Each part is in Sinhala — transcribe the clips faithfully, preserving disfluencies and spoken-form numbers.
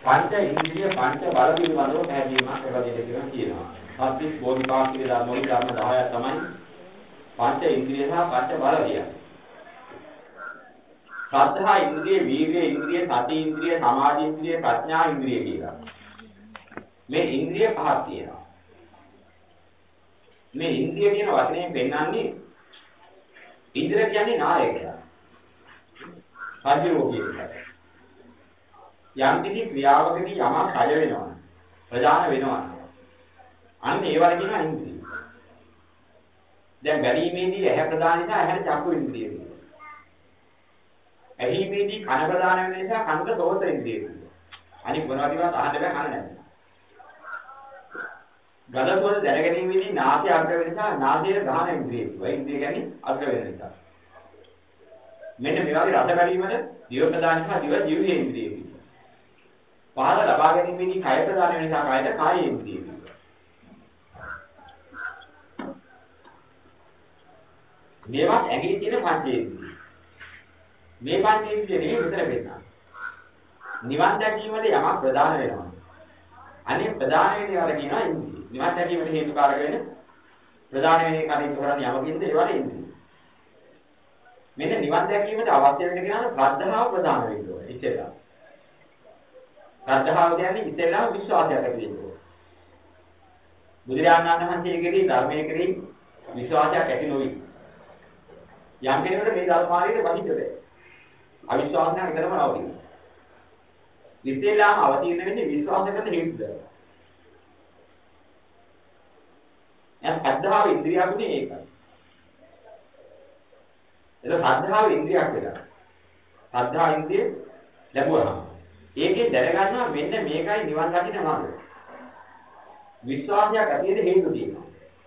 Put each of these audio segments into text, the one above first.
පංච ඉන්ද්‍රිය පංච බල පිළිබඳව පැහැදීමක් කරලා දෙන්න කියලා කියනවා. සත්‍විස් බෝධිපාක්ෂික ධර්ම වලින් ධර්ම දහයක් තමයි පංච ඉන්ද්‍රිය සහ පංච බල කියන්නේ. සද්ධා ඉන්ද්‍රිය, වීර්ය ඉන්ද්‍රිය, සති ඉන්ද්‍රිය, සමාධි ඉන්ද්‍රිය, ප්‍රඥා ඉන්ද්‍රිය කියලා. මේ ඉන්ද්‍රිය පහක් තියෙනවා. මේ ඉන්ද්‍රිය කියන වචනයෙන් පෙන්නන්නේ ඉන්ද්‍රිය කියන්නේ නායකයා. සජීවෝ කියන්නේ. යම් කිසි ක්‍රියාවකදී යමක් සජ වෙනවා. ප්‍රධාන වෙනවා. අන්න ඒ වගේ කියනවා ඉන්ද්‍රිය. දැන් බැලීමේදී ඇහැ ප්‍රධාන නිසා ඇහැට චක්කු ඉන්ද්‍රිය කියනවා. ඇහිීමේදී කන ප්‍රධාන වෙන නිසා කනට සෝත ඉන්ද්‍රිය කියනවා. අනිත් මොනවද කියවත් අහන්න බෑ කන නැහැ. ගඳසුවඳ දැනගැනීමේදී නාසය අග්‍ර වෙන නිසා නාසයේ ගාහන ඉන්ද්‍රිය කියනවා. ඉන්ද්‍රිය කියන්නේ අග්‍ර වෙන නිසා. මෙන්න මේ වගේ රස බැලීමද දිව ප්‍රධාන නිසා දිව ජීවයේ ඉන්ද්‍රිය කියනවා. පහළ ලබා ගැනීමේදී කය ප්‍රධාන වෙන නිසා කයට කාය ඉන්ද්‍රිය කියනවා. මේවත් ඇඟේ තියෙන පංචේන්ද්‍රිය. මේ පංචේන්ද්‍රිය නෙවෙයි විතර වෙනවා. නිවන් දැකීමද යමක් ප්‍රධාන වෙනවා. අනේ ප්‍රධාන වෙන ඒවාට කියනවා ඉන්ද්‍රිය. නිවන් දැකීමට හේතුකාරක වෙන ප්‍රධාන වෙන කලින් කරන්නේ යමකින්ද ඒවට ඉන්ද්‍රිය. මෙන්න නිවන් දැකීමට අවශ්‍ය වෙන කෙනාට ශ්‍රද්ධාව ප්‍රධාන වෙන්න ඕනේ. ඉතින් ශ්‍රද්ධාව කියන්නේ ඉතින්ලාම විශ්වාසයක් ඇති වෙන්න ඕනේ. බුදුරජාණන් වහන්සේ කෙරෙහි ධර්මයේ කෙරෙහි විශ්වාසයක් ඇති නොවි. යම් කෙනෙකුට මේ ධර්ම මාර්ගයේ වහින්න බෑ. අවිශ්වාසයෙන් විතරම නවතිනවා. ඉතින්ලාම අවතීර්ණ වෙන්නේ විශ්වාසයකට හේතුද? එයා ශ්‍රද්ධාව ඉන්ද්‍රියකුනේ ඒකයි. ඒක ශ්‍රද්ධාව ඉන්ද්‍රියක් වෙලා. ශ්‍රද්ධා ඉන්ද්‍රිය ලැබුවා. ඒකේ දැනගන්නවා මෙන්න මේකයි නිවන් දකින්න මාර්ගය. විශ්වාසයක් ඇතිවෙන්න හේතු තියෙනවා.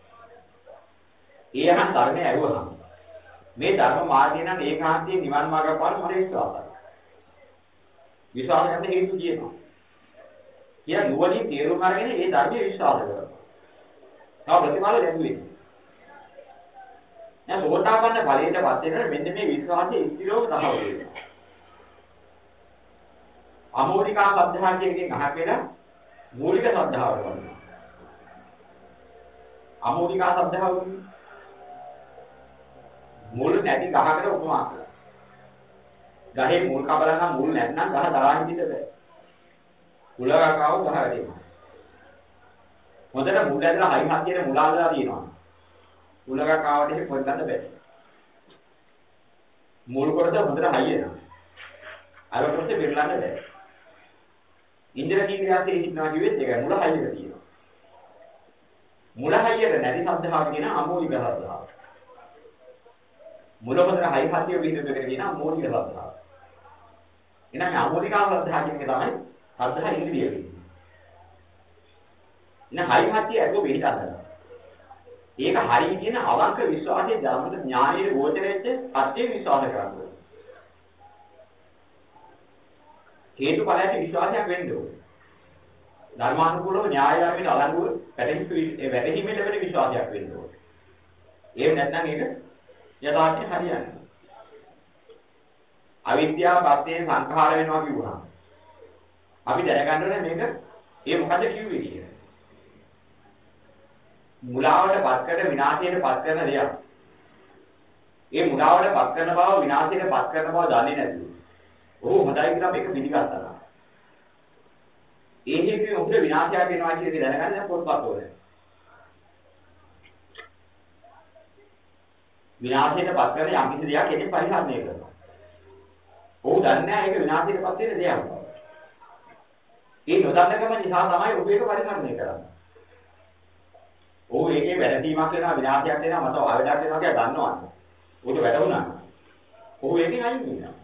ඒ යන ධර්මය ඇරුවහම මේ ධර්ම මාර්ගය නම් ඒකාන්තයෙන් නිවන් මාර්ගය පාර මට විශ්වාසයි. විශ්වාසයට හේතු තියෙනවා. කිය නුවණින් තේරුම් අරගෙන ඒ ධර්මයේ විශ්වාස කරනවා. තව ප්‍රතිඵල ලැබුවේ. දැන් සෝතාපන්න ඵලයටපත් වෙනකොට මෙන්න මේ විශ්වාසයේ ස්ථිරව තහවුරු වෙනවා. අමෝනිකා සද්ධා කියන එකෙන් අහපෙන මූලික සද්ධාව වගේ. අමෝනිකා සද්ධාව මුල් නැති ගහකට උපමා කරනවා. ගහේ මුල් කපලා නම් මුල් නැත්නම් ගහ දරා හිටින්න බෑ. කුලකාව ගහ වැඩිම. හොඳට මුල් ඇදලා හයි හතියේ මුල අල්ලලා තියෙනවා. කුලකාවට පොඩ්ඩක් බෑ. මුල් කොටස හොඳට හයි වෙනවා. අර කොටස පෙරලන්න බෑ. ඉන්ද්‍ර කීර්තියේ හිටනවා කිව්වෙත් ඒකයි මුල හයියට තියෙනවා. මුල හයියට නැති සද්ධාව කියන අමෝනික සද්ධාව. මුල හොඳට හයි හතිය විහිදුවකට කියන අමෝනික සද්ධාව. එහෙනම් අමෝනික සද්ධාව කියන එක තමයි සද්ධා ඉන්ද්‍රිය වෙන්නේ. එහෙනම් හයි හතිය ඇතුව විහිදන්න. ඒක හරිය කියන අවංක විශ්වාසයේ ධර්මද ඥානයේ ගෝචරෙච්ච සත්‍ය විශ්වාස කරනවා. හේතුඵලයට විශ්වාසයක් වෙන්න ඕනේ. ධර්මානුකූලව න්‍යාය ධර්මයට අලංගුව පැටහිතු ඒ වැටහීමේ ලැබෙන විශ්වාසයක් වෙන්න ඕනේ. ඒක නැත්නම් ඒක යථාර්ථය හරියන්නේ. අවිද්‍යාව පස්සේ සංඛාර වෙනවා කිව්වහම අපි දැනගන්න ඕනේ මේක ඒ මොකද කිව්වේ කියලා. මුලාවට පත් කරන විනාශයට පත් කරන දෙයක්. ඒ මුලාවට පත් කරන බව විනාශයට පත් කරන බව දන්නේ නැතුව. ඔව් හොඳයි කියලා මේක පිළිගත්තා. ඒ හේතුවෙන් ඔබට විනාශයක් වෙනවා කියන එක දැනගන්න පොත්පත් ඕනේ. විනාශයට පත් කරන යම් කිසි දෙයක් එන්නේ පරිහරණය කරනවා. ඔව් දන්නේ නැහැ ඒක විනාශයට පත් වෙන දෙයක්. ඒ නොදන්නකම නිසා තමයි ඔබ ඒක පරිහරණය කරන්නේ. ඔව් ඒකේ වැරදීමක් වෙනවා විනාශයක් වෙනවා මත අවඩක් වෙනවා කියලා දන්නවනේ. උඩ වැටුණා. ඔව් ඒකෙන් අයින් වෙනවා.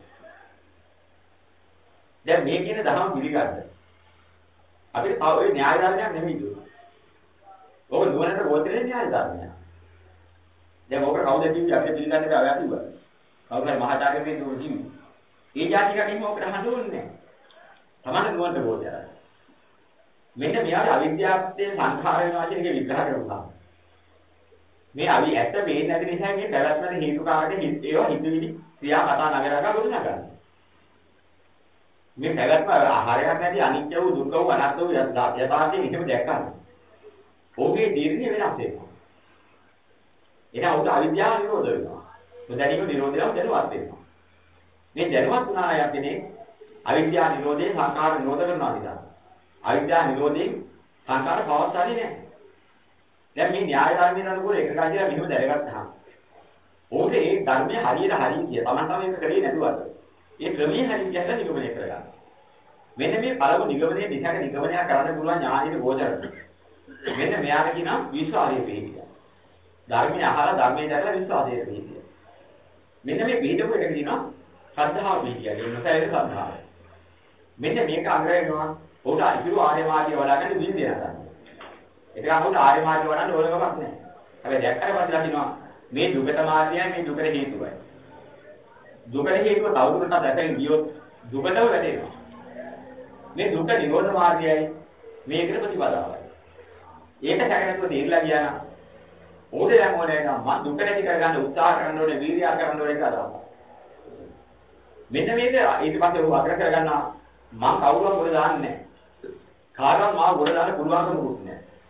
දැන් මේ කියන දහම පිළිගන්න. අපිට තව ওই න්‍යාය ධර්මයක් නෙමෙයි දුන්නේ. ඔබ නුවණට ගෝචරේ න්‍යාය ධර්මයක්. දැන් ඔබ කවුද කිව්වේ අපිට පිළිගන්න බෑ ඔයා කිව්වා. කවුරුහරි මහාචාර්යවරුන් දුන්නේ කිව්වේ. ඒ જાතිකකින්ම ඔබට හඳුන්නේ නැහැ. තමන්න නුවණට ගෝචරයි. මෙන්න මෙයාගේ අවිද්‍යාවෙන් සංඛාර වෙනවා කියන එක විග්‍රහ කරනවා. මේ අවි ඇත්ත වෙන්නේ නැති නිසා මේ පැවැත්මේ හේතුකාරක ඒවා හිතවිලි ක්‍රියා කතා නගරක ගොඩනගනවා. මේ පැවැත්ම ආහාරයක් නැති අනිත්‍ය වූ දුක්ඛ වූ අනාත්ම වූ යථාර්ථයෙන් එහෙම දැක්කම ඔහුගේ තීරණය වෙනස් වෙනවා. එහෙනම් ඔහුට අවිද්‍යාව නිරෝධ වෙනවා. නොදැනීම නිරෝධයව දැනුවත් වෙනවා. මේ දැනුවත් වුණා යන්නේ අවිද්‍යාව නිරෝධයේ සංඛාර නිරෝධ කරනවා විතර. අවිද්‍යාව නිරෝධයෙන් සංඛාර පවස්සන්නේ නැහැ. දැන් මේ න්‍යාය ධර්මයෙන් අනුකූල එක කාර්යයක් මෙහෙම දැනගත්තාම ඔහුට ඒ ධර්මයේ හරියට හරිය කිය. Taman තමයි ඒක කරේ නැතුවද. ඒ ක්‍රමයේ හරියට කියලා නිගමනය කරගන්න. මෙන්න මේ පළමු නිගමනයේ දිහාක නිගමනය කරන්න පුළුවන් ඥානෙට ගෝචර. මෙන්න මෙයාට කියනවා විශ්වාසය පිළිගන්න. ධර්මයේ අහලා ධර්මයේ දැකලා විශ්වාසය පිළිගන්න. මෙන්න මේ පිළිදෙපු එක කියනවා ශ්‍රද්ධාව පිළිගන්න. නොසැලෙන ශ්‍රද්ධාව. මෙන්න මේක අංගයනවා උට අයිතිරු ආර්ය මාර්ගය වඩා ගන්න විදිහ දෙනවා. ඒක අහුට ආර්ය මාර්ගය වඩන්න ඕන කමක් නැහැ. හැබැයි දැක්කට පස්සේ කියනවා මේ දුකට මාර්ගයයි මේ දුකට හේතුවයි. දුකට හේතුව තවදුරටත් දැකගෙන ගියොත් දුකටම වැටෙනවා. මේ දුක නිරෝධ මාර්ගයයි මේකට ප්‍රතිපදාවයි. ඒක හැකනතුව තේරිලා ගියා නම් ඕනේ දැන් ඕනේ නම් මම දුක නැති කරගන්න උත්සාහ කරන්න ඕනේ වීර්යය කරන්න ඕනේ කියලා දානවා. මෙන්න මේක ඊට පස්සේ ਉਹ අග්‍ර කරගන්නවා මම කවුරුවත් ගොඩ දාන්නේ නැහැ. කාටවත් මාව ගොඩ දාන්න පුළුවන්කම නෙවෙයි.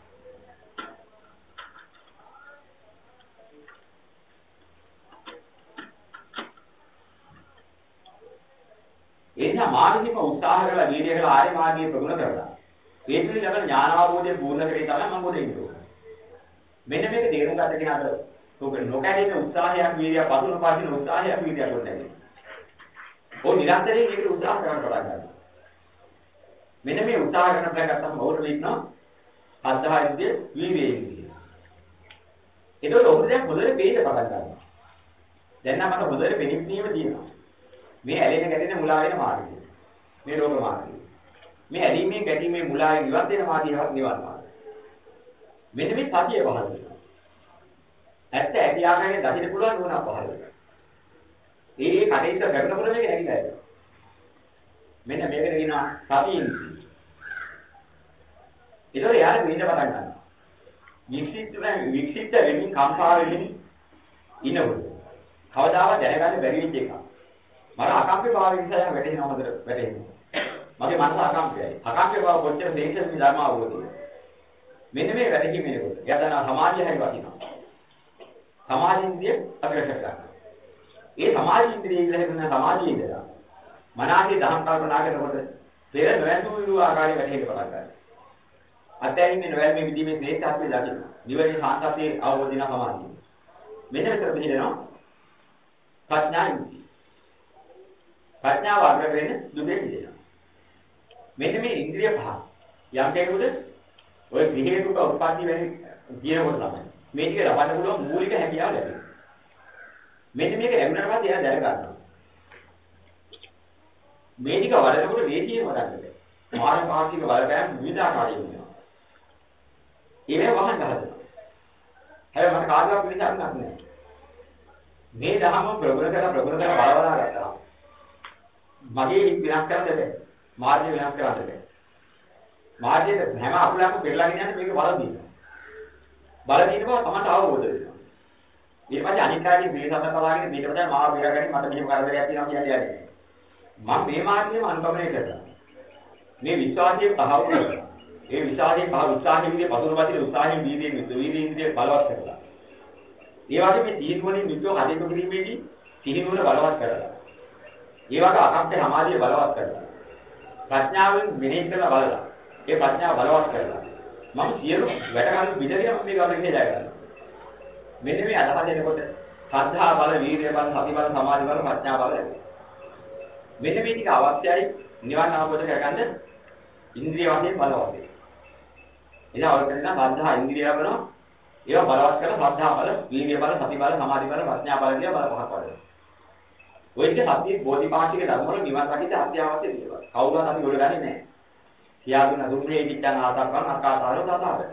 එනිසා මානසික උත්සාහ කරලා වීර්ය කරලා ආර්ය මාර්ගයේ ප්‍රගුණ කරලා ඒ පිළිබඳ ඥාන අවබෝධය පූර්ණ කරේ තමයි මම ගොඩ ඉන්නේ. මෙන්න මේක තේරුම් ගන්න කෙනාට උක නොකැඩෙන උත්සාහයක් වීර්යය පතුන පාදින උත්සාහයක් වීර්යයක් කොට නැගෙයි. ඔය නිරන්තරයෙන් ඒකට උත්සාහ කරන්න පටන් ගන්නවා. මෙන්න මේ උත්සාහ කරන ප්‍රකාරයන් මොකට වෙන්නවා? අද්ධා ඉන්දිය වීර්යය ඉන්දිය. ඒකවල ඔබ දැන් හොඳට පේන්න පටන් ගන්නවා. දැන් නම් මට හොඳට පෙනීම තියෙනවා. මේ ඇලෙන ගැටෙන මුලා වෙන මාර්ගය. මේ ලෝක මාර්ගය. මේ ඇලීමේ ගැටීමේ මුලාවෙන් ඉවත් වෙන මාර්ගයවත් නිවන් මාර්ගය. මෙන්න මේ සතිය පහළ වෙනවා. ඇත්ත ඇති ආකාරයෙන් දකින්න පුළුවන් නෝනා පහළ වෙනවා. ඒ ඒ කටේට ගැටෙනකොට මේක නැగిලා යනවා. මෙන්න මේකට කියනවා සතියින්. ඒතකොට යාර වෙන්න පටන් ගන්නවා. වික්ෂිප්ත වික්ෂිප්ත වෙමින් කම්පා වෙමින් ඉනවලු. කවදාවත් දැනගන්න බැරි වෙච්ච එකක්. මම අකම්පේ භාවය නිසා යන වැටෙනවා හොඳට වැටෙනවා. මගේ මනස අකම්පයයි. අකම්පේ භාව කොච්චර තේජස් මේ ධර්ම අවබෝධය. මෙන්න මේ වැටීමේනකොට එයා දන්නා සමාධිය හැරි වටිනවා. සමාධින්දිය අග්‍රසර ගන්නවා. ඒ සමාධින්ද්‍රිය ඉඳලා හිටින සමාධිය ඉඳලා මනසේ දහම් කල්පනා කරනකොට පෙර නොයන්තු විරු ආකාරයෙන් වැටෙන්න පටන් ගන්නවා. අත්‍යයින්නේ නොයල්මේ විදීමේ ශ්‍රේෂ්ඨත්වය දකින්න. නිවැරදි සාන්තත්වයේ අවබෝධ වෙන සමාධිය. මෙන්න මෙතන පිළිදෙනවා ප්‍රඥා ඉන්ද්‍රිය. ප්‍රඥාව අග්‍ර වෙන දුකේ මිදෙනවා. මෙන්න මේ ඉන්ද්‍රිය පහ. යම් කෙනෙකුට ඔය විහෙ දුක උත්පත්ති වෙන කියනකොට තමයි මේ ටික ලබන්න පුළුවන් මූලික හැකියාව ලැබෙනවා. මෙන්න මේක ලැබුණාට පස්සේ එයා දැන ගන්නවා. මේ ටික වඩනකොට වේදියේ වඩන්නේ. මාන පාක්ෂික බලපෑම් විවිධාකාරයෙන් වෙනවා. ඒවේ වහන් ගහනවා. හැබැයි මට කාර්යයක් පිළිසක් නැහැ. මේ දහම ප්‍රගුණ කරලා ප්‍රගුණ කරලා බලවලා ගත්තා. මගේ විනාශ කරන්න බැහැ. මාර්ගය විනාශ කරන්න බැහැ. මාර්ගයේ හැම අකුලක්ම පෙරලාගෙන යන්නේ මේක බල දිනවා. බල දින බව තමයි අවබෝධ වෙනවා. ඊට පස්සේ අනිත් කාර්යයේ පිළිසඳ කලාගෙන මේක තමයි මාව බේරගන්නේ මට මෙහෙම කරදරයක් තියෙනවා කියන්නේ යන්නේ. මම මේ මාර්ගයම අනුගමනය කරනවා. මේ විශ්වාසයේ තහවුරු කරනවා. ඒ විශ්වාසයේ පහ උත්සාහයෙන් විදිහේ පතුරුපතින උත්සාහයෙන් දීදී මිත්‍ර වීදී ඉන්ද්‍රිය බලවත් කරලා. ඒ වගේ මේ තීන්දුවලින් මිත්‍රව හදින්න කිරීමේදී තීන්දුවල බලවත් කරලා. ඒ වගේ අකම්පේ සමාධිය බලවත් කරලා. ප්‍රඥාවෙන් මෙනෙහි කරලා බලලා. ඒ ප්‍රඥාව බලවත් කරලා. මම සියලු වැඩ කරු විදරිය මම මේ ගමනේ හේදා ගන්නවා. මෙන්න මේ අදහස එනකොට ශ්‍රද්ධා බල, වීර්ය බල, සති බල, සමාධි බල, ප්‍රඥා බල ලැබෙනවා. මෙන්න මේ ටික අවශ්‍යයි නිවන් අවබෝධ කරගන්න ඉන්ද්‍රිය වශයෙන් බලවත් වෙනවා. එදා ඔය කරන ශ්‍රද්ධා ඉන්ද්‍රිය බලනවා. ඒවා බලවත් කරලා ශ්‍රද්ධා බල, වීර්ය බල, සති බල, සමාධි බල, ප්‍රඥා බල කියලා බල පහක් වඩනවා. ඔය ටික සත්‍ය බෝධිපාක්ෂික ධර්ම වල නිවන් දකින්න අත්‍යවශ්‍ය දේවල්. කවුරුත් අපි ගොඩ ගන්නේ නැහැ. සියාදුන දුන්නේ පිටන ආසක්කම් අකාසාරෝ දාතාවට.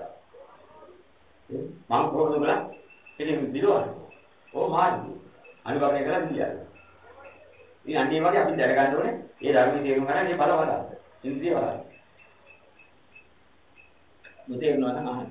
මම කොහොමද බලන්නේ? ඉතින් දිලවන්නේ. ඕ මාර්ගය. අනිවාර්යයෙන් කරලා දිලියයි. ඉතින් අන්නේ වගේ අපි දැනගන්න ඕනේ ඒ ධර්මයේ තේරුම් ගන්න මේ බල වල. ඉන්ද්‍රිය වල. මෙතේනවා නම් අහන්න.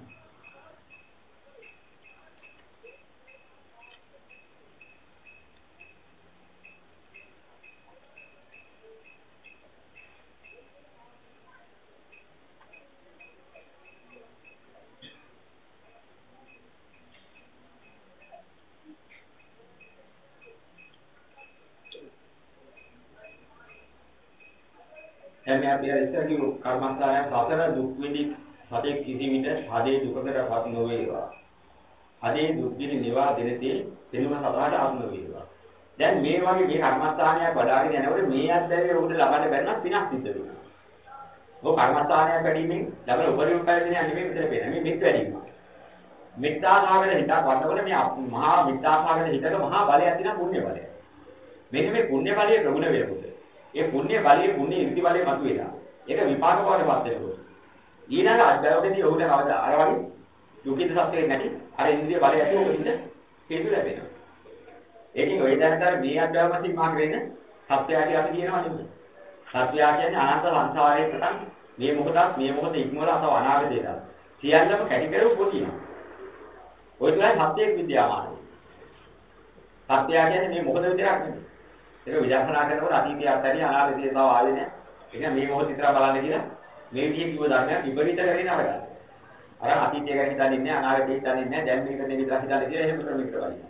දැන් මේ අපි ඉස්සර කිව්ව කර්මස්ථානය සතර දුක් විඳි සතේ කිසි විට හදේ දුකකටපත් නොවේවා. හදේ දුක් විඳි නිවා දෙනතේ සිනම සතහට ආත්ම වේවා. දැන් මේ වගේ මේ කර්මස්ථානයක් වඩාගෙන යනකොට මේ අත්දැකීම උඩ ලබන්න බැරි නම් පිනක් සිද්ධ වෙනවා. ඔය කර්මස්ථානයක් වැඩිමින් ලබන උපරිම ඵලෙන්නේ නෙමෙයි මෙතන පේන. මේ මෙත් වැඩිම. මෙත්තාසාගර හිතක් වඩනකොට මේ මහා මෙත්තාසාගර හිතක මහා බලයක් තියෙනවා පුණ්‍ය බලය. මෙන්න මේ පුණ්‍ය බලය ප්‍රගුණ වෙනකොට ඒ පුණ්‍ය බලයේ පුණ්‍ය ඉර්ති බලය මතුවෙලා. ඒක විපාක වලටපත් වෙනකොට. ඊළඟ අධ්‍යාපනයේදී ඔහුට කවදා අර වගේ දුකිත සත්‍යයක් නැති අර ඉන්ද්‍රිය බලය ඇති ඔබින්ද හේතු ලැබෙනවා. ඒකෙන් ඔය දැනතර මේ අධ්‍යාපනයෙන් මා කියන්නේ සත්‍යයටි අපි කියනවා නෙමෙයි. සත්‍යය කියන්නේ අනන්ත සංසාරයේ පටන් මේ මොහොතත් මේ මොහොත ඉක්මවලා අතව අනාගතයට. සියල්ලම කැටි කරව පොතිනවා. ඔය තුලයි සත්‍යයක් විද්‍යාමානයි. සත්‍යය කියන්නේ මේ මොහොත විතරක් නෙමෙයි. ඒක විදර්ශනා කරනකොට අතීතය අත්හැරී අනාගතය තව ආවේ නැහැ. ඒක මේ මොහොත විතර බලන්න කියලා මේ විදිහේ කිව්ව ධර්මයක් විපරීත කරගෙන අරගන්න. අර අතීතය ගැන හිතන්නේ නැහැ අනාගතය හිතන්නේ නැහැ දැන් මේක නෙමෙයි විතර හිතන්නේ කියලා එහෙම කරන විතර බලන්න.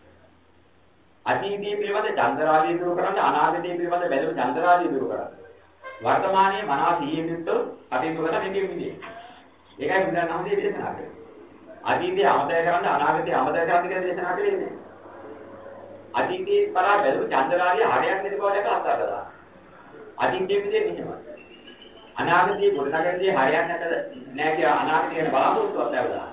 අතීතයේ පිළිබඳ චන්දරාජය දුරු කරන්න අනාගතයේ පිළිබඳ බැලුව චන්දරාජය දුරු කරන්න. වර්තමානයේ මනස සිහියෙන් යුක්තව කටයුතු කරන මෙන්න මේ. ඒකයි බුදුන් වහන්සේ දේශනා කළේ. අතීතය අමතක කරන්න අනාගතය අමතක කරන්න කියලා දේශනා කළේ නෑ. අතීතයේ පරා බැලුව චන්දරාජය හරයක් නැති බව දැක අත්හදලා. අතීතයේ විදිහේ නිජමයි. අනාගතයේ ගොඩනගන්නේ හරයක් නැත නෑ කියලා අනාගතය ගැන බලාපොරොත්තුවක් ලැබලා.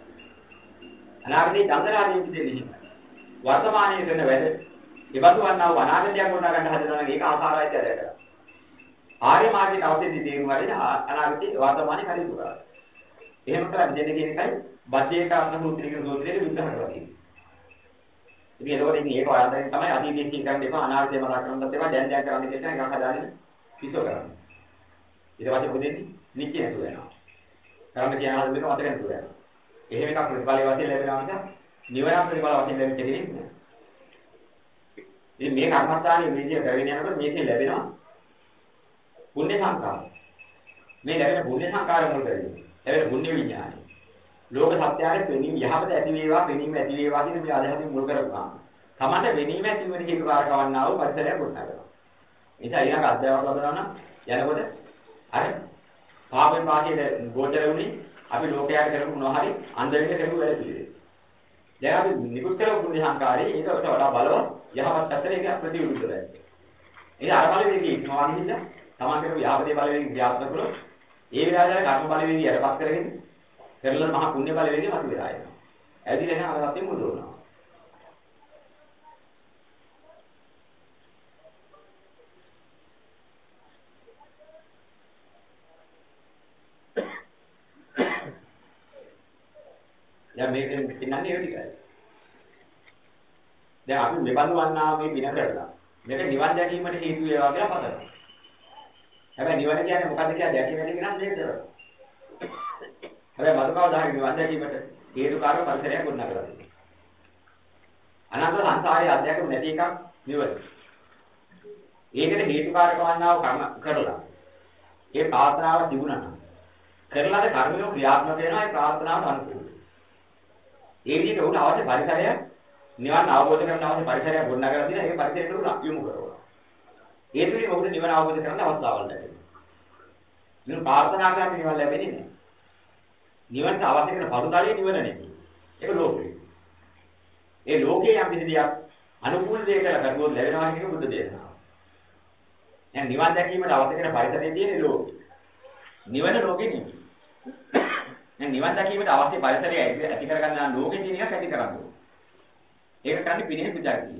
අනාගතයේ චන්දරාජය විදිහේ නිජමයි. වර්තමානයේ කරන වැඩ ඉබඳු වන්නා වූ අනාගතයක් ගොඩනගා ගන්න හදනවා නම් ඒක ආසාරයි කියලා. ආර්ය මාර්ගයේ අවශ්‍යදී තේරුම් ගන්න අනාගතයේ වර්තමානයේ කටයුතු කරා. එහෙම කරන්නේ දෙන්නේ කියන එකයි බද්ධේක අත්මුත්‍රික සූත්‍රයේ විස්තර කරලා තියෙන්නේ. ඉතින් ඒකෝට ඉතින් ඒක වරද්දගෙන තමයි අතීතයේ තින් කරන්න එපා අනාගතේ මතක් කරන්නත් එපා දැන් දැන් කරන්න කියලා එකක් හදාගෙන පිටව කරන්නේ. ඊට පස්සේ මොකදෙන්නේ? නිච්ච නැතුව යනවා. කරන්න කියන හදන්න මතක නැතුව යනවා. එහෙම එකක් ප්‍රතිඵලයේ වශයෙන් ලැබෙනවා නම් නිවන ප්‍රතිඵල වශයෙන් ලැබෙච්ච කෙනෙක් නෑ. ඉතින් මේ කර්මස්ථානයේ විදිය කරගෙන යනකොට මේකෙන් ලැබෙනවා පුණ්‍ය සංකාර. මේ ලැබෙන පුණ්‍ය සංකාර මුල් කරගෙන ලැබෙන පුණ්‍ය විඥානයි. ලෝක සත්‍යයේ වෙනීම යහපත ඇති වේවා වෙනීම ඇති වේවා කියන මේ අදහසින් මුල් කරගන්නවා. තමන්ට වෙනීම ඇති වෙන හේතු කාරකවන්නා වූ පරිසරයක් ගොඩනගනවා. එනිසා ඊළඟ අධ්‍යාපනයක් ලබනවා නම් යනකොට අර පාපෙන් වාසියේ ගෝචර වුණේ අපි ලෝකයට කරපු මොනවා හරි අන්දරේට කරපු වැඩ පිළිවෙල. දැන් අපි නිකුත් කරපු පුණ්‍ය සංකාරයේ ඒකට වඩා බලවත් යහපත් පැත්තට ඒක ප්‍රතිවිරුද්ධ වෙයි. ඒ අර බලවේගී ඉක්මවා ගිහිල්ලා තමන් කරපු යහපතේ බලවේගී ක්‍රියාත්මක කළොත් ඒ විලාසය කර්ම බලවේගී යටපත් කරගෙන කරලා මහා පුණ්‍ය බලවේගී මත වෙලා යනවා. ඇදිලා යන අරහත්යෙන් මුදවනවා. දැන් මේකෙන් පින්නන්නේ ඒ ටිකයි. දැන් අපි මෙබඳු වන්නා මේ පින කරලා මේක නිවන් දැකීමට හේතු වේවා කියලා පතනවා. හැබැයි නිවන කියන්නේ මොකද්ද කියලා දැකීමෙන් නම් මේක කරනවා. හැබැයි මතකවදාහරි නිවන් දැකීමට හේතු කාරක පරිසරයක් ගොඩනගලා තියෙනවා. අනන්ත සංසාරයේ අධ්‍යාත්ම නැති එකක් නිවන. ඒකට හේතු කාරක වන්නා වූ කර්ම කරලා ඒ ප්‍රාර්ථනාව තිබුණා නම් කරලාද කර්මිය ක්‍රියාත්මක වෙනවා ඒ ප්‍රාර්ථනාවට අනුකූලව. ඒ විදිහට උන අවශ්‍ය පරිසරය නිවන අවබෝධ කරගන්න අවශ්‍ය පරිසරයක් ගොඩනගලා තියෙනවා. ඒ පරිසරයට උන යොමු කරනවා. ඒ තුලින් ඔබට නිවන අවබෝධ කරගන්න අවස්ථාවක් ලැබෙනවා. නිවන ප්‍රාර්ථනා කරන්නේ නිවන ලැබෙන්නේ නැහැ. නිවනට අවශ්‍ය කරන පසුතලයේ නිවන නෙමෙයි. ඒක ලෝකේ. ඒ ලෝකයේ යම් කිසි දෙයක් අනුකූල දෙයකට කරුවොත් ලැබෙනවා කියන එක බුද්ධ දේශනාව. දැන් නිවන් දැකීමට අවශ්‍ය කරන පරිසරයේ තියෙන ලෝකේ. නිවන ලෝකේ නෙමෙයි. දැන් නිවන් දැකීමට අවශ්‍ය පරිසරය ඇති කරගන්න ලෝකේ තියෙන එකක් ඇති කරගන්න ඕනේ. ඒක කරන්නේ පිනේ පුජාතියි.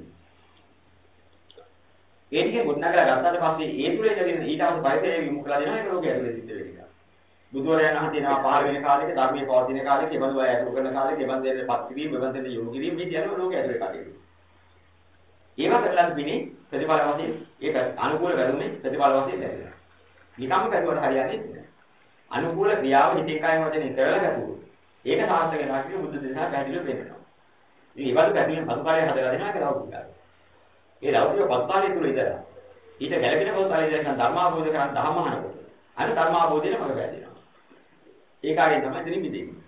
ඒ ටික ගොඩනගලා ගත්තාට පස්සේ ඒ තුලේ ඉඳගෙන ඊට අවශ්‍ය පරිසරය විමුක්ත කරලා දෙනවා ඒක ලෝකයේ ඇතුලේ සිද්ධ වෙන්නේ. බුදුරජාණන් වහන්සේ නවා පහළ වෙන කාලෙක ධර්මයේ පවතින කාලෙක ඒබඳු අය අතුරු කරන කාලෙක ඒබඳු දෙන්නේ පත්තිවි මෙබඳු යෝගිවි මේ කියන ලෝකයේ ඇතුලේ කටයුතු. ඒවා කරලා පිනේ ප්‍රතිඵල වශයෙන් ඒක අනුකූල වැරුමේ ප්‍රතිඵල වශයෙන් ලැබෙනවා. නිකම්ම කරුවට හරියන්නේ නැහැ. අනුකූල ක්‍රියාව හිතේ කායම වශයෙන් කරලා ගැතුවොත් ඒක සාර්ථක වෙනවා කියන බුද්ධ දේශනා පැහැදිලිව වෙනවා. ඉතින් ඒවලු පැහැදිලිව පසුකාලය හදලා දෙනවා කියලා උගන්වනවා. ඒ ලෞකික පසුකාලය තුල ඉඳලා ඊට ගැළපෙන පසුකාලය දැන් ධර්මාභෝධ කරන් ධම්ම අහනකොට අන්න ධර්මාභෝධයට මඟ පැහැදිනවා. ඒ කාර්යය තමයි ඉතින් මිදෙන්නේ.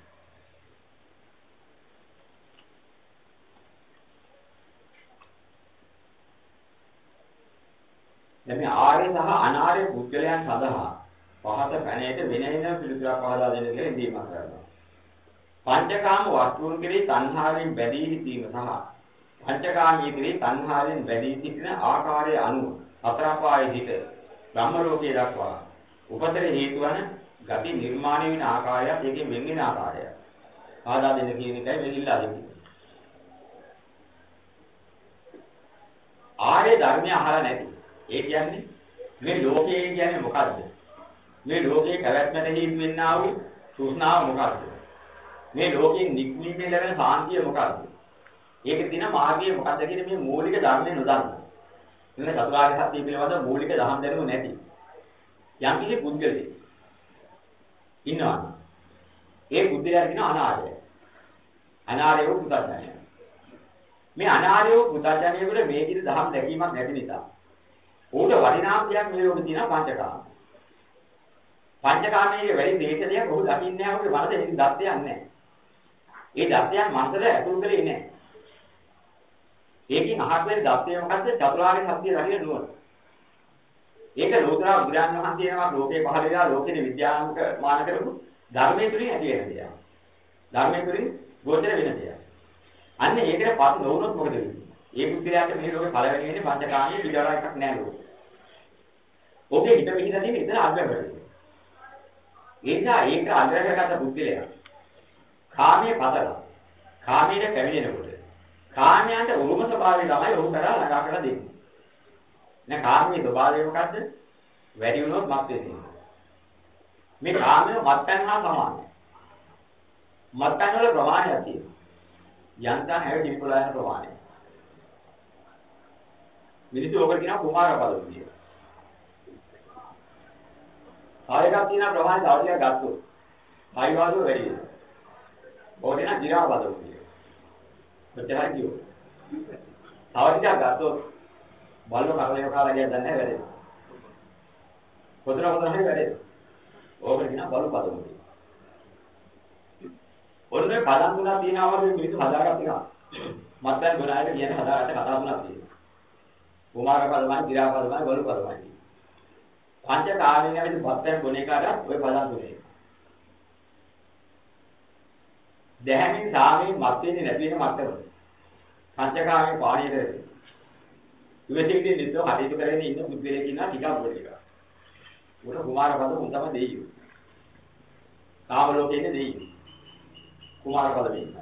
දැන් මේ ආර්ය සහ අනාර්ය පුද්ගලයන් සඳහා පහත පැනේට වෙන වෙන පිළිතුරක් පහදා දෙන්න කියලා ඉදීමක් කරනවා. පංචකාම වස්තුන් කෙරෙහි තණ්හාවෙන් බැඳී සිටීම සහ පංචකාමී කෙරෙහි තණ්හාවෙන් බැඳී සිටින ආකාරය අනුව අතරපායේ සිට බ්‍රහ්ම ලෝකයේ දක්වා උපතේ හේතු වන ගති නිර්මාණය වෙන ආකාරයත් ඒකෙන් වෙන් වෙන ආකාරය ආදා දෙන්න කියන එකයි මේ ඉල්ලා දෙන්නේ. ආර්ය ධර්මය අහලා නැති. ඒ කියන්නේ මේ ලෝකයේ කියන්නේ මොකද්ද? මේ ලෝකයේ පැවැත්මට හේතු වෙන්නා වූ සූස්නාව මොකද්ද? මේ ලෝකයෙන් නික්මීමේ ලැබෙන සාන්තිය මොකද්ද? ඒකේ තියෙන මාර්ගය මොකද්ද කියන මේ මූලික ධර්මය නොදන්න. එන්න චතුරාර්ය සත්‍ය පිළිබඳ මූලික ධර්ම දැනුම නැති. යම් කිසි පුද්ගලෙක් ඉන්නවා. ඒ පුද්ගලයාට කියන අනාර්යය. අනාර්යව පුතඥය. මේ අනාර්යව පුතඥයෙකුට මේ කිසි ධර්ම දැකීමක් නැති නිසා ඌට වටිනාම දෙයක් මේ ලෝකේ තියෙන පංචකාම. පංචකාමයේ වැඩි දේශනයක් ඔහු දකින්නේ නැහැ. ඔහුගේ මනසේ ඒක දත්තයක් නැහැ. ඒ දත්තයන් මනසට ඇතුල් කරේ නැහැ. ඒකෙන් අහක් වෙන දත්තය මොකද්ද? චතුරාර්ය සත්‍ය රහින නුවණ. ඒක ලෝතර බුදුරජාණන් වහන්සේ නමක් ලෝකේ පහළ වෙලා ලෝකේ විද්‍යාත්මක මාන කරපු ධර්මයේ තුලින් ඇති වෙන දෙයක්. ධර්මයේ තුලින් ගෝචර වෙන දෙයක්. අන්න ඒකට පත් නොවුනොත් මොකද වෙන්නේ? ඒ බුද්ධිලාට මේ ලෝකේ පළවෙනි වෙන්නේ පංචකාමයේ විචාර එකක් නෑ ලෝකේ. ඔබේ හිත මෙහිලා තියෙන ඉතන අග්‍රවැඩි. ඒ නිසා ඒක අග්‍රවැඩගත බුද්ධිලයා. කාමයේ පතලා. කාමයේ පැමිණෙනකොට කාමයන්ට උරුම ස්වභාවය තමයි ඔහු කරා ළඟා කරලා දෙන්නේ. නැහ කාමයේ ස්වභාවය මොකද්ද? වැඩි වුණොත් මත් වෙනවා. මේ කාමය මත්යන් හා සමානයි. මත්යන් වල ප්‍රමාණයක් තියෙනවා. යන්තම් හැම කිපුලාන ප්‍රමාණය. මිනිස්සු ඔකට කියනවා කුමාර පදවි කියලා. ආයකක් තියෙන ප්‍රමාණය තවටියක් ගත්තොත් ආයවාදෝ වැඩි වෙනවා. ඔකට කියනවා ජිරා පදවි කියලා. කොච්චරයි කියෝ. තවටියක් ගත්තොත් බලව කරලේ කාලා කියන දන්නේ නැහැ වැඩේ. කොතන කොතන හරි වැඩේ. ඕකට කියනවා බලු පදවි. ඔන්නේ පදම් තුනක් තියෙනවා වගේ මිනිස්සු හදාගත්ත එක. මත්යන් ගුණායට කියන්නේ හදාගත්ත කතා තුනක් තියෙනවා. කුමාර පදමයි, ගිරා පදමයි, බලු පදමයි. පංච කාමයෙන් යන්නේ මත්යන් ගුණේකට ওই පදම් තුනේ. දැහැමින් සාමයෙන් මත් වෙන්නේ නැති වෙන මට්ටම. පංච කාමයෙන් පාණියට වෙන්නේ. ඉවසින්නේ නිතර හදිතු කරගෙන ඉන්න බුද්ධිලේ කියන ටිකක් පොඩි එකක්. උන කුමාර පදම උන් තමයි දෙයියෝ. කාම ලෝකේ ඉන්නේ දෙයියෝ. කුමාර පදමේ ඉන්නවා.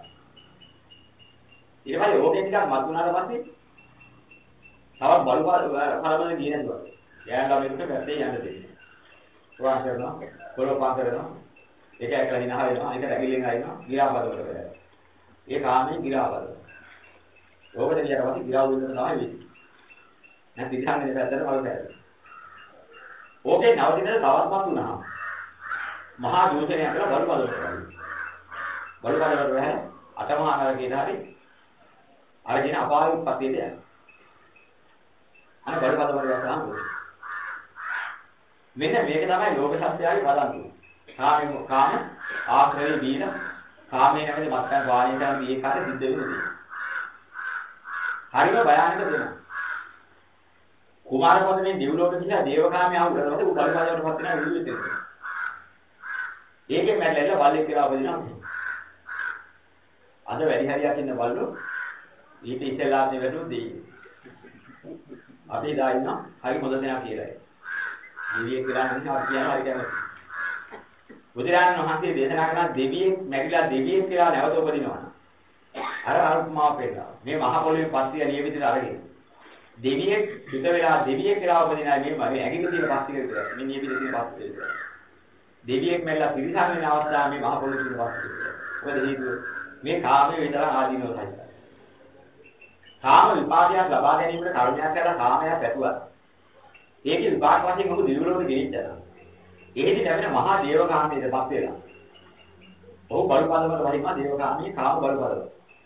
ඊට පස්සේ ඕකේ ටිකක් මත් වුණාට පස්සේ තවත් බලු පදම ගියේ නැතුව. යෑන් ළමයින්ට පැත්තේ යන්න දෙන්නේ. ප්‍රවාහ කරනවා, පොළොව පාස් කරනවා. එක එක ලහිනා වෙනවා, එක රැගිලෙන් ආිනවා, ගිරා පදවල වෙනවා. ඒ කාමයේ ගිරා පදව. ඕකට කියන වාසි ගිරා වුණා තමයි වෙන්නේ. නැත්නම් දිහානේ පැත්තට වල බැලුවා. ඕකේ නවතින තවත්පත් වුණා. මහා දූෂණයක් කියලා බලු පදවල කරනවා. බලු පදවල වෙහ අටමහා කියන හරි අර කියන අපාය උත්පත්තියට යනවා. අනේ බලු පදවල යනවා. මෙන්න මේක තමයි ලෝක සත්‍යයයි බලන්නේ. කාමයේ කාම ආශ්‍රය දීන කාමයේ නැමෙති මත්තන් වාණයෙන් කරන මේ කාර්ය සිද්ධ වෙන්නේ. හරිම භයානක දෙනවා. කුමාර පදනේ දිව්ලෝක දිහා දේවකාමයේ ආව උඩට උඩ බලවලට පත් වෙනා විදිහට තියෙනවා. ඒකෙන් මැරෙලා බල්ලෙක් කියලා අපදිනවා. අද වැඩි හරියක් ඉන්න බල්ලෝ ඊට ඉස්සෙල්ලාදී වැඩු දෙයි. අපි දා ඉන්න හරි හොඳ දෙනා කියලා. දෙවියෙක් කියලා නම් අපි කියනවා හරි කැමති. බුදුරජාණන් වහන්සේ දේශනා කරන දෙවියෙක් මැරිලා දෙවියෙක් කියලා නැවත උපදිනවා. අර අරුත්මාව පෙන්නනවා. මේ මහ පොළොවේ පස්තිය නියමිතව අරගෙන. දෙවියෙක් සුත වෙලා දෙවියෙක් කියලා උපදිනා මේ මගේ ඇඟිලි තියෙන පස්තිය විතරයි. මේ නියමිත තියෙන පස්තිය විතරයි. දෙවියෙක් මැරිලා පිරිසන් වෙන අවස්ථාවේ මේ මහ පොළොවේ තියෙන පස්තිය විතරයි. මොකද හේතුව මේ කාමයේ විතර ආදීනව සහිතයි. කාම විපාකයක් ලබා ගැනීමට කර්මයක් කරලා කාමයක් ඇතුවත්. ඒකේ විපාක වශයෙන් මොකද දිවිලෝකෙ ගෙනිච්චනවා. එහෙදි ලැබෙන මහා දේවකාමයේදපත් වෙලා. ඔහු බලපදවල වහිනවා දේවකාමී කාම බලපදවල.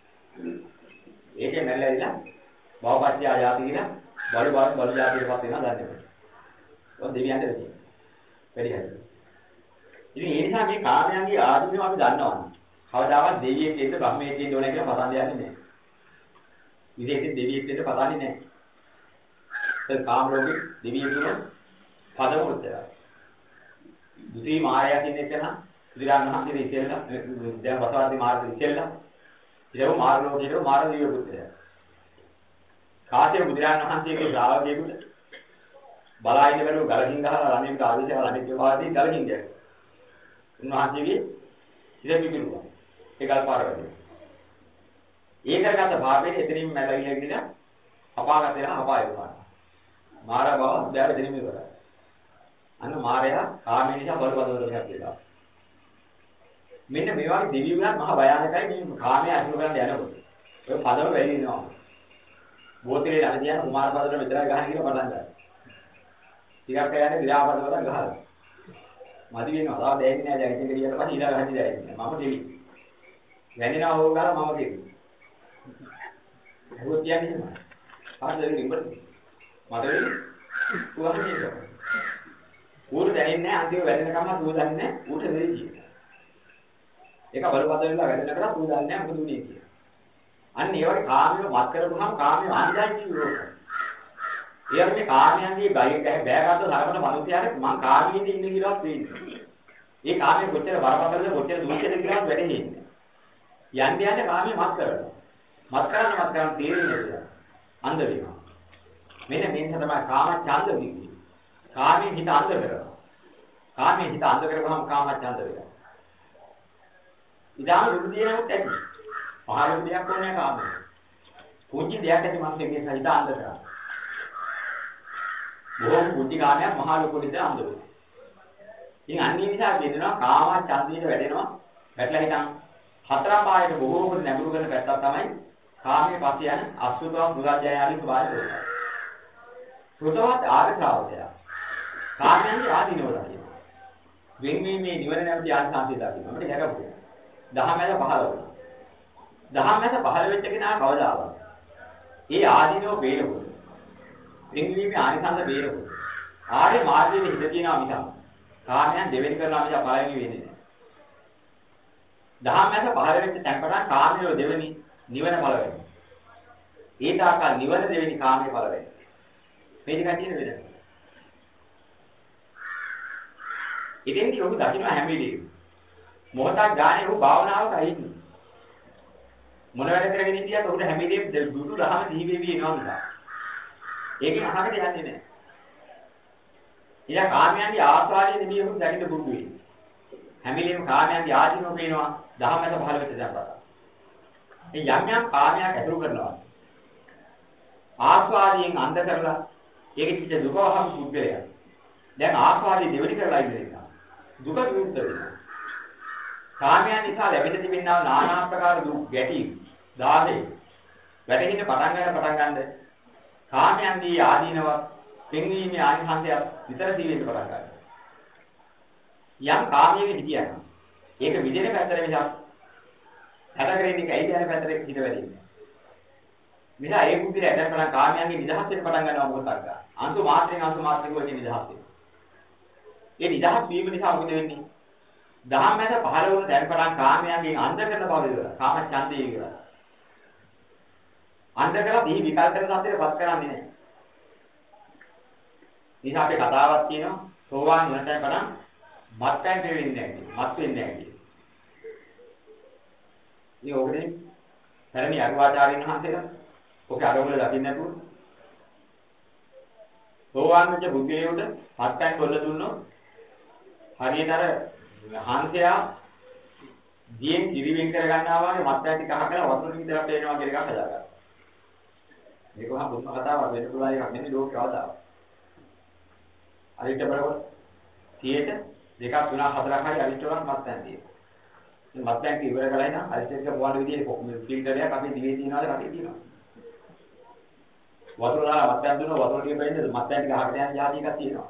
ඒකේ මැරෙලා භවපත්‍ය ආයාති කියන බල බල බල જાතියටපත් වෙනවා දන්නේ නැහැ. ඔය දෙවියන්ට වෙන්නේ. වැඩි හරියට. ඉතින් ඒ නිසා මේ කාමයන්ගේ ආධිනව අපි දන්නවා. කවදාවත් දෙවියෙක් දෙන්න බ්‍රහ්මයෙක් දෙන්න ඕනේ කියලා පතන් දෙන්නේ නැහැ. විදේශේ දෙවියෙක් දෙන්න පතන්නේ නැහැ. ඒ කාම ලෝකෙ දිවියුන පදම උත්තර. දුති මායя කියන එක නම් බුදුරජාණන් වහන්සේ ඉතිරෙලා දැන් වසවාදී මාර්ගය ඉතිරෙලා ඊළඟ මාර්ග ලෝකයේ මාර්ග දිව්‍ය පුත්‍රය. කාශ්‍යප බුදුරජාණන් වහන්සේගේ ශ්‍රාවකයෙකුට බලායින බැලුව ගලකින් ගහලා ළමෙක් ආදේශය ළමෙක් විවාදේ ගලකින් ගියා. උන්වහන්සේගේ ඉතිරි පිළිතුර. ඒ ගල් පාර වැඩි. ඒකකට භාවයේ එතනින් මැලවිලා ගිහින් අපාගත වෙලා අපාය උපාන. මාරා බව දැර දෙනින් ඉවරයි. අන්න මාරයා කාමයේ නිසා බලපදවලට හැප්පෙලා. මෙන්න මේ වගේ දෙවි වුණත් මහ භයානකයි මේ කාමයේ අසුර කරන්න යනකොට. ඔය පදම වැඩි වෙනවා. බෝතලේ ළඟ තියන කුමාර පදවල විතරයි ගහන කියලා පටන් ගන්නවා. ටිකක් යන්නේ විරාපදවල ගහලා. මදි වෙනවා. තාම දැනෙන්නේ නැහැ. දැන් ඉතින් ගියට පස්සේ ඊළඟ හැටි දැනෙන්නේ. මම දෙවි. වැන්නේනවා ඕක ගාලා මම දෙවි. ඒක කියන්නේ නෑ. ආයෙත් ඉඹර. මට වෙන්නේ. උවහන් කියනවා. ඌට දැනෙන්නේ නැහැ අන්තිම වැදෙනකම ඌ දන්නේ නැහැ ඌට දෙවි කියලා. ඒක බලපද වෙලා වැදෙන කරා ඌ දන්නේ නැහැ මොකද උනේ කියලා. අන්න ඒ වගේ කාමිය මත් කරපුවාම කාමිය අනිදායි කියනවා. ඒ වගේ කාමයන්ගේ බය බෑගත්තු සරපන මිනිස්යාට මං කාමියෙද ඉන්නේ කියලාත් වෙන්නේ. ඒ කාමිය කොච්චර බරපතලද කොච්චර දුක්ඛද කියලාත් වැටහෙන්නේ. යන්නේ යන්නේ කාමිය මත් කරනවා. මත් කරන්න මත් කරන්න තේරෙන්නේ නැහැ. අන්ධ වෙනවා. මෙන්න මේක තමයි කාම ඡන්ද විදි. කාමයේ හිත අන්ධ කරනවා. කාමයේ හිත අන්ධ කරගම කාම ඡන්ද වෙනවා. ඉදාම රුධියනොත් ඇති. පහළ දෙයක් ඕනේ කාමයේ. කුංචි දෙයක් ඇති මනසේ හිත අන්ධ කරනවා. බොහොම කුංචි කාමයක් මහා ලොකු නිසා අන්ධ වෙනවා. ඉතින් අන්නේ නිසා කියනවා කාම ඡන්දයට වැඩෙනවා. වැටලා හිටන් හතරම් පායට බොහෝ කොට නැඹුරු කරන පැත්තක් තමයි කාමයේ පස්සේ යන අසුතව දුරජය ආදී ස්වභාවය. සුතවත් ආර්ය ශ්‍රාවකයා කාමයන්ගේ ආදීනවලා කියනවා. වෙන්වීමේ නිවන නැමැති ආනිසංසය දකින්න. අපිට හැරෙන්නේ. දහමැද පහළ වුණා. දහමැද පහළ වෙච්ච කෙනා කවදාවත්. ඒ ආදීනව බේරෙන්න. වෙන්වීමේ ආනිසංස බේරෙන්න. ආර්ය මාර්ගයේ හිත තියනවා මිසක් කාමයන් දෙවෙනි කරනවා මිසක් පළවෙනි වෙන්නේ නැහැ. දහමැද පහළ වෙච්ච තැන්පටන් කාමයේ දෙවෙනි නිවන පළවෙනි. ඒ තාකල් නිවන දෙවෙනි කාමයේ පළවෙනි. මේ දෙක තියෙන වෙනස. ඉතින් ඔහු දකින්න හැම වෙලේම මොහොතක් ගානේ ඔහු භාවනාවක අයින්නේ. මොන වැඩ කරගෙන ඉඳියත් ඔහුට හැම වෙලේම දුරු රහම දිවි වේවි එනවා නිසා. ඒකෙන් අහකට යන්නේ නැහැ. ඊළඟ කාමයන්ගේ ආස්වාදයේ නෙමෙයි ඔහු දකින්න බුදු වෙන්නේ. හැම වෙලේම කාමයන්ගේ ආධිනව පේනවා දහමක පහළ වෙච්ච දැන්පත. මේ යම් යම් කාමයක් ඇතුළු කරනවා. ආස්වාදයෙන් අන්ධ කරලා ඒකෙ පිට දුක වහම පුද්ගලයා. දැන් ආස්වාදයේ දෙවෙනි කරලා ඉඳලා දුක විමුක්ත වෙනවා. කාමයන් නිසා ලැබෙන තිබෙනා নানা ආකාර දුක් ගැටි දාහේ වැටෙන්න පටන් ගන්න පටන් ගන්න කාමයන්ගේ ආදීනව පෙන්වීමේ ආනිසංසය විතර සීලෙන්න පටන් ගන්නවා. යම් කාමයක හිතියනවා. ඒක විදිහේ පැත්තට මිසක් හතරගෙන ඉන්නේ ඇයි කියන පැත්තට හිත වැඩින්නේ. මෙහා ඒ බුද්ධිය ඇදන් කරන කාමයන්ගේ නිදහස් වෙන්න පටන් ගන්නවා මොකක්ද ගන්න. අන්තු මාත්‍රෙන් අන්තු මාත්‍රෙක වෙන්නේ නිදහස් වෙනවා. ඒ නිදහස් වීම නිසා මොකද වෙන්නේ? දහම් මැද පහළ වුණ දැන් පටන් කාමයන්ගෙන් අන්ධ කරන බව ඉවරයි. කාම ඡන්දේ ඉවරයි. අන්ධ කරලා මේ විකල්ප කරන අතරපත් කරන්නේ නැහැ. නිසා අපේ කතාවක් තියෙනවා සෝවාන් වෙනතෙන් පටන් මත්පැන් දෙවෙන්නේ නැහැ. මත් වෙන්නේ නැහැ. මේ ඔබනේ පැරණි අරුවාචාරින් වහන්සේලා ඔක අරවල දකින්න නැතුව සෝවාන් වෙච්ච බුද්ධියට මත්පැන් කොල්ල දුන්නොත් හරියට අර හාන්සයා දියෙන් කිරිවෙන් කර ගන්නවා වගේ මත්පැන් ටික අහකලා වතුර විතරක් පේනවා කියන එකක් හදාගන්නවා. මේක වහා බුද්ධ කතාවක් වෙන්න පුළුවන් එකක් නෙමෙයි ලෝක කතාවක්. අරිට බරව තියේට දෙකක් තුනක් හතරක් හරි අරිට වරක් මත්පැන් තියෙනවා. මේ මත්පැන් කි ඉවර කරලා ඉතින් අරිට එක මොන විදිහේ ෆිල්ටරයක් අපි දිවේ තියනවාද රටේ තියෙනවා. වතුර දාලා මත්පැන් දුන්නා වතුර ටික බැින්ද මත්පැන් ටික අහකට යන જાති එකක් තියෙනවා.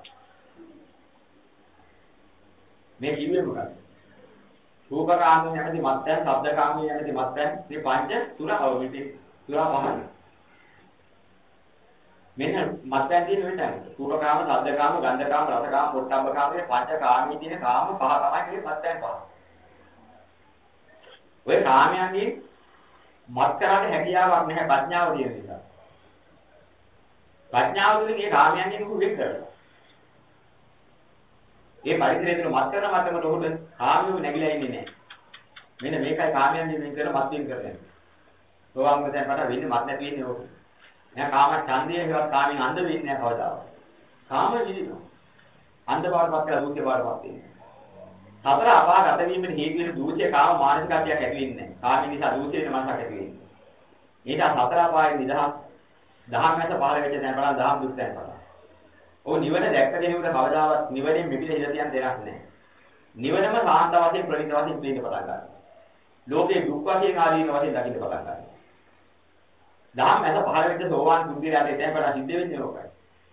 මේ කිව්වේ මොකක්ද? රූපකාමී නැමැති මත්පැන්, ශබ්දකාමී නැමැති මත්පැන් මේ පංච තුන අවමිති තුන පහයි. මෙන්න මත්පැන් තියෙන වෙනයි. රූපකාම, ශබ්දකාම, ගන්ධකාම, රසකාම, පොට්ටබ්බකාම මේ පංච කාමී තියෙන කාම පහ තමයි මේ මත්පැන් පහ. ඔය කාමයන්ගේ මත් කරන්න හැකියාවක් නැහැ ප්‍රඥාව තියෙන නිසා. ප්‍රඥාව තුළින් මේ කාමයන්ගෙන් ඔහු වෙන් කරනවා. ඒ පරිසරය තුළ මත් කරන මට්ටමට ඔහුට කාමියෝ නැగిලා ඉන්නේ නැහැ. මෙන්න මේකයි කාමයන්ගෙන් වෙන් කරන මත් වෙන් කරන්නේ. සෝවාන් වෙන පට වෙන්නේ මත් නැති වෙන්නේ ඕක. එයා කාම ඡන්දයේ හේවත් කාමෙන් අන්ධ වෙන්නේ නැහැ කවදාවත්. කාම විදිනවා. අන්ධ බවටපත් කරලා දුක්ඛ බවටපත් වෙන්නේ. සතර අපාගත වීමෙන් හේතු වෙන දුක්ඛේ කාම මානසික අධ්‍යයක් ඇති වෙන්නේ නැහැ. කාම නිසා දුක්ඛේ මනසක් ඇති වෙන්නේ. ඊට සතර අපායේ නිදහස් දහම් මැද පහළ වෙච්ච දැන් බලන්න දහම් දුක් දැන් බලන්න. ඔය නිවන දැක්ක කෙනෙකුට කවදාවත් නිවනේ මෙපිට හිත තියන් දෙයක් නැහැ. නිවනම සාන්ත වශයෙන් ප්‍රණීත වශයෙන් දෙන්න පටන් ගන්නවා. ලෝකේ දුක් වශයෙන් ආදීන වශයෙන් දකින්න පටන් ගන්නවා. දහම් මැද පහළ වෙච්ච සෝවාන් බුද්ධිලාට දැන් බලන්න සිද්ධ වෙන්නේ ඕකයි.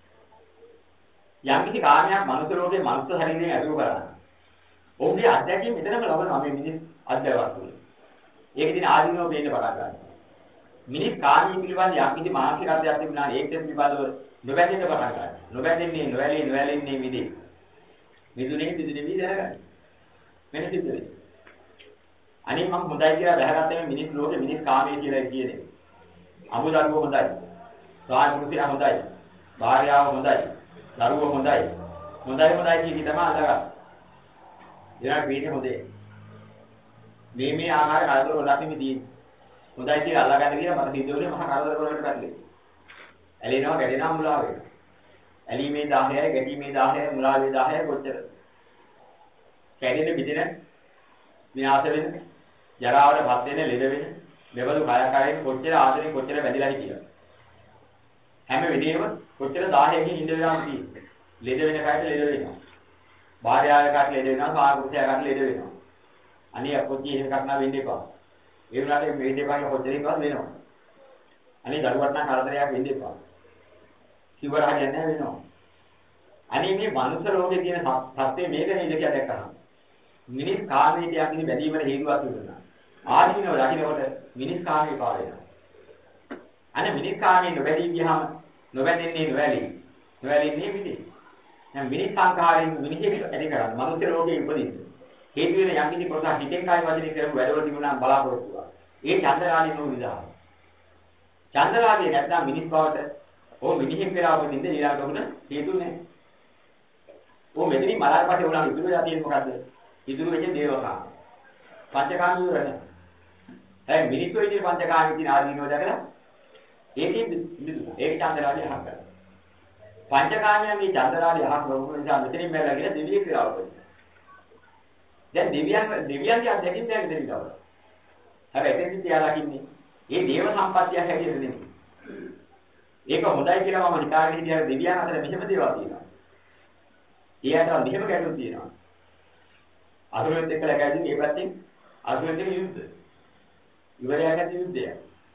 යම් කිසි කාර්යයක් මනුස්ස ලෝකේ මනුස්ස ශරීරයෙන් අදුව කරනවා. ඔහුගේ අධ්‍යක්ෂින් මෙතනම ලබනවා මේ මිනිස් අධ්‍යයවත් තුළ. ඒක දින ආදීනව වෙන්න පටන් ගන්නවා. මිනිස් කාර්යය පිළිබඳ යම් කිසි මානසික අධ්‍යයයක් තිබුණා ඒක පිළිබඳව නොබැඳෙන්න පටන් ගන්නවා. නොබැඳෙන්නේ නොවැළී නොවැළෙන්නේ විදි. මිදුනේ මිදුනේ වි දැනගන්න. මෙන්න සිද්ධ වෙන්නේ. අනේ මම හොඳයි කියලා දැනගත්තම මිනිස් ලෝකේ මිනිස් කාමයේ කියලා කියන්නේ. අමුදරුව හොඳයි. සායමුතිය හොඳයි. භාර්යාව හොඳයි. දරුවෝ හොඳයි. හොඳයි හොඳයි කියන තමයි අල්ලගන්න. ඒකට වීනේ හොඳේ. මේ මේ ආහාර කරදර වලට මෙදී හොඳයි කියලා අල්ලගන්න කියලා මට සිද්ධ මහා කරදර වලට පැටලෙයි. ඇලෙනවා ගැටෙනවා මුලා වෙනවා. ඇලීමේ දාහයයි ගැටීමේ දාහයයි මුලාවේ දාහයයි කොච්චර. කැඩෙන බිඳෙන විනාශ වෙන ජරාවටපත් වෙන ලෙඩ වෙන මෙබඳු කයකාරයෙන් කොච්චර ආදරෙන් කොච්චර බැඳිලා හිටියද. හැම වෙලේම කොච්චර දාහයකින් ඉඳ වෙලාම තියෙන්නේ. ලෙඩ වෙන කයට ලෙඩ වෙනවා. භාර්යාවකට ලෙඩ වෙනවා, සාහෘදයාකට ලෙඩ වෙනවා. අනේ අපොච්චි එහෙම කරනා වෙන්න එපා. ඒ වුණාට මේ දෙපාරක කොච්චරින්වත් වෙනවා. අනේ දරුවට නම් කරදරයක් වෙන්න එපා. කිව්වර හරියන්නේ නැහැ වෙනවා. අනේ මේ මනුස්ස රෝගේ තියෙන සත්‍ය මේක නේද කියලා දැක්කහම. මිනිස් කාමයේ තියන්නේ බැඳීමේ හේතුවක් තිබුණා. ආදීනව දකින්නකොට මිනිස් කාමයේ පාර වෙනවා. අනේ මිනිස් කාමයේ නොබැඳී ගියාම නොබැඳෙන්නේ නොවැළී. නොවැළෙන්නේ විදිහ. දැන් මිනිස් සංඛාරයෙන් මිනිහෙක් ඇති කරන්නේ මනුස්ස රෝගේ උපදින්න. හේතු වෙන යම් කිසි ප්‍රසාර හිතෙන් කාය වචනේ කරපු වැඩවල තිබුණා බලාපොරොත්තු වෙනවා. ඒ චන්දරාණි නෝ විදහා. චන්දරාණි නැත්නම් මිනිස් බවට ඕ මිනිහෙක් වෙලා උපදින්න ඊළඟට උන හේතු නැහැ. ඕ මෙතනින් මලාරපටේ උනා ඉතුරු වෙලා තියෙන්නේ මොකද්ද? ඉතුරු වෙච්ච දේවකාම. පංචකාමී වල නැහැ. ඒ මිනිස්සු විදිහේ පංචකාමී කියන ආදීනව දැකලා ඒකේ මිදුණා. ඒක චන්දරාණි අහක් කරා. පංචකාමයන් මේ චන්දරාණි අහක් ලොකු නිසා මෙතනින් බැලලා ගිහලා දෙවියෙක් වෙලා උපදිනවා. දැන් දෙවියන් දෙවියන්ගේ අධ්‍යක්ෂින් දැන් දෙවියව. හැබැයි එතෙන්දී තියාලා ඉන්නේ. මේ දේව සම්පත්තිය හැටියට නෙමෙයි. ඒක හොඳයි කියලා මම හිතාගෙන හිටියා දෙවියන් අතර මෙහෙම දේවල් තියෙනවා. ඊයට මෙහෙම ගැටලු තියෙනවා. අසුරෙත් එක්කලා ගැටුම් මේ පැත්තෙන් අසුරෙත් එක්ක යුද්ධ. ඉවරයක් නැති යුද්ධයක්.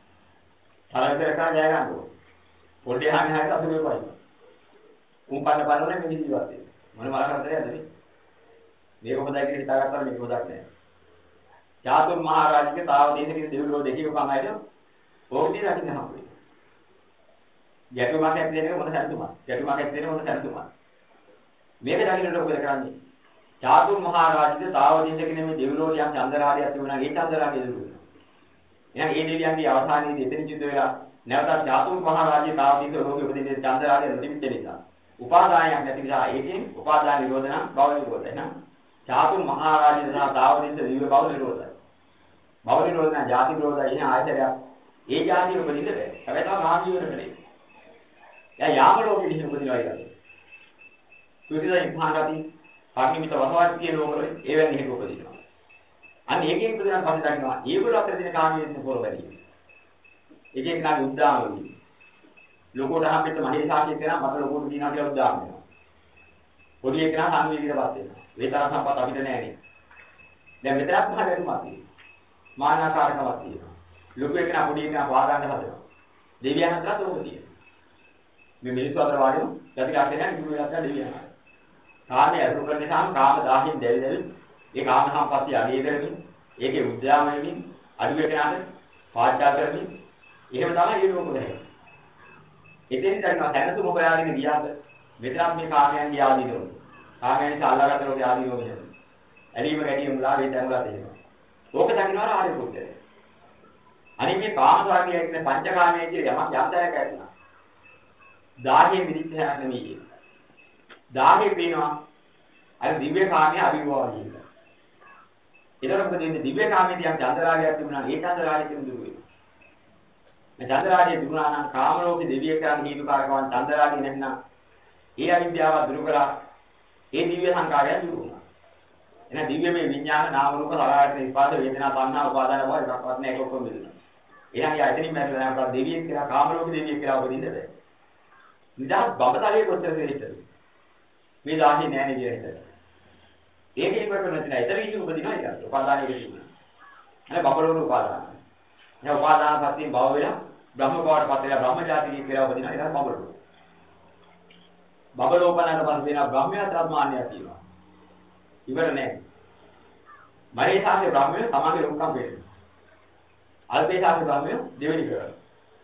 තරතරකා ජය ගන්නවා. පොඩි හාමි හරියට අසුරේ වයි. උන් කන්න බලන්නේ මේ ජීවත් වෙන්නේ. මොන මල කරදරයක්ද මේ? මේක හොඳයි කියලා හිතාගත්තාම මේක හොදක් නෑ. චාතුර් මහ රාජික තාව දේශකේ දෙවිලෝ දෙකේ කමයිද? ඕකදී රකින්න හම්බුනේ. ගැටුමක් ඇති දෙන්නේ මොන සැලසුමක්? ගැටුමක් ඇති දෙන්නේ මොන සැලසුමක්? මේක දකින්නට ඔබ කරන්නේ. චාතුර් මහ රාජික තාව දේශකේ මේ දෙවිලෝ යම් චන්දරාරියක් තිබුණා. ඒ චන්දරාරිය දුන්නා. එහෙනම් මේ දෙවියන්ගේ අවසානයේදී එතන සිද්ධ වෙලා නැවතත් චාතුර් මහ රාජික තාව දේශක ලෝකෙ උපදින්නේ චන්දරාරිය නොතිබෙච්ච නිසා. උපාදානයක් නැති නිසා ඒකෙන් උපාදාන නිරෝධන භව නිරෝධ එහෙනම් චාතුර් මහ රාජික සහ තාව දේශක දිව්‍ය භව නිරෝධය. භව නිරෝධන ජාති නිරෝධය එහෙනම් ආයතනයක්. ඒ ජාතිය උපදින්න බෑ. හැබැයි තව රාජ්‍ය වල නෙමෙයි. එයා යාම ලෝකෙ විසින් උපදිනවා කියලා. සුවිදයි මහාගති පාර්ලිමිත වසවාදී කියන ලෝකවල ඒවෙන් එහෙම උපදිනවා. අන්න ඒකෙන් උපදිනා පස්සේ දකින්නවා ඒගොල්ලෝ අතර තියෙන කාමයේ පොර වැඩි. ඒකෙන් නම් උද්දාම වෙන්නේ. ලෝකෝට හැමෙත් මහේසාකිය කරා මට ලෝකෝට දිනා කියලා උද්දාම වෙනවා. පොඩි එකනා සංවේදීකපත් වෙනවා. වේතන සම්පත අපිට නෑනේ. දැන් මෙතනත් මහ වැටුමක් තියෙනවා. මානාකාරකමක් තියෙනවා. ලොකු එකනා පොඩි එකනා වාගන්න හදනවා. දෙවියන් අතරත් ඕක තියෙනවා. මේ මිනිස්සු අතර වාගෙම යටි කාටේ ඉතුරු වෙලා තියෙන දෙවියන්. කාමයේ අතුරු කරන නිසා කාම දාහින් දෙවි දෙවි ඒ කාම සම්පත්තිය අගය කරමින් ඒකේ උද්‍යාම වෙමින් අඩු එකනාට පාච්චා කරමින් එහෙම තමයි ඒ ලෝකෙ නැහැ. එතෙන් දැක්කම දැනතු මොකද ආගෙන ගියාද? මෙතනත් මේ කාමයන් ගියාදීනෝ. කාමයන් සාල්ලාගත රෝගය ආදීනෝ මෙහෙම. ඇලීම ගැටීම මුලා වේදනුලා තියෙනවා. ඕක දකින්නවා ආර්ය පුද්ගලයා. අනිත් මේ කාම සාගිය කියන පංචකාමයේ කියන යමක් යම්දායක ඇතිනවා. දහයේ මිනිත් හැර නෙමෙයි. දහයේ පේනවා අර දිව්‍ය කාමයේ අවිභවය කියලා. ඒතර මොකද මේ දිව්‍ය කාමයේ තියන් චන්දරාගයක් තිබුණා ඒ චන්දරාගය කියන දුරු වෙනවා. මේ චන්දරාගය තිබුණා නම් කාම ලෝකේ දෙවියෙක් කරන් හේතුකාරකවන් චන්දරාගය නැත්නම් ඒ අවිද්‍යාව දුරු කරා ඒ දිව්‍ය සංකාරය දුරු වුණා. එහෙනම් දිව්‍යමය විඥාන නාම රූප සලආයතන විපාද වේදනා සංඥා උපාදාන බව එකක්වත් නැහැ ඒක ඔක්කොම මිදුණා. එහෙනම් යා එතනින් මැරෙලා යනවා දෙවියෙක් කියලා කාම ලෝකේ දෙවියෙක් කියලා උපදින්නද බැහැ. නිදහස් බබතලයේ කොච්චර දෙහිටද මේ දාහි නෑනේ කියලා. ඒක ඉක්මනට නැතිනම් ඊතර ඉති උපදිනවා ඒක. උපාදානෙ ඉතිරිුණා. අනේ බබලෝන උපාදාන. එහෙනම් උපාදාන සත්‍යයෙන් භව වෙලා බ්‍රහ්ම බවට පත් වෙලා බ්‍රහ්ම ජාතිකී කියලා උපදිනවා ඒක බබලෝ. බබලෝපනකට පත් වෙනා බ්‍රහ්මයා ත්‍ත්මාන්‍යය තියෙනවා. ඉවර නෑ. මරේසාගේ බ්‍රහ්මය තමගේ ලොක්කම් වෙන්නේ. අල්පේසාගේ බ්‍රහ්මය දෙවෙනි කරා.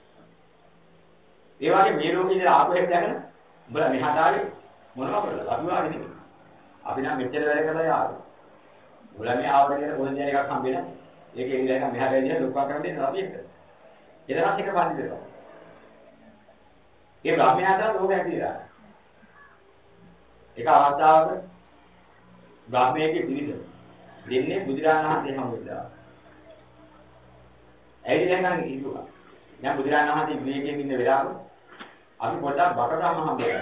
ඒ වගේ මේ ලෝකේ ඉඳලා ආපු හැටි දැකලා උඹලා මෙහාට ආවේ මොනවා කරලාද? අපි වාගේ නෙමෙයි. අපි නම් මෙච්චර වැඩ කරලා ආවේ. උඹලා මේ ආවද කියලා පොඩි දෙයක් එකක් හම්බෙලා ඒකේ ඉඳලා එක මෙහාට ඇවිල්ලා ලොක්කා කරන් දෙන්න අපි එක. එදරත් එක පාඩි දෙනවා. ඒ බ්‍රහ්මයාට ලෝක ඇතිලා. ඒක අවස්ථාවක බ්‍රහ්මයේ පිළිද දෙන්නේ බුදුරජාණන් වහන්සේ හමුවෙලා. ඇයිද දැන් ඉන්නවා. දැන් බුදුරජාණන් වහන්සේ විවේකයෙන් ඉන්න වෙලාව අපි පොඩ්ඩක් බකටම හම්බෙලා.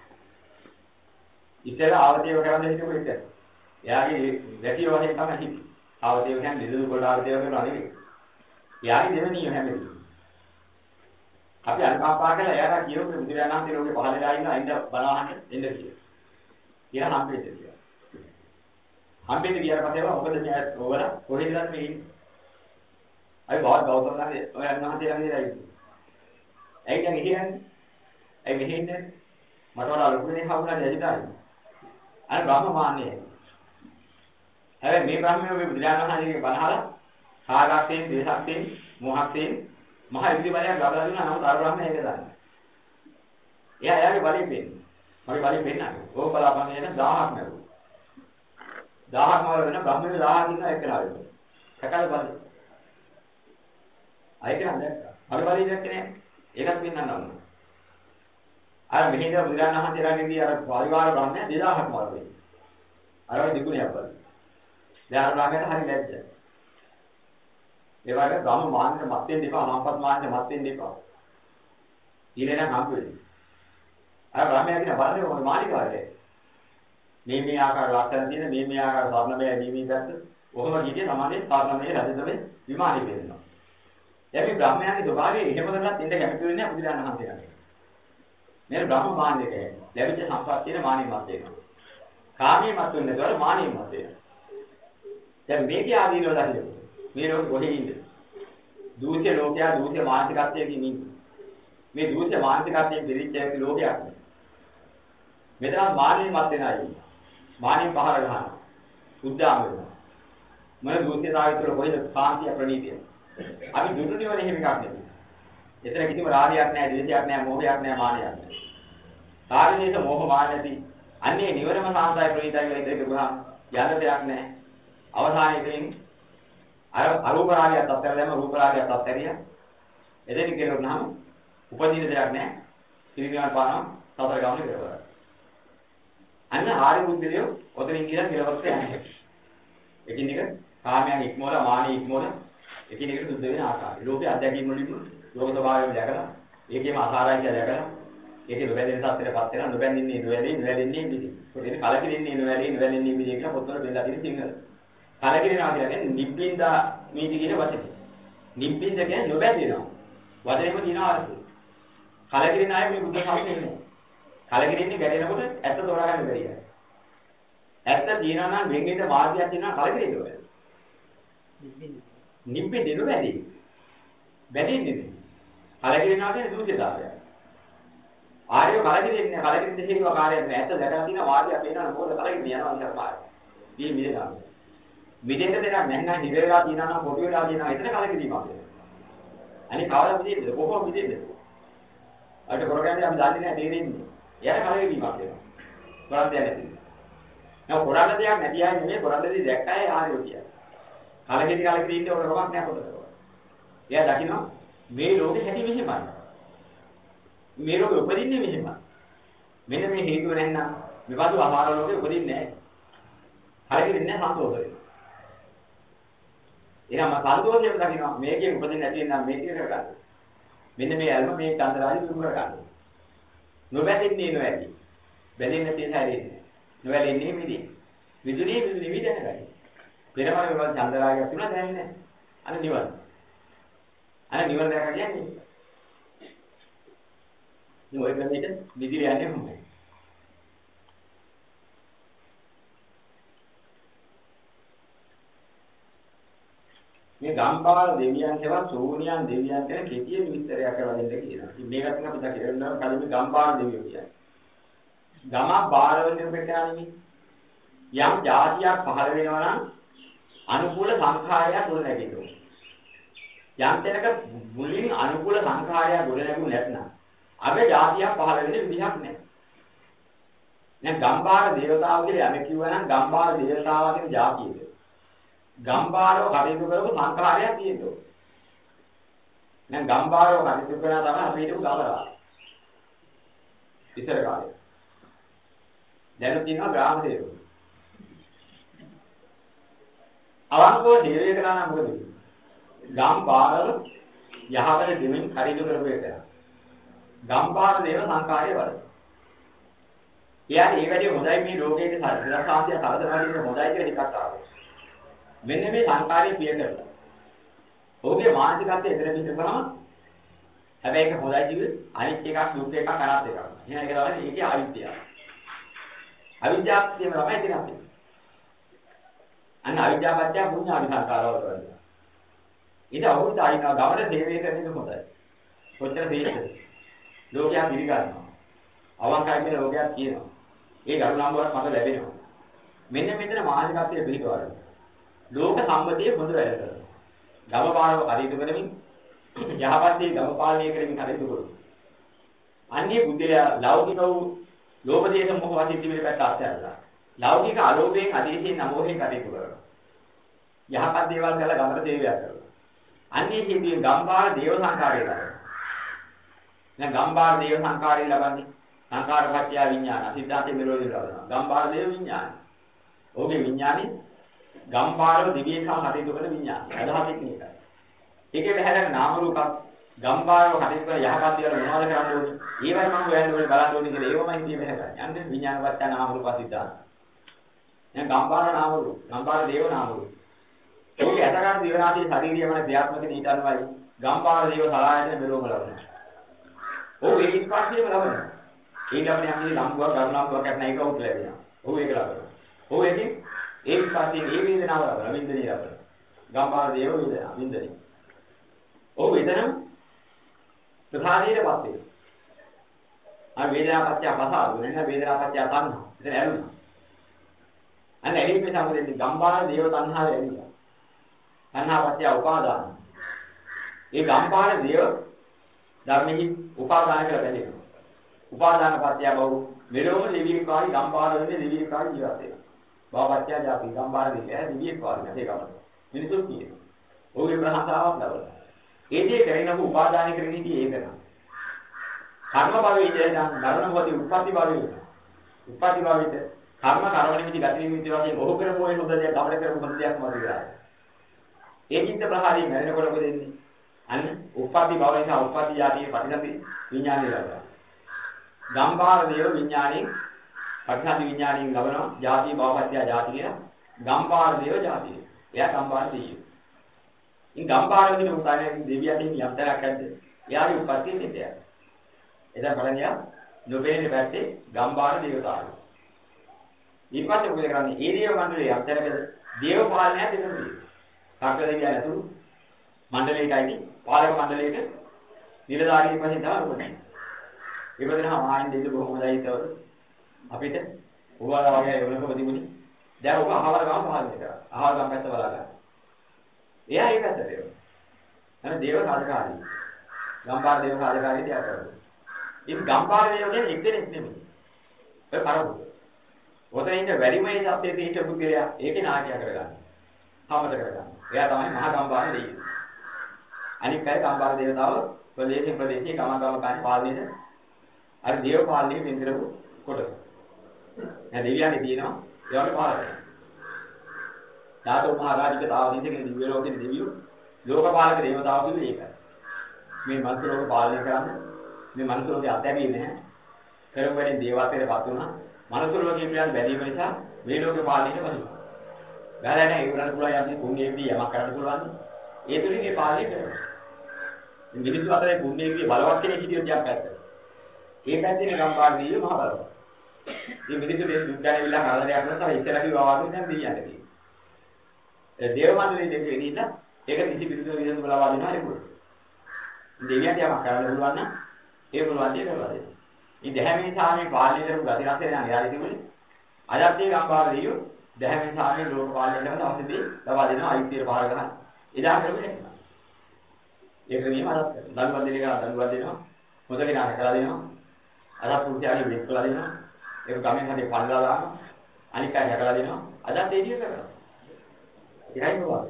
ඉතල ආවදේව කරන්න හිතුව එක. එයාගේ වැටිය වශයෙන් තමයි හිටියේ. ආවදේව කියන්නේ දෙදු කොට ආවදේව කරනවා නෙවෙයි. එයාගේ දෙවෙනිය හැමදේම. අපි අනුකම්පා කරලා එයාට කියමු බුදුරජාණන් වහන්සේ ලෝකේ පහළ වෙලා ඉන්න අයින්ද බලවහන්න දෙන්න කියලා. කියලා හම්බෙච්ච කියලා. හම්බෙන්න ගියාට පස්සේ මොකද මේ ඕවල කොහෙන්ද මේ ඉන්නේ? අය බවත් ගෞතමයන්ගේ ඔය අන්නහතේ ළඟ ඉඳලා ඉන්නේ. ඇයි දැන් ඉහියන්නේ? ඇයි මෙහෙ ඉන්නේ? මට වඩා ලොකු දෙයක් හවුනා දැදිතායි. අර බ්‍රහ්ම මාන්නේ. හැබැයි මේ බ්‍රහ්මයේ මේ බුදුරජාණන් වහන්සේගේ බණහලා කාගක්යෙන්, දේශක්යෙන්, මොහක්යෙන් මහ ඉදිරි බලයක් ගබලා දුන්නා නමුත් අර බ්‍රහ්මයා ඒක දන්නේ. එයා එයාගේ බලයෙන් වෙන්නේ. මගේ බලයෙන් වෙන්නන්නේ. ඕක බලාපන් එන දහයක් නේද? දහයක් මාර වෙන බ්‍රහ්මයේ දහයක් ඉන්න එකලා වෙනවා. සකල බලය. අයික නේද? මගේ බලය දැක්කේ නෑ. ඒකත් වෙන්නන්න ඕන. අර මෙහෙද බුදුරජාණන් වහන්සේලාගේදී අර පරිවාර බ්‍රහ්මයා දෙදාහක් මාර වෙයි. අර වගේ දෙගුණයක් බලන්න. දැන් අර බ්‍රහ්මයාට හරි ලැජ්ජයි. ඒ වගේ බ්‍රහ්ම මාන්නට මත් වෙන්න එපා, අනාපත් මාන්නට මත් වෙන්න එපා. ඊළඟ හම්බ වෙන්නේ. අර බ්‍රහ්මයා කියන බලන්නේ මොකද මානිකාවේ. මේ මේ ආකාර ලක්ෂණ තියෙන මේ මේ ආකාර සාරණමය නිවි පැත්ත කොහොම කියේ සමානයේ සාරණමය රජදමේ විමානි වෙනවා. දැන් මේ බ්‍රහ්මයාගේ ස්වභාවය එහෙම කරලත් ඉන්න කැමති වෙන්නේ නැහැ බුදුරජාණන් වහන්සේලාට. මේ බ්‍රහ්ම මාන්නයක ලැබිච්ච සම්පත් තියෙන මානිය මත වෙනවා. කාමයේ මත වෙන්නේ ඒතකොට මානිය මත වෙනවා. දැන් මේකේ ආදීනව දහිනවා. මේ ලෝකෙ කොහෙ ඉන්නේ? දූෂ්‍ය ලෝකයා දූෂ්‍ය මානසිකත්වයකින් ඉන්නේ. මේ දූෂ්‍ය මානසිකත්වයෙන් පිළිච්ච ලෝකයක්. මෙතන මානිය මත වෙනයි. මානිය පහර ගන්නවා. උද්දාම වෙනවා. මොන දූෂ්‍යතාවය තුළ කොහෙද සාන්තිය ප්‍රණීතිය? අපි දුරු නිවන එහෙම එකක් නෙමෙයි. එතන කිසිම රාගයක් නැහැ, ද්වේෂයක් නැහැ, මොහයක් නැහැ, මානයක් නැහැ. කාර්යනේස මොහ මාන නැති අන්නේ නිවනම සාන්තයි ප්‍රණීතයි කියලා ඉතින් ගුණා යන්න දෙයක් නැහැ. අවසානයේ තියෙන්නේ අර අරූප රාගයත් අත්හැර දැම්ම රූප රාගයත් අත්හැරියා. එදෙන කියනොත්නම් උපදීන දෙයක් නැහැ. පිළිගන්න පාන සතර ගමන කෙරවලා. අන්න ආරි බුද්ධිය ඔතනින් කියලා කෙලවරට යන්නේ. එකින් එක කාමයන් ඉක්මවලා මානෙ ඉක්මවලා එකින් එකට සුද්ධ වෙන ආකාරය. ලෝකයේ අධ්‍යක්ීම් වලින් ලෝක ස්වභාවයෙන් දැකලා ඒකේම අසාරයි කියලා දැකලා ඒකේ නොබැඳෙන සත්‍යයටපත් වෙනවා. නොබැඳින්නේ නොවැළී නොවැළෙන්නේ ඉඳී. ඒකේ කලකිරින්නේ නොවැළී නොවැළෙන්නේ ඉඳී කියලා පොත්වල දෙලා තියෙන සිංහල. කලකිරිනවා කියන්නේ නිබ්බින්දා මීටි කියන වචනේ. නිබ්බින්ද කියන්නේ නොබැඳෙනවා. වචනේම තියෙනවා අර්ථය. කලකිරින අය මේ බුද්ධ ශාසනය නෙමෙයි. කලකිරින්නේ ගැටෙනකොට ඇත්ත තෝරා ගන්න බැරියයි. ඇත්ත දිනනා නම් වෙන්ගෙන්න මාර්ගයක් තියෙනවා කලකිරින්න ඕනේ. නිබ්බින්ද නොබැඳී. බැඳෙන්නේ නෙමෙයි. කලකිරිනවා කියන්නේ දුෂ්‍යතාවය. ආර්ය කලකිරින්නේ කලකිරින්න හේතුව කාර්යයක් නෑ. ඇත්ත දැකලා තියෙන මාර්ගයක් පේනවා මොකද කලකිරින්න යනවා ඉතින් පාරේ. මේ මිදෙනවා. මිදෙන්න දෙයක් නැත්නම් හිරේලා තියනවා නම් පොඩි වෙලා තියනවා එතන කලකිරීමක් වෙනවා. අනිත් කවදා මිදෙන්නද කොහොම මිදෙන්නද? අර කරගන්නේ අපි දන්නේ නැහැ තේරෙන්නේ. එයාට කලකිරීමක් වෙනවා. කරන්න දෙයක් නැති. නෝ කරන්න දෙයක් නැති අය නෙමෙයි කරන්න දෙයක් දැක්කයි ආරියෝ කියන්නේ. කලකිරි කලකිරි ඉන්න ඕන කමක් නැහැ පොතට. එයා දකිනවා මේ ලෝකෙ හැටි මෙහෙමයි. මේ ලෝකෙ උපදින්නේ මෙහෙම. මෙන්න මේ හේතුව නැත්නම් මෙවදු අපාර ලෝකෙ උපදින්නේ නැහැ. හරියන්නේ නැහැ සන්තෝෂය. එහෙනම් සන්තෝෂයෙන් දකින්න මේකේ උපදින්නේ නැති නම් මේකේ කරගන්න. මෙන්න මේ අල්ම මේ චන්ද්‍රාජි දුරු කරගන්න. නොබැඳින්නේ නොඇති. බැඳෙන්නේ නැති හැරෙන්නේ. නොවැළෙන්නේ මිදී. විදුලිය විදුලි විදැනගයි. පෙරමර වල චන්ද්‍රාජියක් තුන දැනෙන්නේ නැහැ. අනේ නිවන. අනේ නිවන දැක කියන්නේ. මේ ඔය ක්‍රමයට විදුලිය යන්නේ කොහොමද? මේ ගම්පාල දෙවියන් කියලා සෝනියන් දෙවියන් කියන කෙටියෙන් විස්තරයක් කරලා දෙන්න කියනවා. ඉතින් මේකත් අපි දකිනවා කලින් මේ ගම්පාල දෙවියෝ කියන්නේ. ගම බාරවලින් පිටානේ යම් જાතියක් පහළ වෙනවා නම් අනුකූල සංඛාරයක් ගොඩ නැගෙනවා. යම් තැනක මුලින් අනුකූල සංඛාරයක් ගොඩ නැගුණ නැත්නම් අග જાතියක් පහළ වෙන්න විදිහක් නැහැ. දැන් ගම්පාල දේවතාවෝ කියලා යමෙක් කිව්වා නම් ගම්පාල දේවතාවා කියන જાතියද ගම්බාරව කටයුතු කරපු සංඛාරයක් තියෙනවා. දැන් ගම්බාරව කටයුතු කරනා තමයි අපි හිතමු ගවරා. ඉතර කාලේ. දැන් තියෙනවා ග්‍රාම දේවෝ. අවංකව දේවය කරා නම් මොකද වෙන්නේ? ගම්බාරව යහවල දෙමින් කටයුතු කරපු එක. ගම්බාර දේව සංඛාරය වල. එයාට ඒ වැඩි හොඳයි මේ ලෝකයේ සරසාසිය කරදරවලින් හොඳයි කියලා හිතක් ආවා. මෙන්න මේ සංකාරය පිය කරලා. ඔහුගේ මානසිකත්වය එතන පිටකම හැබැයි ඒක හොඳයි කිව්වේ අනිත් එකක් දුක් එකක් අනාත් එකක්. එහෙනම් ඒක තමයි ඒකේ අවිද්‍යාව. අවිද්‍යාව කියම තමයි ඉතින් අපි. අන්න අවිද්‍යාව පත්‍ය පුඤ්ඤාවි සංකාරවල කරන්නේ. ඊට අවුරුද්ද ආයිනා ගමන සේවය කරන එක හොඳයි. කොච්චර තේරෙද? ලෝකයා පිළිගන්නවා. අවංකයි කියන ලෝකයක් කියනවා. ඒ ගරුණාම්බුවක් මට ලැබෙනවා. මෙන්න මෙතන මානසිකත්වයේ පිළිගවනවා. ලෝක සම්මතිය හොඳ වැඩ කරනවා. ගමපාලව කටයුතු කරමින් යහපත්දී ගම පාලනය කරමින් කටයුතු කරනවා. අන්නේ බුද්ධයා ලෞකික වූ ලෝභ දේශ මොහ වශයෙන් තිබෙන පැත්ත අත්හැරලා. ලෞකික අලෝභයෙන් අධිශයෙන් නමෝහෙන් කටයුතු කරනවා. යහපත් දේවල් කරලා ගමට සේවයක් කරනවා. අන්නේ කියන්නේ ගම්බාර දේව සංකාරය ලබනවා. දැන් ගම්බාර දේව සංකාරය ලබන්නේ සංකාරපත්‍ය විඥාන සිද්ධාන්තේ මෙලෝදී ලබනවා. ගම්බාර දේව විඥාන. ඔහුගේ විඥානේ ගම්බාරව දිවියෙන් සහ කටයුතු කරන විඥාන. අදහසක් මේකයි. ඒකේ වැහැරෙන නාම රූපක් ගම්බාරව කටයුතු කරන යහපත් දේවල් මොනවද කරන්න ඕනේ? ඒවයි මම හොයන්න ඕනේ බලන්න ඕනේ කියලා ඒවමයි ඉතින් වැහැරෙන්නේ. යන්නේ විඥානපත්‍ය නාම රූප සිද්ධාන්ත. දැන් ගම්බාර නාම රූප, ගම්බාර දේව නාම රූප. ඒකේ අතගාන දිවනාදී ශාරීරිය වන ක්‍රියාත්මක නීතන්වයි ගම්බාර දේව සලආයතන මෙලොවම ලබනවා. ඔව් ඒක ඉස්පස්සියම ලබනවා. ඒ ළමනේ අපි ලම්බුවක් ගරුණාම්බුවක් නැත්නම් ඒක උත් ලැබෙනවා. ඔව් ඒක ලබනවා. ඔව් ඒකේ ඒ විපාකයේ ඒ වේදනාව ලබන වින්දනය ලබන ගම්බාර දේව වේදනා වින්දනය. ඔව් එතනම ප්‍රධානීයපත් වේ. ආ වේදනාපත්‍ය පසාව වෙන වේදනාපත්‍ය තණ්හා. එතන ඇලුනා. අන්න එළින් මේ සම්බන්ධයෙන් ගම්බාර දේව තණ්හාව ඇලිලා. තණ්හාපත්‍ය උපාදාන. ඒ ගම්බාර දේව ධර්මෙහි උපාදාන කියලා බැඳෙනවා. උපාදානපත්‍ය බව මෙලොව දෙවියකාරී ගම්බාර වෙන්නේ දෙවියකාරී ජීවත් වෙනවා. බවපත්‍ය ජාති ගම්බාර දෙවිය දෙවියකාරී නැතේ ගමන. මිනිසුන් කියනවා. ඔහුගේ ප්‍රහසාවක් ලබනවා. ඒ දේ කරගෙන උපාදාන කරගෙන ඉදී ඒක නම. කර්ම භවයේ ඉඳන් නරණ මොහොතේ උත්පත්ති භවයේ වෙනවා. උත්පත්ති භවයේ කර්ම කර්ම නිමිති ගති නිමිති වශයෙන් ඔහු කරපු ඒ හොඳ දෙයක් අපිට කරපු හොඳ දෙයක් මොකද කියලා. ඒ චිත්ත ප්‍රහාරී මැරෙනකොට මොකද වෙන්නේ? අන්න උත්පත්ති භවයේ සහ උත්පත්ති යාතියේ ප්‍රතිසන්දි විඥානය ලබනවා. ගම්බාර දේව විඥාණයෙන් ප්‍රතිසන්දි විඥාණයෙන් ලබනවා. යාති භවපත්‍ය යාති කියන ගම්බාර දේව යාතිය. එයා ගම්බාර දෙවියෝ. ඉතින් ගම්බාර විදිහට උදාහරණයක් දෙවියන්ට යම්තරක් ඇද්ද? එයාගේ උත්පත්තිය මෙතන. එදා බලන්න නොබේනේ පැත්තේ ගම්බාර දේවතාවෝ. ඊපස්සේ මොකද කරන්නේ? ඒ දේව මණ්ඩලයේ යම්තරකද දේව පාලනය දෙනවා. සාකල දෙවියන් ඇතුළු මණ්ඩලයකයි පාලක මණ්ඩලයක නිලධාරීන් වශයෙන් තමයි උන්නේ. ඉවදෙනා මායින් දෙන්න බොහොම හොඳයි තවද අපිට උවාලා වගේ වෙනකම තිබුණේ. දැන් ඔබ අහවල ගම පාලනය කරා. අහවල ගම පැත්ත බලා ගන්න. එයා ඒ පැත්තට ඒවා. අනේ දේව සාධකාරී. ගම්බාර දේව සාධකාරී තියා කරනවා. ඉතින් ගම්බාර දේව කියන්නේ එක්කෙනෙක් නෙමෙයි. ඒ කරපො. ඔතන ඉන්න වැඩිම ඒ සත්‍යයේ තියෙන පුද්ගලයා ඒකේ නාට්‍ය කරගන්න. සමත කරගන්න. එයා තමයි මහා ගම්බාර දෙවියෝ. අනිත් අය ගම්බාර දේවතාව ප්‍රදේශයෙන් ප්‍රදේශයේ ගම ගම ගානේ පාලනයේ අර දේව පාලනයේ වෙන් කරපු කොටස. දැන් දෙවියන්ගේ තියෙනවා ඒ වගේ පාලනය. ධාතු මහරජික තාවදීන් කියන දිව්‍ය ලෝකේ දෙවියෝ ලෝකපාලක දේවතාවෝ කියන්නේ ඒකයි. මේ මනුස්ස ලෝක පාලනය කරන්නේ මේ මනුස්ස ලෝකේ අත්හැරියේ නැහැ. කරපු වැඩි දේවත්වයටපත් වුණා. මනුස්ස ලෝකේ පිළිබඳ බැඳීම නිසා මේ ලෝකේ පාලනයට වදිනවා. බැලලා නැහැ ඒ උරන් පුළා යන්නේ පුණ්‍යයේදී යමක් කරන්න පුළුවන්. ඒ තුලින් මේ පාලනය කරනවා. මිනිස්සු අතරේ පුණ්‍යයේ බලවත් කෙනෙක් හිටියොත් යක් පැත්තට. ඒ පැත්තේ ගම්පාඩියේ මහ බලවත්. මේ මිනිස්සු මේ දුක්ගානේ විලා කරදරයක් කරනවා ඉස්සරහ කිව්වා වගේ දැන් දෙයියන්ට කියනවා. ඒ දේව මණ්ඩලයේ දෙක වෙනිලා ඒක කිසි පිළිතුරු විදිහට බලවා දෙනවා ඒක. දෙවියන්ට යමක් කරන්න පුළුවන් නම් ඒ පුළුවන් දේ කරලා දෙන්න. මේ දැහැමී සාමයේ පාලනය කරපු ගති රසය නම් යාලි තිබුණේ. අදත් ඒ ගම්පාඩියේ දැහැමී සාමයේ ලෝක පාලනය කරන අවශ්‍යදී ලබා දෙනවා අයිතිය පහර ගන්න. එදා කරන්නේ නැහැ. ඒක නියම අරත් කරනවා. දඬුවම් දෙන එක දඬුවම් දෙනවා. හොඳ කෙනා කරලා දෙනවා. අරත් පුරුෂයාගේ වෙස් කළා දෙනවා. ඒක ගමෙන් හදේ පල්ලා දානවා. අනික් අය හැකලා දෙනවා. අදත් ඒ විදිහට කරනවා. ඒකයි මොකද?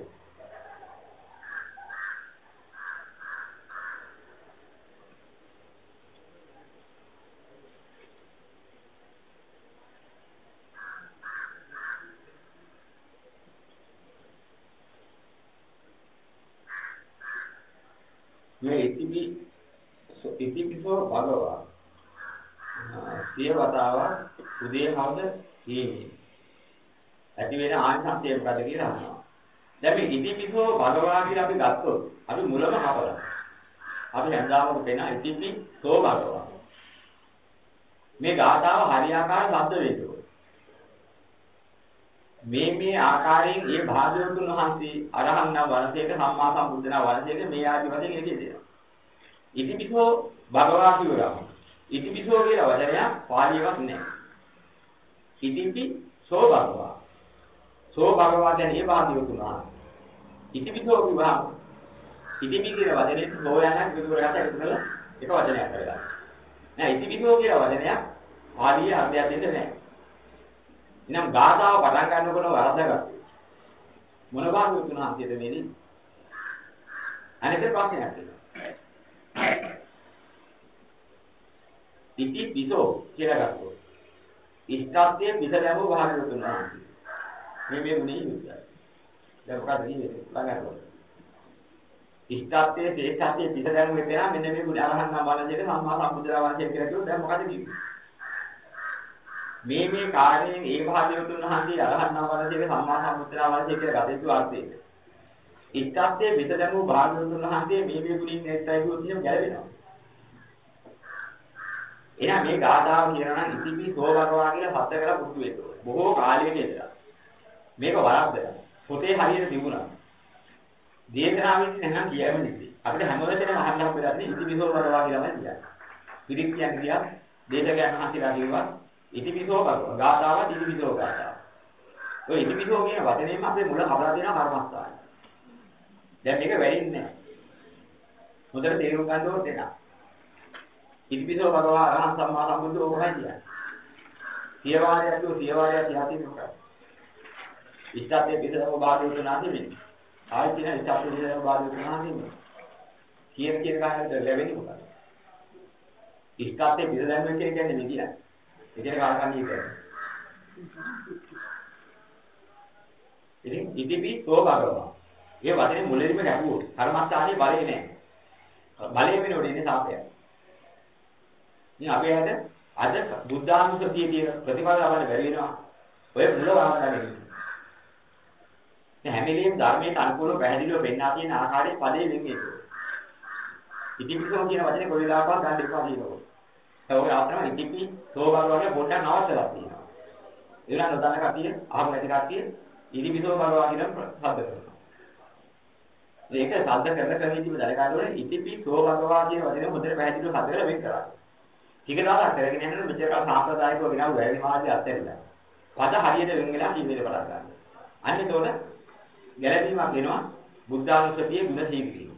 මේ ඉතිපි ඉතිපිසෝ භගවා සිය වතාව උදේ හවස හීනේ ඇති වෙන ආනිසංසය මොකද කියලා අහනවා. දැන් මේ ඉතිපිසෝ භගවා කියලා අපි ගත්තොත් අපි මුලම හපලා. අපි හැන්දාමක වෙන ඉතිපිසෝ භගවා. මේ ගාථාව හරියාකාර શબ્ද වේදෝ. මේ මේ ආකාරයෙන් මේ භාග්‍යවතුන් වහන්සේ අරහන් නම් වංශයේක සම්මා සම්බුද්ධ නම් වංශයේක මේ ආදි වශයෙන් එකේ දෙනවා. ඉතිපිසෝ භගවා කියනවා. ඉතිපිසෝ කියලා වචනයක් පාලියවත් නැහැ. ඉතිපිසෝ භගවා. සෝ භගවා කියන්නේ මේ භාග්‍යවතුන් වහන්සේ. ඉතිපිසෝ විවාහ. ඉතිපි කියන වචනේ සෝ යනක් විදුරකට එකතුනලා එක වචනයක් කරගන්න. නෑ ඉතිපිසෝ කියන වචනයක් පාලියේ අර්ථයක් දෙන්නේ නැහැ. එනම් ගාථාව පටන් ගන්නකොට වරදගත්තා. මොන භාග්‍යවතුන් වහන්සේද මේනි? අනිත් ප්‍රශ්නයක් තියෙනවා. ඉති පිසෝ කියලා ගත්තොත්. ඉස්ත්‍ත්‍යයේ පිස දැමු භාග්‍යවතුන් වහන්සේ. මේ මේ මුනේ ඉන්නේ. දැන් මොකද කියන්නේ? ළඟට. ඉස්ත්‍ත්‍යයේ තේසත්‍යයේ පිස දැමු මෙතන මෙන්න මේ මුනේ අරහන් නම් වහන්සේට සම්මා සම්බුද්ධ වහන්සේ කියලා කිව්වොත් දැන් මොකද කියන්නේ? මේ මේ කාර්යයෙන් ඒ භාග්‍යවතුන් වහන්සේ අරහත් නම් වහන්සේගේ සම්මා සම්බුද්ධ වහන්සේ කියලා ගත යුතු අර්ථය. ඉස්ත්‍ත්‍යයේ පිස දැමු භාග්‍යවතුන් වහන්සේ මේ මේ මුලින් නැත්තයි කියොත් එහෙම ගැලවෙනවා. එහෙනම් මේ ගාථාව කියනවා නම් ඉතිපි සෝවරවා කියලා සත්‍ය කරලා පුතු වෙන්න ඕනේ. බොහෝ කාලයක ඉඳලා. මේක වරද්දලා. පොතේ හරියට තිබුණා. දේශනාවෙන් නැනම් කියවෙන්නේ නැති. අපිට හැම වෙලේම අහන්න හම්බෙන්නේ ඉතිපි සෝවරවා කියලාමයි කියන්නේ. පිළික් කියන්නේ කියා දේශකයන් අහසිලා කිව්වා ඉතිපි සෝවරවා. ගාථාව ඉතිපි සෝ ගාථාව. ඔය ඉතිපි සෝ කියන වචනේම අපේ මුල හබලා දෙන කර්මස්ථානයි. දැන් මේක වැඩින්නේ නැහැ. හොඳට තේරුම් ගන්න ඕනේ දෙන්න. ඉතිපිසෝ භගවා අරහං සම්මා සම්බුද්ධ ඕකයි කියන්නේ. සියවාරය අතෝ සියවාරය තියාතින් මොකක්ද? ඉස්ත්‍ත්‍යයේ පිටතම භාග්‍යවතුන් නැති වෙන්නේ. ආයි කියන ඉස්ත්‍ත්‍යයේ පිටතම භාග්‍යවතුන් නැති වෙන්නේ. කියන කියන කාරණාවට ලැබෙන්නේ මොකක්ද? ඉස්ත්‍ත්‍යයේ පිටතම කියන්නේ කියන්නේ මේ කියන්නේ. ඒ කියන්නේ කාරණා කියන්නේ. ඉතින් ඉතිපිසෝ භගවා. ඒ වචනේ මුලින්ම ගැහුවොත් කර්මස්ථානයේ බලේ නැහැ. බලේ වෙනකොට ඉන්නේ සාපයක්. ඉතින් අපි හැද අද බුද්ධානුස්සතිය කියන ප්‍රතිපදාව ගන්න බැරි වෙනවා. ඔය මුල වහගන්න. දැන් හැම වෙලේම ධර්මයට අනුකූලව පැහැදිලිව වෙන්නා තියෙන ආකාරයේ පදේ වෙන්නේ. ඉතිපිසෝ කියන වචනේ කොයි වෙලාවකවත් ගන්න එපා කියනවා. ඒක ඔය ආත්‍රම ඉතිපි සෝබරවගේ පොඩ්ඩක් නවත්තලා තියෙනවා. ඒලා නොදන්න කතිය, අහම නැති කතිය ඉතිපිසෝ බලවා කියන શબ્ද කරනවා. මේක શબ્ද කරන ක්‍රමයේදී දැනගන්න ඕනේ ඉතිපි සෝබරවා කියන වචනේ හොඳට පැහැදිලිව හද කරලා වෙන් කරා. ටික දවසක් කරගෙන යනකොට මෙච්චර කාල සාම්ප්‍රදායිකව ගෙනාවු වැරදි මාර්ගය අත්හැරිලා. පද හරියට වෙන් වෙලා ජීවිතේ පටන් ගන්නවා. අන්න ඒතකොට ගැළපීමක් වෙනවා බුද්ධානුස්සතියේ ගුණ සීග්‍රිය.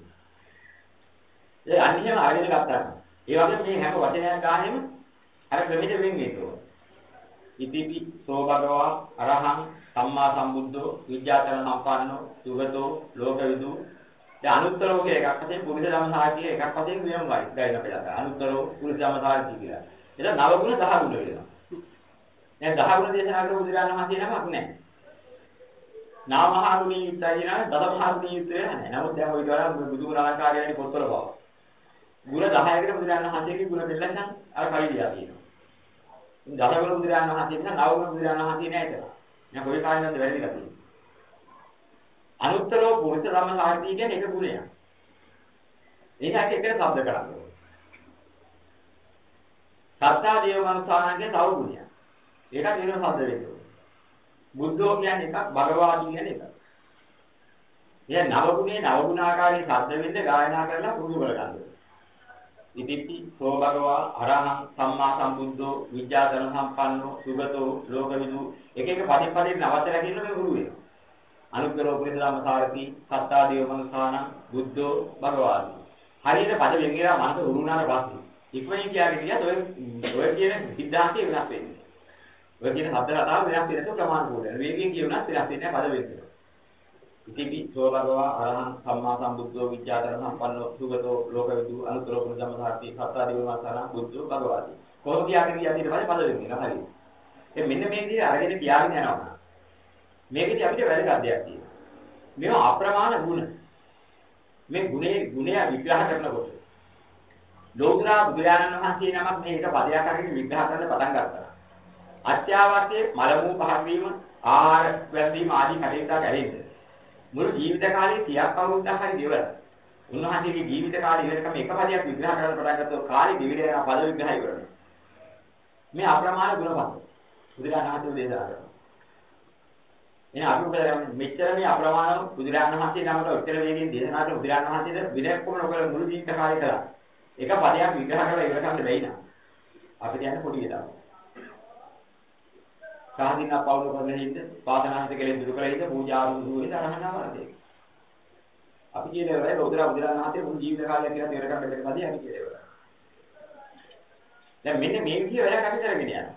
ඒ අනිහිම ආයෙත් ගත්තා. ඒ වගේම මේ හැම වචනයක් ගානෙම අර ක්‍රමෙට වෙන් වෙනවා. ඉතිපි සෝ භගවා අරහං සම්මා සම්බුද්ධෝ විද්‍යාචර සම්පන්නෝ සුගතෝ ලෝකවිදු. දැන් අනුත්තරෝ කියලා එකක් වශයෙන් පුරුෂ ධම්ම සාහිත්‍ය එකක් වශයෙන් වෙනම වයි. ගයින අපේ අත. අනුත්තරෝ පුරුෂ ධම්ම සාහිත්‍ය කියලා. එතන නව ගුණ දහ ගුණ වෙනවා. දැන් දහ ගුණ දේශනා කරපු බුදුරජාණන් වහන්සේ නමක් නැහැ. නාම මහා ගුණී යුක්තයි නේද? දස මහා ගුණී යුක්ත නැහැ. නමුත් දැන් ওই වල බුදු ගුණ අලංකාරය වැනි පොත්වල බව. ගුණ දහයකට බුදුරජාණන් වහන්සේගේ ගුණ දෙල්ලන් අර කවිදියා තියෙනවා. දස ගුණ බුදුරජාණන් වහන්සේ නිසා නව ගුණ බුදුරජාණන් වහන්සේ නැහැ ඒක. දැන් කොයි කාලෙන්ද වැරදිලා තියෙන්නේ. අනුත්තරෝ පුරුෂ ධම්ම සාර්ථී කියන්නේ එක ගුණයක්. ඒක ඇයි එකට શબ્ද කරන්නේ. සත්තා දේව මනුසාරණගේ තව ගුණයක්. ඒක තේරෙන શબ્ද වෙන්නේ. බුද්ධෝ කියන්නේ එකක්, භගවාදී කියන්නේ එකක්. එයා නව ගුණේ නව ගුණාකාරී ශබ්ද වෙන්න ගායනා කරලා පුරුදු කරගන්නවා. ඉතිපි සෝ භගවා අරහං සම්මා සම්බුද්ධෝ විද්‍යාධන සම්පන්නෝ සුගතෝ ලෝකවිදු එක එක පදින් පදින් නවත්තලා කියන මේ ගුරු වෙනවා. අනුත්තරෝ පුරිස ධම්ම සාරති සත්තා දේව මනුසාරණ බුද්ධෝ භගවාදී. හරියට පද වෙන් කියලා මනස උරුණාට පස්සේ ඉක්මනින් කියන්නේ කියත් ඔය ඔය කියන සිද්ධාන්තය වෙනස් වෙන්නේ. ඔය කියන හතර අතාව වෙනස් වෙනකොට ප්‍රමාණ කෝඩන. වේගයෙන් කියුණත් වෙනස් වෙන්නේ පද වෙන්නේ. ඉතිපි සෝ භගවා අරහං සම්මා සම්බුද්ධෝ විද්‍යාධන සම්පන්නෝ සුගතෝ ලෝකවිදු අනුත්තරෝ පුරිස ධම්ම සාරති සත්තා දේව මනුසාරණ බුද්ධෝ භගවාදී. කොහොමද කියන්නේ ඊට පස්සේ පද වෙන්නේ නැහැ. හරියට. ඒ මෙන්න මේ විදිහට අරගෙන පියාගෙන යනවා. මේකදී අපිට වැදගත් දෙයක් තියෙනවා. මේවා අප්‍රමාණ ගුණ. මේ ගුණේ ගුණය විග්‍රහ කරනකොට ලෝකුරා බුදුරජාණන් වහන්සේ නමක් මේක පදයක් අරගෙන විග්‍රහ කරන්න පටන් ගත්තා. අත්‍යවශ්‍ය මලමූ පහක් වීම, ආහාර වැළඳීම ආදී කටයුතු කරගෙන මුළු ජීවිත කාලේ තියක් අවුරුද්දක් හරි ගෙවලා. උන්වහන්සේගේ ජීවිත කාලය ඉවරකම එක පදයක් විග්‍රහ කරන්න පටන් ගත්තොත් කාලේ දිවිල යන පද විග්‍රහය කරනවා. මේ අප්‍රමාණ ගුණපද. බුදුරජාණන් වහන්සේ දේශනා කරනවා. එන අපි උගලන්නේ මෙච්චර මේ අප්‍රමාණ බුදුරජාණන් වහන්සේ නමකට උත්තර වේගයෙන් දේශනා කරන බුදුරජාණන් වහන්සේට විනයක්කම නොකර මුළු ජීවිත කාලය කරා. එක පදයක් විග්‍රහ කරලා ඉවර කරන්න බැයි නා. අපිට යන්නේ පොඩි වෙලාවක්. සාහිණ පවුල කරගෙන ඉන්න පාතනාහිත කෙලෙස් දුරු කරලා ඉන්න පූජා ආරුදුවේ දරහනාවරදී. අපි කියන්නේ වෙලාවේ ලෝකදා බුදුරජාණන් වහන්සේ මුළු ජීවිත කාලය කියලා ඉවර කරන්න බැරි පදේ අපි කියන්නේ වෙලාව. දැන් මෙන්න මේ විදිය වැඩ අපි කරගෙන යනවා.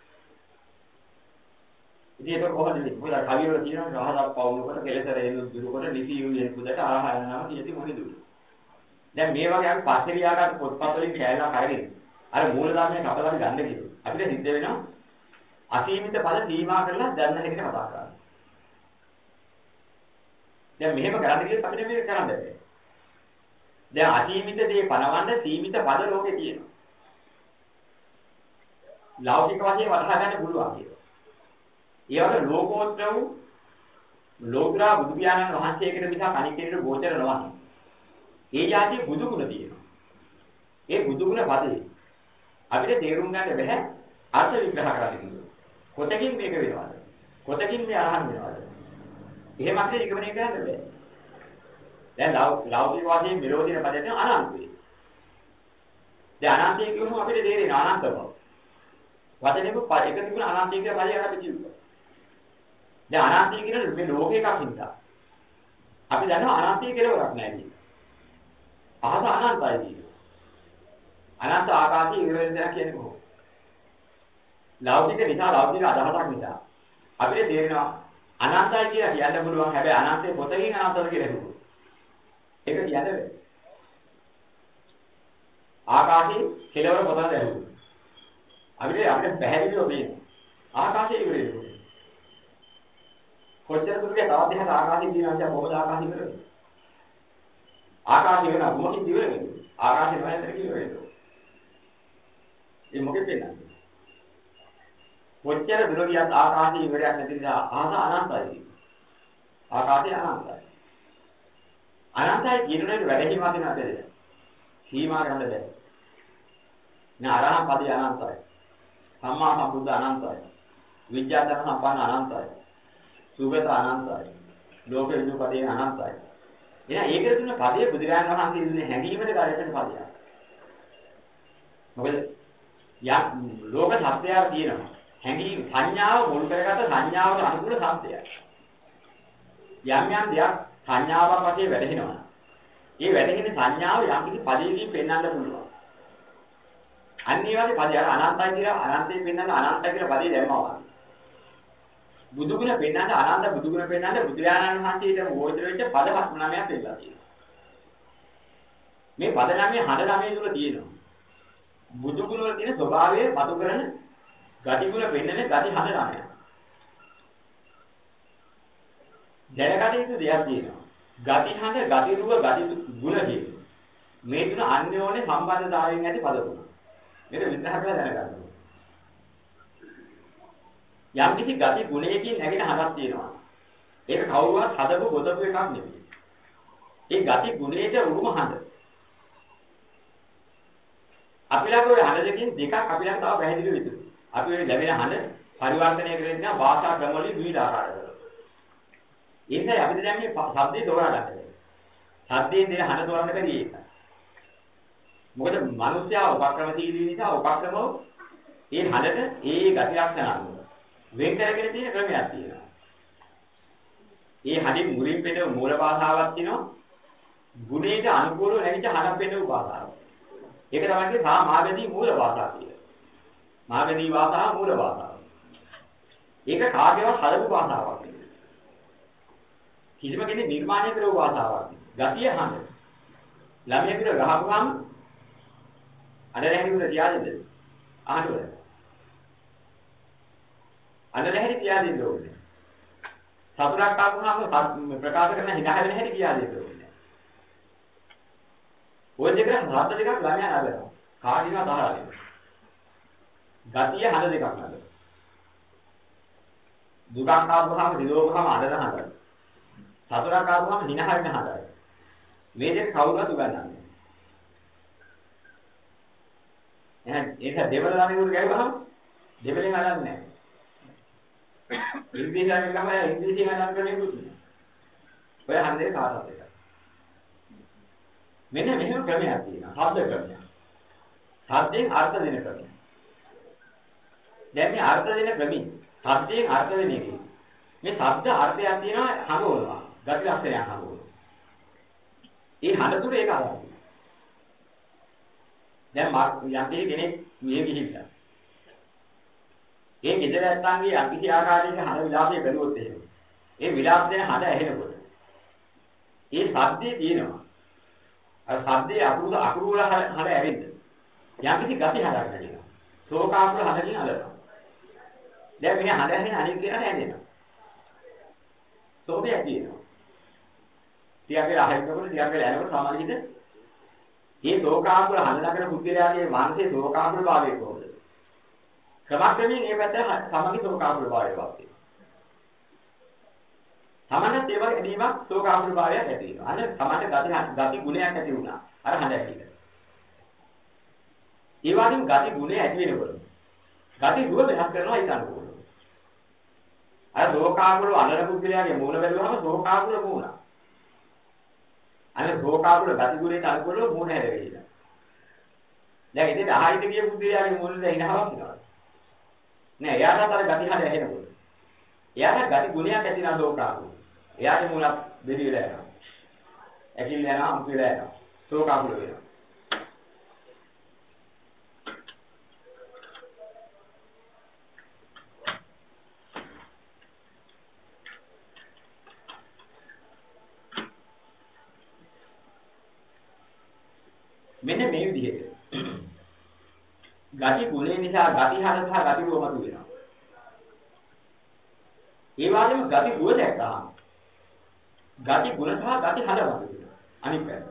ඉතින් ඒක කොහොමද වෙන්නේ? මොකද කවිවල තියෙනවා රහසක් පවුලකට කෙලෙතරේ දුරුකොට නිසි යුලියෙන් පුදට ආහාර යනවා කියති මොකද දුරු. දැන් මේ වගේ අපි පස්සේ ලියාගත්ත පොත්පත් වලින් කැලලා කරගෙන අර මූල ධර්මයේ කපලා ගන්න කිව්වොත් අපිට සිද්ධ වෙනවා අසීමිත පද සීමා කරලා දැනන එකට කතා කරන්න. දැන් මෙහෙම කරන්න කියලත් අපිට මේක කරන්න බැහැ. දැන් අසීමිත දේ පනවන්න සීමිත පද ලෝකේ තියෙනවා. ලෞකික වශයෙන් වටහා ගන්න පුළුවන් කියලා. ඒවට ලෝකෝත්තර වූ ලෝකරා බුදු පියාණන් වහන්සේකට මිසක් අනික් කෙනෙකුට ගෝචර නොවන්නේ. ඒ જાතිය බුදු ගුණ තියෙනවා. ඒ බුදු ගුණ පදේ අපිට තේරුම් ගන්න බැහැ අර්ථ විග්‍රහ කරන්න කිව්වොත්. කොතකින් මේක වෙනවද? කොතකින් මේ අරහන් වෙනවද? එහෙම අපිට ඉක්මනින් කරන්න බෑ. දැන් ලෞකික වාදයේ විරෝධීන පදයෙන් අනන්තයි. දැන් අනන්තය කියුවම අපිට තේරෙනවා අනන්ත බව. වචනේක එක තිබුණ අනන්තය කියන පදය අපි කිව්වා. දැන් අනන්තය කියන මේ ලෝකයක හින්දා අපි දන්නවා අනන්තය කෙලවරක් නැහැ කියන. අහස අනන්තයි කියන. අනන්ත ආකාශයේ ඉරෙන් දෙයක් කියන්නේ කොහොමද? ලෞකික නිසා ලෞකික අදහසක් නිසා අපිට තේරෙනවා අනන්තයි කියලා කියන්න පුළුවන්. හැබැයි අනන්තේ පොතකින් අනන්තද කියලා හිතුවා. ඒක කියන්න බෑ. ආකාශයේ කෙලවර පොතක් දැරුවා. අපිට අපිට පැහැදිලිව මේක ආකාශයේ ඉවරෙන්නේ. කොච්චර දුරට තවත් දෙහක් ආකාශයේ දිනනවා කියන මොකද ආකාශය ඉවරෙන්නේ? ආකාශය වෙන මොකකින් ඉවරෙන්නේ? ආකාශය වෙනතර ඉවරෙන්නේ. ඒ මොකෙද වෙන්නේ? කොච්චර දුර ගියත් ආකාශයේ ඉවරයක් නැති නිසා ආස අනන්තයි. ආකාශය අනන්තයි. අනන්තයි කියනනේ වැඩිම වදින අතරේ. සීමා ගන්න බැහැ. නා අරහං පදේ අනන්තයි. සම්මා සම්බුද්ධ අනන්තයි. විද්‍යාධර්ම සම්පන්න අනන්තයි. සුගත අනන්තයි. ලෝක විදු පදේ අනන්තයි. එහෙනම් ඒකේ තුන පදේ බුදුරජාණන් වහන්සේ දුන්නේ හැඟීමට ගලපෙන පදයක්. මොකද යා ලෝක සත්‍යය තියෙනවා. හැඟීම් සංඥාව මුල් කරගත්ත සංඥාවට අනුකූල සත්‍යයක්. යම් යම් දෙයක් සංඥාවක් වශයෙන් වැටහෙනවා. ඒ වැටහෙන සංඥාව යම් කිසි පදයකින් පෙන්වන්න පුළුවන්. අන්නේ වගේ පදය අර අනන්තයි කියලා අනන්තයෙන් පෙන්වන්න අනන්ත කියලා පදේ දැම්මා. බුදුගුණ පෙන්වන්න අනන්ත බුදුගුණ පෙන්වන්න බුදුරජාණන් වහන්සේට ගෝචර වෙච්ච පද පස් නමයක් දෙලා තියෙනවා. මේ පද නමේ හඬ නමේ තුල තියෙනවා. බුදු ගුණ වල තියෙන ස්වභාවය මතු කරන ගති ගුණ වෙන්නනේ ගති හඳ නමය. දැනගත යුතු දෙයක් තියෙනවා. ගති හඳ, ගති රූප, ගති ගුණ කියන මේ තුන අන්‍යෝන්‍ය සම්බන්ධතාවයෙන් ඇති පද තුන. මේක විග්‍රහ කරලා දැනගන්න ඕනේ. යම් කිසි ගති ගුණයකින් නැගෙන හදක් තියෙනවා. ඒක කවුරුවත් හදපු ගොතපු එකක් නෙමෙයි. ඒ ගති ගුණයට උරුම හඳ. අපි ළඟ ඔය හඳ දෙකෙන් දෙකක් අපි ළඟ තව පැහැදිලිව විතරයි. අපි ඔය ලැබෙන හඳ පරිවර්තනය කරගෙන යන භාෂා ක්‍රම වලින් විවිධ ආකාරවල. ඒකයි අපිට දැන් මේ શબ્දේ තෝරා ගන්න. શબ્දයෙන් දෙන හඳ තෝරන්න බැරි ඒක. මොකද මිනිස්යා උපක්‍රමශීලී නිසා උපක්‍රමව ඒ හඳට ඒ ගති ලක්ෂණ අනුව වෙන් කරගෙන තියෙන ක්‍රමයක් තියෙනවා. ඒ හඳින් මුලින් පෙළ මූල භාෂාවක් තියෙනවා. ගුණයට අනුකූලව නැගිට හඳක් පෙළ භාෂාවක්. ඒක තමයි සා මාගදී මූල භාෂාව කියන්නේ. මාගදී භාෂාව මූල භාෂාව. ඒක කාගේවත් හදපු භාෂාවක් නෙවෙයි. කිසිම කෙනෙක් නිර්මාණය කරපු භාෂාවක්. ගතිය හඳ. ළමයෙකුට ගහපුවාම අඬරැහිුද තියාදෙද? අහන්නද? අඬරැහි තියාදෙන්න ඕනේ. සතුටක් ආවම ප්‍රකාශ කරන හිතහැදෙන හැටි තියාදෙන්න ඕනේ. ඔය දෙක හත දෙකක් ළමයා නගනවා. කාටිනවා තහරාලේ. ගතිය හඳ දෙකක් නගනවා. දුකක් ආවම නිරෝධකම අඬන හඳයි. සතුටක් ආවම නිනහරින හඳයි. මේ දෙක කවුරුත් උගන්වන්නේ. එහෙනම් ඒක දෙවල ළමයින්ට ගැව්වහම දෙවලෙන් අඩන්නේ නැහැ. ඉංග්‍රීසියෙන් ගමයි ඉංග්‍රීසියෙන් අඩන කෙනෙක් නෙවෙයි. ඔය හන්දේ කාටවත් එකයි. මෙන්න මෙහෙම ක්‍රමයක් තියෙනවා. ශබ්ද ක්‍රමයක්. ශබ්දයෙන් අර්ථ දෙන ක්‍රමයක්. දැන් මේ අර්ථ දෙන ක්‍රමී ශබ්දයෙන් අර්ථ දෙන එකේ මේ ශබ්ද අර්ථයක් තියෙනවා හඟවනවා. ගති ලක්ෂණයක් හඟවනවා. ඒ හඬ තුර ඒක අරගෙන. දැන් යම් කෙනෙක් මිය ගිහිල්ලා. ඒ ගෙදර ඇත්තන්ගේ අකිසි ආකාරයක හඬ විලාපය බැලුවොත් එහෙම. ඒ විලාප දෙන හඬ ඇහෙනකොට ඒ ශබ්දේ තියෙනවා. අර ශබ්දේ අකුරු අකුරු වල හඬ ඇරෙන්න. යම් කිසි ගති හඬක් නැතිනවා. ශෝකාකුල හඬකින් අලනවා. දැන් මේ හඬ ඇහෙන අනිත් කෙනා ඇහෙනවා. ශෝකයක් තියෙනවා. ටිකක් වෙලා අහින්නකොට ටිකක් වෙලා යනකොට සාමාන්‍යයෙන් මේ ශෝකාකුල හඬ නගන බුද්ධිලාගේ මානසික ශෝකාකුල භාවය කොහොමද? ක්‍රමක්‍රමයෙන් මේ පැත්ත සමගි ශෝකාකුල භාවය වත් වෙනවා. සමනත් ඒ වගේ ඇදීමක් ශෝකාකුල භාවයක් ඇති වෙනවා. අන්න සමන ගති ගති ගුණයක් ඇති වුණා. අර හඬ ඇතිද. ඒ වගේම ගති ගුණය ඇති වෙනකොට ගති දුර වෙනස් කරනවා හිතන්නකො. අර ශෝකාකුල අනර බුද්ධිලාගේ මූල බැලුවම ශෝකාකුල මූණ. අනේ ශෝකාකුල ගති ගුණයට අනුකූලව මූණ හැදෙවිලා. දැන් ඉතින් අහයිද කිය බුද්ධිලාගේ මූණෙන් එනහවක් නේද? නෑ එයාට අර ගති හද ඇහෙනකොට. එයාට ගති ගුණයක් ඇති නා ශෝකාකුල. එයාගේ මූණක් දෙවි වෙලා යනවා. ඇකිල් යනවා අම්ප වෙලා යනවා. ශෝකාකුල වෙනවා. මෙන්න මේ විදිහට ගති ගුණය නිසා ගති හද සහ ගති රූප මතු වෙනවා. ඒ වගේම ගති ගුණ දැක්කහම ගති ගුණ සහ ගති හද මතු වෙනවා. අනිත් පැත්ත.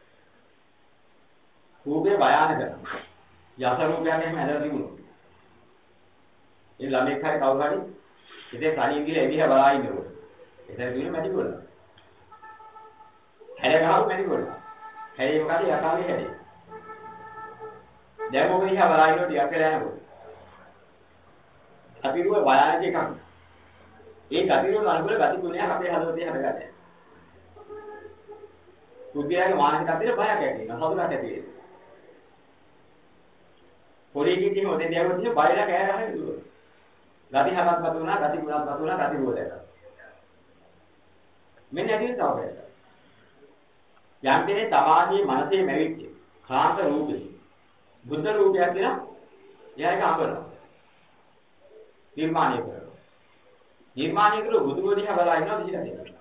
රූපේ බයාන කරනවා. යස රූපයක් එහෙම ඇදලා තිබුණා. ඒ ළමෙක් හරි කවුරු හරි ඉතින් කණින් ගිහලා එදිහා බලා ඉන්නකොට. එතන කිව්වේ මැටි ගොල්ල. හැර ගහව මැටි ගොල්ල. හැරේ මොකද යකාවේ හැරේ. දැන් මොකද ඉහා බලා ඉන්නකොට ටිකක් වෙලා යනකොට. අතිරුව බයානක එකක්. ඒ ගතිරුව අනුකූල ගති ගුණයක් අපේ හදවතේ හදගන්න. පුද්ගලයාගේ මානසික අතේ බයක් ඇති වෙනවා. සතුටක් ඇති වෙනවා. පොඩි එකකින් තියෙන ඔතෙන් දියවොත් තියෙන බයලා කෑ ගහන දුර. ගති හදක් මත උනා, ගති ගුණක් මත උනා, ගති රෝධයක්. මෙන්න ඇදී තව බයක්. යම් කෙනෙක් තමාගේ මනසේ මැවිච්ච කාන්ත රූපේ බුද්ධ රූපයක් කියලා එයාට අඹරනවා. නිර්මාණය කරනවා. නිර්මාණය කරු බුදු ගුණිය බලා ඉන්නවා දිහා දෙනවා.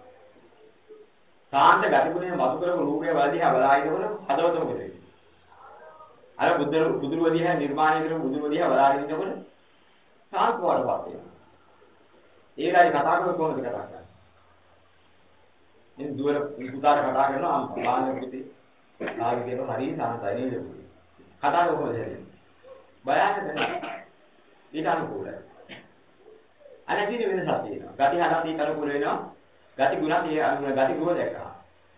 කාන්ත ගති ගුණය මතු කරපු රූපය බලා දිහා බලා ඉනකොට හදවත මොකද වෙන්නේ? අර බුදු බුදුරුවදී හැ නිර්මාණය කරපු බුදුරුවදී හැ බලාගෙන ඉන්නකොට සාන්ත වඩපත් වෙනවා. ඒකයි කතා කරන්නේ කොහොමද කතා කරන්නේ? ඉතින් දුවර පුතාට කතා කරනවා බාන්නේ පුතේ. ආගේ කියනවා හරි සාන්තයි නේද? කතා කරන්නේ කොහොමද? බයන්නේ නැහැ. ඊට අනුකූලයි. අනේදී වෙනසක් තියෙනවා. ගති හදා තීක අනුකූල වෙනවා. ගති ගුණ තී අනුකූල ගති ගුණ දැක්කා.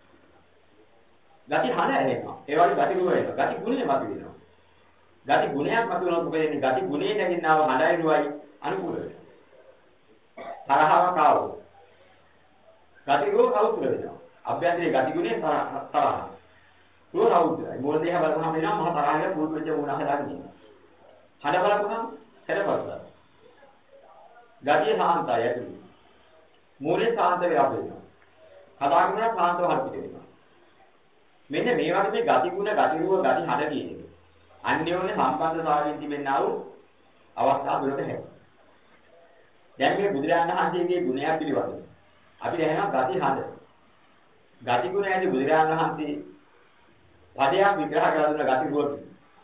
ගති හද ඇහෙනවා. ඒ වගේ ගති ගුණ වෙනවා. ගති ගුණේ මත වෙනවා. ගති ගුණයක් මත වෙනකොට මොකද වෙන්නේ? ගති ගුණේ නැගින්නව හදයි දුවයි අනුකූල වෙනවා. තරහව කාවෝ. ගති ගුණ කවුතුල වෙනවා. අභ්‍යන්තරයේ ගති ගුණේ තරහ. රෝ රෞද්‍රයි. මොල් දෙහ බලපුවම වෙනවා මහ තරහල පුරුදු වෙච්ච වුණා හදාගෙන ඉන්නවා. හද බලපුවම හැදපරදා. ගතිය සාන්තය ඇතුළේ. මූලේ සාන්ත වෙලා වෙනවා. කතා කරනවා සාන්තව හරියට වෙනවා. මෙන්න මේ වගේ මේ ගති ගුණ ගති රූප ගති හද කියන එක. අන්‍යෝන්‍ය සම්බන්ධතාවයෙන් තිබෙනා වූ අවස්ථා දුරට හැකියි. දැන් මේ බුදුරජාණන් වහන්සේගේ ගුණයක් පිළිබඳව අපි දැනනවා ගති හද. ගති ගුණ ඇති බුදුරජාණන් වහන්සේ පදයක් විග්‍රහ කරලා දුන්න ගති රූප.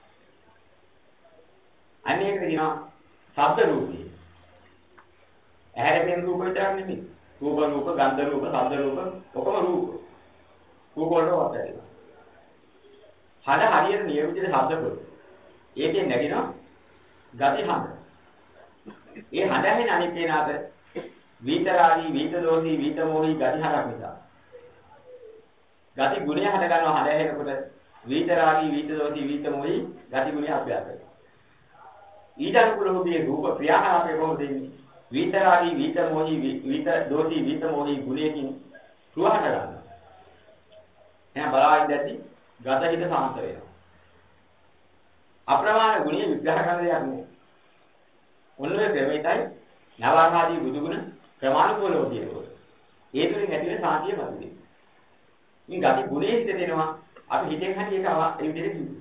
අනේක කියනවා ශබ්ද රූපී. ඇහැර පෙනෙන රූප විතරක් නෙමෙයි. රූප රූප, ගන්ධ රූප, ශබ්ද රූප, ඔකම රූප. රූප වලට වටේනවා. හද හරියට නියම විදිහට ශබ්ද කරනවා. ඒකෙන් නැගිනවා ගති හද. ඒ හද ඇහෙන අනිත්ේනාත විතරාදී, විතදෝසී, විතමෝහි ගති හදක් නිසා. ගති ගුණය හද ගන්නවා හද ඇහෙනකොට විතරාදී, විතදෝසී, විතමෝහි ගති ගුණය අභ්‍යාස කරනවා. ඊට අනුකූලව මේ රූප ක්‍රියාකාරකේ කොහොමද දෙන්නේ? විතරාදී, විතමෝහි, විතදෝසී, විතමෝහි ගුණයකින් සුවහට ගන්නවා. එහෙනම් බලාගෙන දැද්දි ගත හිත සාන්ත වෙනවා. අප්‍රමාණ ගුණය විග්‍රහ කරන දෙයක් නෙවෙයි. ඔන්නේ ක්‍රමයටයි නවාරාදී බුදු ගුණ ක්‍රමානුකූලව කියනවා. ඒ තුලින් ඇති වෙන සාන්තිය මතුවේ. මේ ගති ගුණේ හිත දෙනවා. අපි හිතෙන් හරි ඒක ඒ විදිහට කිව්වා.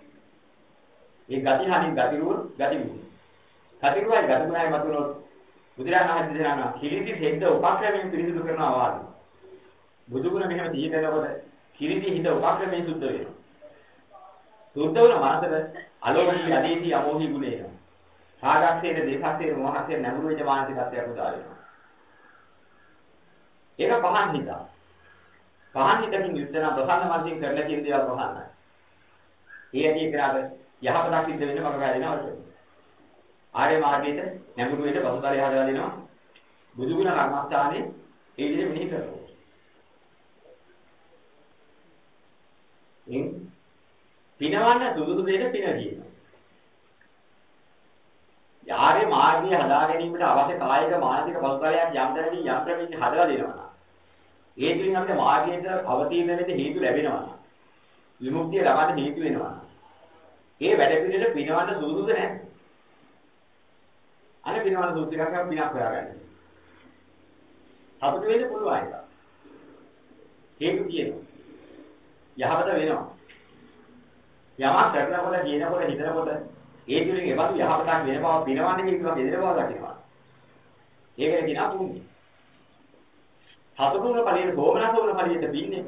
ඒ ගති හරින් ගති රූප ගති ගුණ. ගති රූපයි ගති ගුණයි මතුනොත් බුදුරජාණන් වහන්සේ දෙනවා කිරිදි හෙද්ද උපක්‍රමයෙන් පිරිසිදු කරනවා වාදී. බුදු ගුණ මෙහෙම දී දෙනකොට කිරිදි හිත උපක්‍රමයෙන් සුද්ධ වෙනවා. සුද්ධ වුණ මානසද අලෝභී අදීති අමෝහි ගුණ එනවා. රාගක්ෂේන දේශක්ෂේන මොහක්ෂේන නැඹුරු වෙච්ච මානසිකත්වයක් උදා වෙනවා. ඒක පහන් හිත. පහන් හිතකින් යුක්තන ප්‍රසන්න මනසින් කරන කියන දේවල් පහන්නයි. ඒ ඇදී කරාද යහපතක් සිද්ධ වෙන්න මඟ හැදෙනවා වගේ. ආර්ය මාර්ගයේ නැඹුරු වෙන්න පසුතලය හදලා දෙනවා. බුදු ගුණ කර්මස්ථානේ ඒ විදිහට මෙහි කරනවා. ඉන් පිනවන්න සුදුසු දෙයට පින කියනවා. ආර්ය මාර්ගය හදා ගැනීමට අවශ්‍ය කායික මානසික පසුතලයක් යම් තැනකින් යම් ක්‍රමයකින් හදලා දෙනවා. ඒ තුලින් අපිට මාර්ගයට අවතීර්ණ වෙන්න හේතු ලැබෙනවා. විමුක්තිය ලබන්න හේතු වෙනවා. ඒ වැඩ පිළිවෙල පිනවන්න සුදුසුද නැහැ. අනේ පිනවන්න සුදුසු එකක් අපි පිනක් හොයාගන්න. අපිට වෙන්න පුළුවන් ඒක. හේතු කියනවා. යහපත වෙනවා. යමක් කරනකොට කියනකොට හිතනකොට ඒ තුලින් එබඳු යහපතක් වෙන බව පිනවන්නේ කියනවා බෙදෙන බව දකිනවා. ඒකේ කියනවා පුණ්‍ය. හතුරුන ඵලයේ සෝමනසෝන ඵලයේ පින්නේ.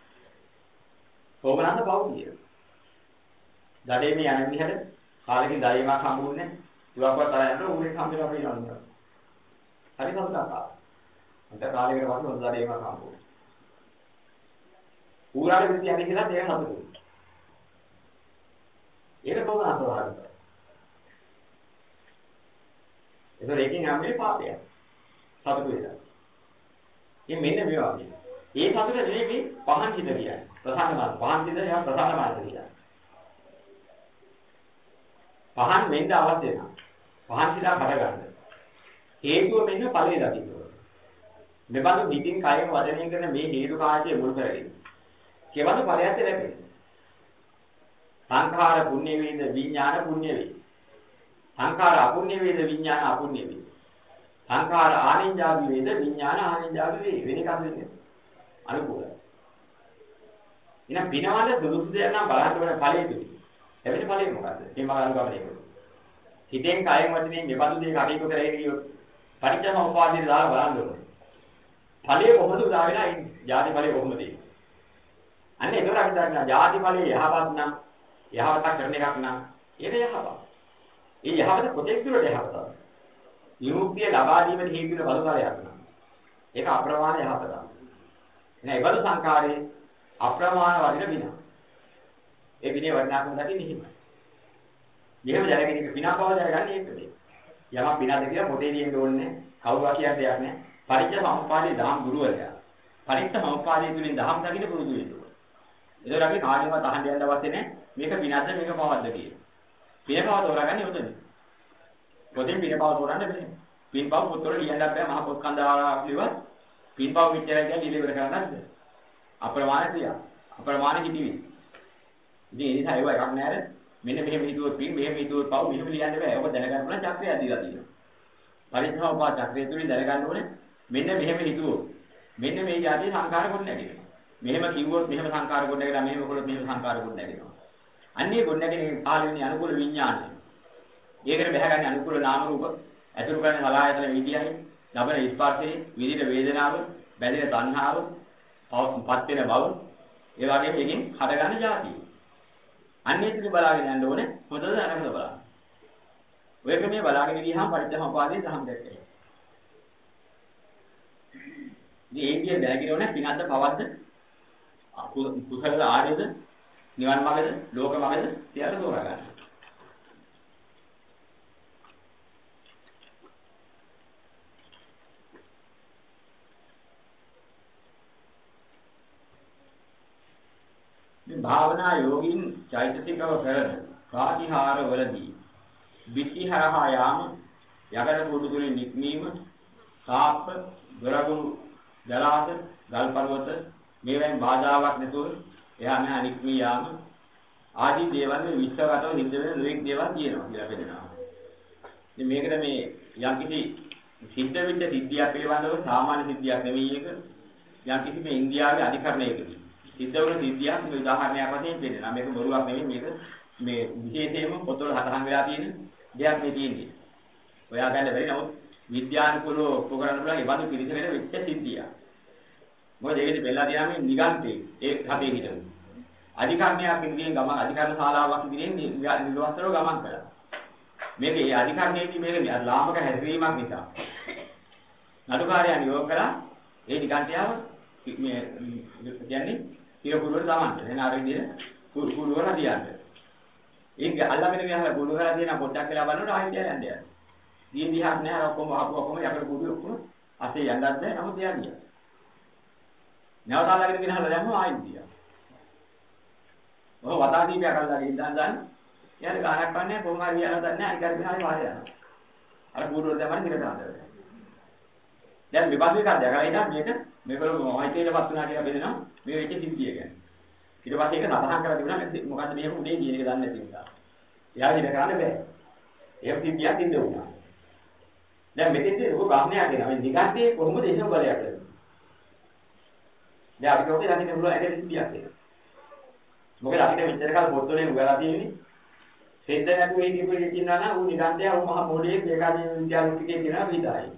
සෝමනස බෞද්ධිය. දඩේ මේ යන විදිහට කාලෙකින් දඩේමක් හම්බුන්නේ තුවක්වත් අර යනකොට ඌරේ හම්බෙලා පිනවනවා. හරි සතුටක් ආවා. මට කාලයකට පස්සේ හොඳ දඩේමක් හම්බුනේ. ඌරාගේ විදිහ යන්නේ කියලා තේරෙන හතුරු. ඒක සෝමනස වහන්න. ඒක ඒකෙන් යන්නේ පාපය. සතුටු වෙලා. මේ මෙන්න මේ වගේ. ඒ සතුට නෙවෙයි පහන් හිත කියන්නේ. ප්‍රසන්න මාන. පහන් හිත යා ප්‍රසන්න මාන කියන්නේ. පහන් වෙන්න අවශ්‍ය නැහැ. පහන් හිතා කරගන්න. හේතුව මෙන්න ඵලයේ දකින්න. මෙබඳු නිතින් කායම වදනය කරන මේ හේතු කාර්යයේ මුල් කරගෙන. කෙවඳු ඵලයක් ලැබෙන්නේ. සංඛාර පුණ්‍ය වේද විඥාන පුණ්‍ය වේ. සංඛාර අපුණ්‍ය වේද විඥාන අපුණ්‍ය වේ. සංඛාර ආනින්ජාවි වේද විඥාන ආනින්ජාවි වේ. වෙන එකක් වෙන්නේ. අනුකූලයි. එහෙනම් පිනවල සුදුසු දෙයක් නම් බලන්න ඕන ඵලයේ තුල. එවෙන ඵලෙ මොකද්ද? මේ මග අනුගමනය කරනවා. හිතෙන් කායෙන් වචනෙන් මෙබඳු දෙයක් කටයුතු කරගෙන ගියොත් පරිච්ඡේදෝපාදියේ දාලා බලන්න ඕනේ. ඵලයේ කොහොමද උදා වෙලා ඉන්නේ? ජාති ඵලයේ කොහොමද ඉන්නේ? අන්න ඒකවල අපි දන්නවා ජාති ඵලයේ යහපත් නම් යහවතක් කරන එකක් නම් ඒක යහපත. ඒ යහවත කොතෙක් දුරට යහපතද? විමුක්තිය ලබා දීමේ හේතු වෙන බලකාරයක් නම් ඒක අප්‍රමාණ යහපතක්. එහෙනම් ඒ බඳු සංකාරයේ අප්‍රමාණ වදින විනා. ඒ විනේ වර්ණාකම් දකින්නේ එහෙමයි. එහෙම දැනගෙන ඉන්න විනා බව දැනගන්නේ ඒකද? යමක් විනාද කියලා පොතේ තියෙන්න ඕනේ කවුරුවා කියන දෙයක් නෑ. පරිච්ඡ සම්පාදේ දහම් ගුරුවරයා. පරිච්ඡ සම්පාදේ තුලින් දහම් දකින්න පුරුදු වෙන්න ඕනේ. ඒතර අපි කාගෙවත් අහන්න යන්න අවශ්‍ය නෑ. මේක විනාද මේක පවද්ද කියලා. පිනපව තෝරාගන්නේ උදේ. පොතෙන් පිනපව තෝරන්න බෑ. පින්පව පොතවල ලියන්නත් බෑ. මහා පොත් කන්දාවක් ලියුවත් පින්පව විචාරය කියන්නේ ඉලෙවර කරන්නත් බෑ. අප්‍රමාණ ක්‍රියා. අප්‍රමාණ කිතිවි. ඉතින් ඒ නිසා ඒව එකක් නෑර. මෙන්න මෙහෙම හිතුවොත් පින් මෙහෙම හිතුවොත් පව් මෙහෙම ලියන්න බෑ. ඔබ දැනගන්න ඕන චක්‍රය ඇදලා තියෙනවා. පරිසමෝපා චක්‍රය තුලින් දැනගන්න ඕනේ මෙන්න මෙහෙම හිතුවොත් මෙන්න මේ જાතිය සංකාර කොට නැගෙනවා. මෙහෙම කිව්වොත් මෙහෙම සංකාර කොට නැගෙනවා. මෙහෙම කළොත් මෙහෙම සංකාර කොට නැගෙනවා. අන්නේ කොට නැගෙන පහළ වෙන අනුකූල විඥානය. ඒකට බැහැගන්නේ අනුකූල නාම රූප ඇතුළු කරන සලආයතන විදියයි. ලබන ස්පර්ශයේ විදින වේදනාව, බැඳෙන තණ්හාව, පත් වෙන බව, ඒ වගේම එකකින් හටගන්න જાතිය. අන්නේ ඉතින් බලාගෙන යන්න ඕනේ හොඳද නරකද බලන්න. ඔය ක්‍රමයේ බලාගෙන ගියහම පරිච්ඡේදපාදේ දහම් දැක්කේ. ඉතින් ඒ කියන්නේ දැනගෙන ඕනේ පිනද්ද පවද්ද කුසලද ආර්යද නිවන් මාර්ගද ලෝක මාර්ගද කියලා තෝරා ගන්න. මේ භාවනා යෝගින් චෛතසිකව කරන ප්‍රාතිහාර වලදී විචිහරහා යාම යකඩ කුඩු තුලින් නික්මීම සාප්ප දරගුරු ජලාශ ගල් පර්වත මේවෙන් බාධාවක් නැතුව එහා මෙහා නික්මී යාම ආදී දේවල් මේ විශ්වගතව හින්ද වෙන දෙයක් දේවල් තියෙනවා කියලා පෙන්නනවා. ඉතින් මේකට මේ යම්කිසි සිද්ධ වෙච්ච සිද්ධියක් පිළිබඳව සාමාන්‍ය සිද්ධියක් නෙවෙයි එක යම්කිසි මේ ඉන්දියාවේ අධිකරණයකදී සිද්ධ වුණ සිද්ධියක් මේ උදාහරණයක් වශයෙන් පෙන්නනවා. මේක බොරුවක් නෙවෙයි මේක මේ විශේෂයෙන්ම පොතවල හතරන් වෙලා තියෙන දෙයක් මේ තියෙන්නේ. ඔයා ගන්න බැරි නමුත් විද්‍යානුකූලව ඔප්පු කරන්න පුළුවන් ඒ වගේ පිළිසෙකට වෙච්ච සිද්ධියක්. මොකද ඒකෙදි බෙල්ලා දිනාම නිගන්තේ ඒ හදේ හිටු. අධිකරණයක් ඉදිරියෙන් ගමන් අධිකරණ ශාලාවක් ඉදිරියෙන් නිර්වස්තරව ගමන් කළා. මේක ඒ අධිකරණයේදී මේක ලාමක හැසිරීමක් නිසා. නඩුකාරයා නියෝග කළා ඒ නිගන්තයාව මේ කියන්නේ තිරකුරුවර දාමන්න. එන අර විදිහට කුරුවර හදියන්න. ඒක අල්ලගෙන ගියාම කුරුවර හදියන පොඩ්ඩක් වෙලා බලනකොට ආයෙත් යන්නේ යන්නේ. දින් දිහක් නැහැ ඔක්කොම ආපු ඔක්කොම යකඩ කුරුවර ඔක්කොම අතේ යන්නත් බෑ නමුත් යන්නේ. නැවත අල්ලගෙන ගෙනහලා දැම්මම ආයෙත් දියා. ඔය වතා දීපයක් අල්ලගෙන ඉඳන් දාන්න. යාර ගානක් වන්නේ කොහොම හරි යනවා දන්නේ නැහැ. අනික හරි වාරේ යනවා. අර කුරුවර දැම්මම නිරත හදලා. දැන් විපස්සී කාර්යය කරලා ඉඳන් මේක මේකල මොහිතේටපත් වුණා කියලා බෙදෙනවා මේ වෙච්ච සිද්ධිය ගැන. ඊට පස්සේ ඒක සතහන් කරලා තිබුණා මොකද්ද මේක උදේ කියන එක දන්නේ නැති නිසා. එයා හිත කරන්න බෑ. ඒක සිද්ධියක් ඉඳ වුණා. දැන් මෙතෙන්දී ඔබ බ්‍රාහ්මණයා කියනවා මේ නිගන්ඨයේ කොහොමද එහෙම බලයක් ලැබෙන්නේ? දැන් අපිට ඔකේ දකින්න පුළුවන් ඇගේ සිද්ධියක් ඒක. මොකද අපිට මෙච්චර කාල පොත්වලින් උගලා තියෙන්නේ සෙද්ද නැතුව ඒ දීපු එක කියනවා නම් ඌ නිගන්ඨයා ඌ මහ මොඩියෙක් ඒකාදී විද්‍යාලුතිකේ කියනවා විදායි.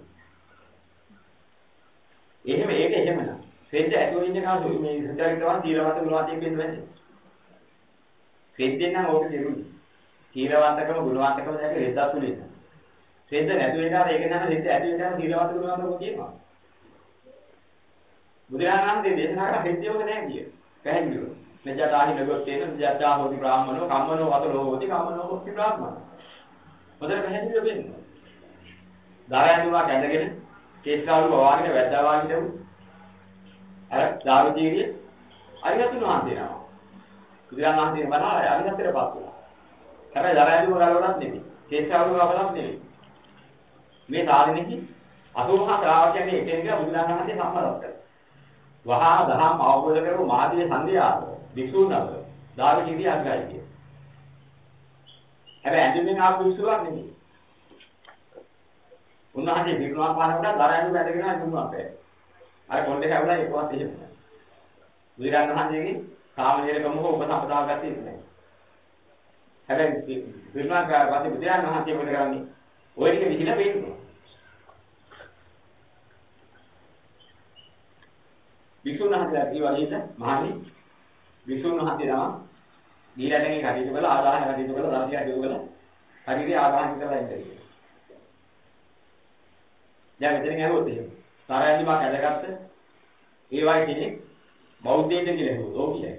එහෙම ඒක එහෙම නෑ. සෙද්ද ඇතුළේ ඉන්න කාසු මේ සුද්ධාරිකවන් තීරවන්ත ගුණවන්තයෙක් වෙන්න බැහැ. සෙද්දෙන් නම් ඕක දෙරුයි. තීරවන්තකම ගුණවන්තකම දැක රෙද්දක් තුනේ. සෙද්ද නැතුව එනවා ඒක නම් සෙද්ද ඇතුළේ ඉන්න තීරවන්ත ගුණවන්තකම කියනවා. බුදුරජාණන් වහන්සේ දේශනා කරා සෙද්දේක නෑ කිය. පැහැදිලිව. නජාතාහි නගොත් තේන නජාතා හොති බ්‍රාහ්මනෝ කම්මනෝ වතලෝ හොති කම්මනෝ හොති බ්‍රාහ්මනෝ. හොඳට පැහැදිලිව වෙන්නේ. දායන්දුවා කැඳගෙන කේස්කාරු බවාගෙන වැද්දා වාගේ දෙවු. අර දාවිදීගේ අරිහතුන් වහන්සේ නම. බුදුරජාණන් වහන්සේ බණා අරිහතටපත් වුණා. හැබැයි දායන්දුව ගලවන්නත් නෙමෙයි. කේස්කාරු ගලවන්නත් නෙමෙයි. මේ සාධනෙකි අසෝමහා ශ්‍රාවකයන්ගේ එකෙන්ගේ බුදුරජාණන් වහන්සේ සම්මත කළා. වහා දහම් අවබෝධ කරගු මහදී සංඝයා විසුණුනව දාවිදීගේ අග්‍රයි කිය. හැබැයි ඇඳුමින් ආපු විසුණුවක් නෙමෙයි. උන්වහන්සේ වික්‍රම පානකට දරයන්ු බැඳගෙන දුන්නා අපේ. අර කොණ්ඩේ හැවුලා ඒකවත් එහෙම. බුදුරජාණන් වහන්සේගේ කාමනීයකම හෝ උපසම්පදාව ගත්තේ නැහැ. හැබැයි වික්‍රම කාර්යවත් බුදුරජාණන් වහන්සේ මොකද කරන්නේ? ඔය ටික විහිලා වෙන්නේ. වික්‍රම වහන්සේලා කිව්වා නේද? මහණනි වික්‍රම වහන්සේ නම ඊළඟට කටයුතු කරලා ආදාහන කටයුතු කරලා ධර්මය කටයුතු කරලා හරියට ආදාහන කරලා ඉන්නේ. දැන් මෙතන ඇහුවොත් එහෙම. සාරයන්දි මා කැදගත්ත ඒ වගේ කෙනෙක් බෞද්ධයෙක් කියලා ඇහුවොත් ඕක කියයි.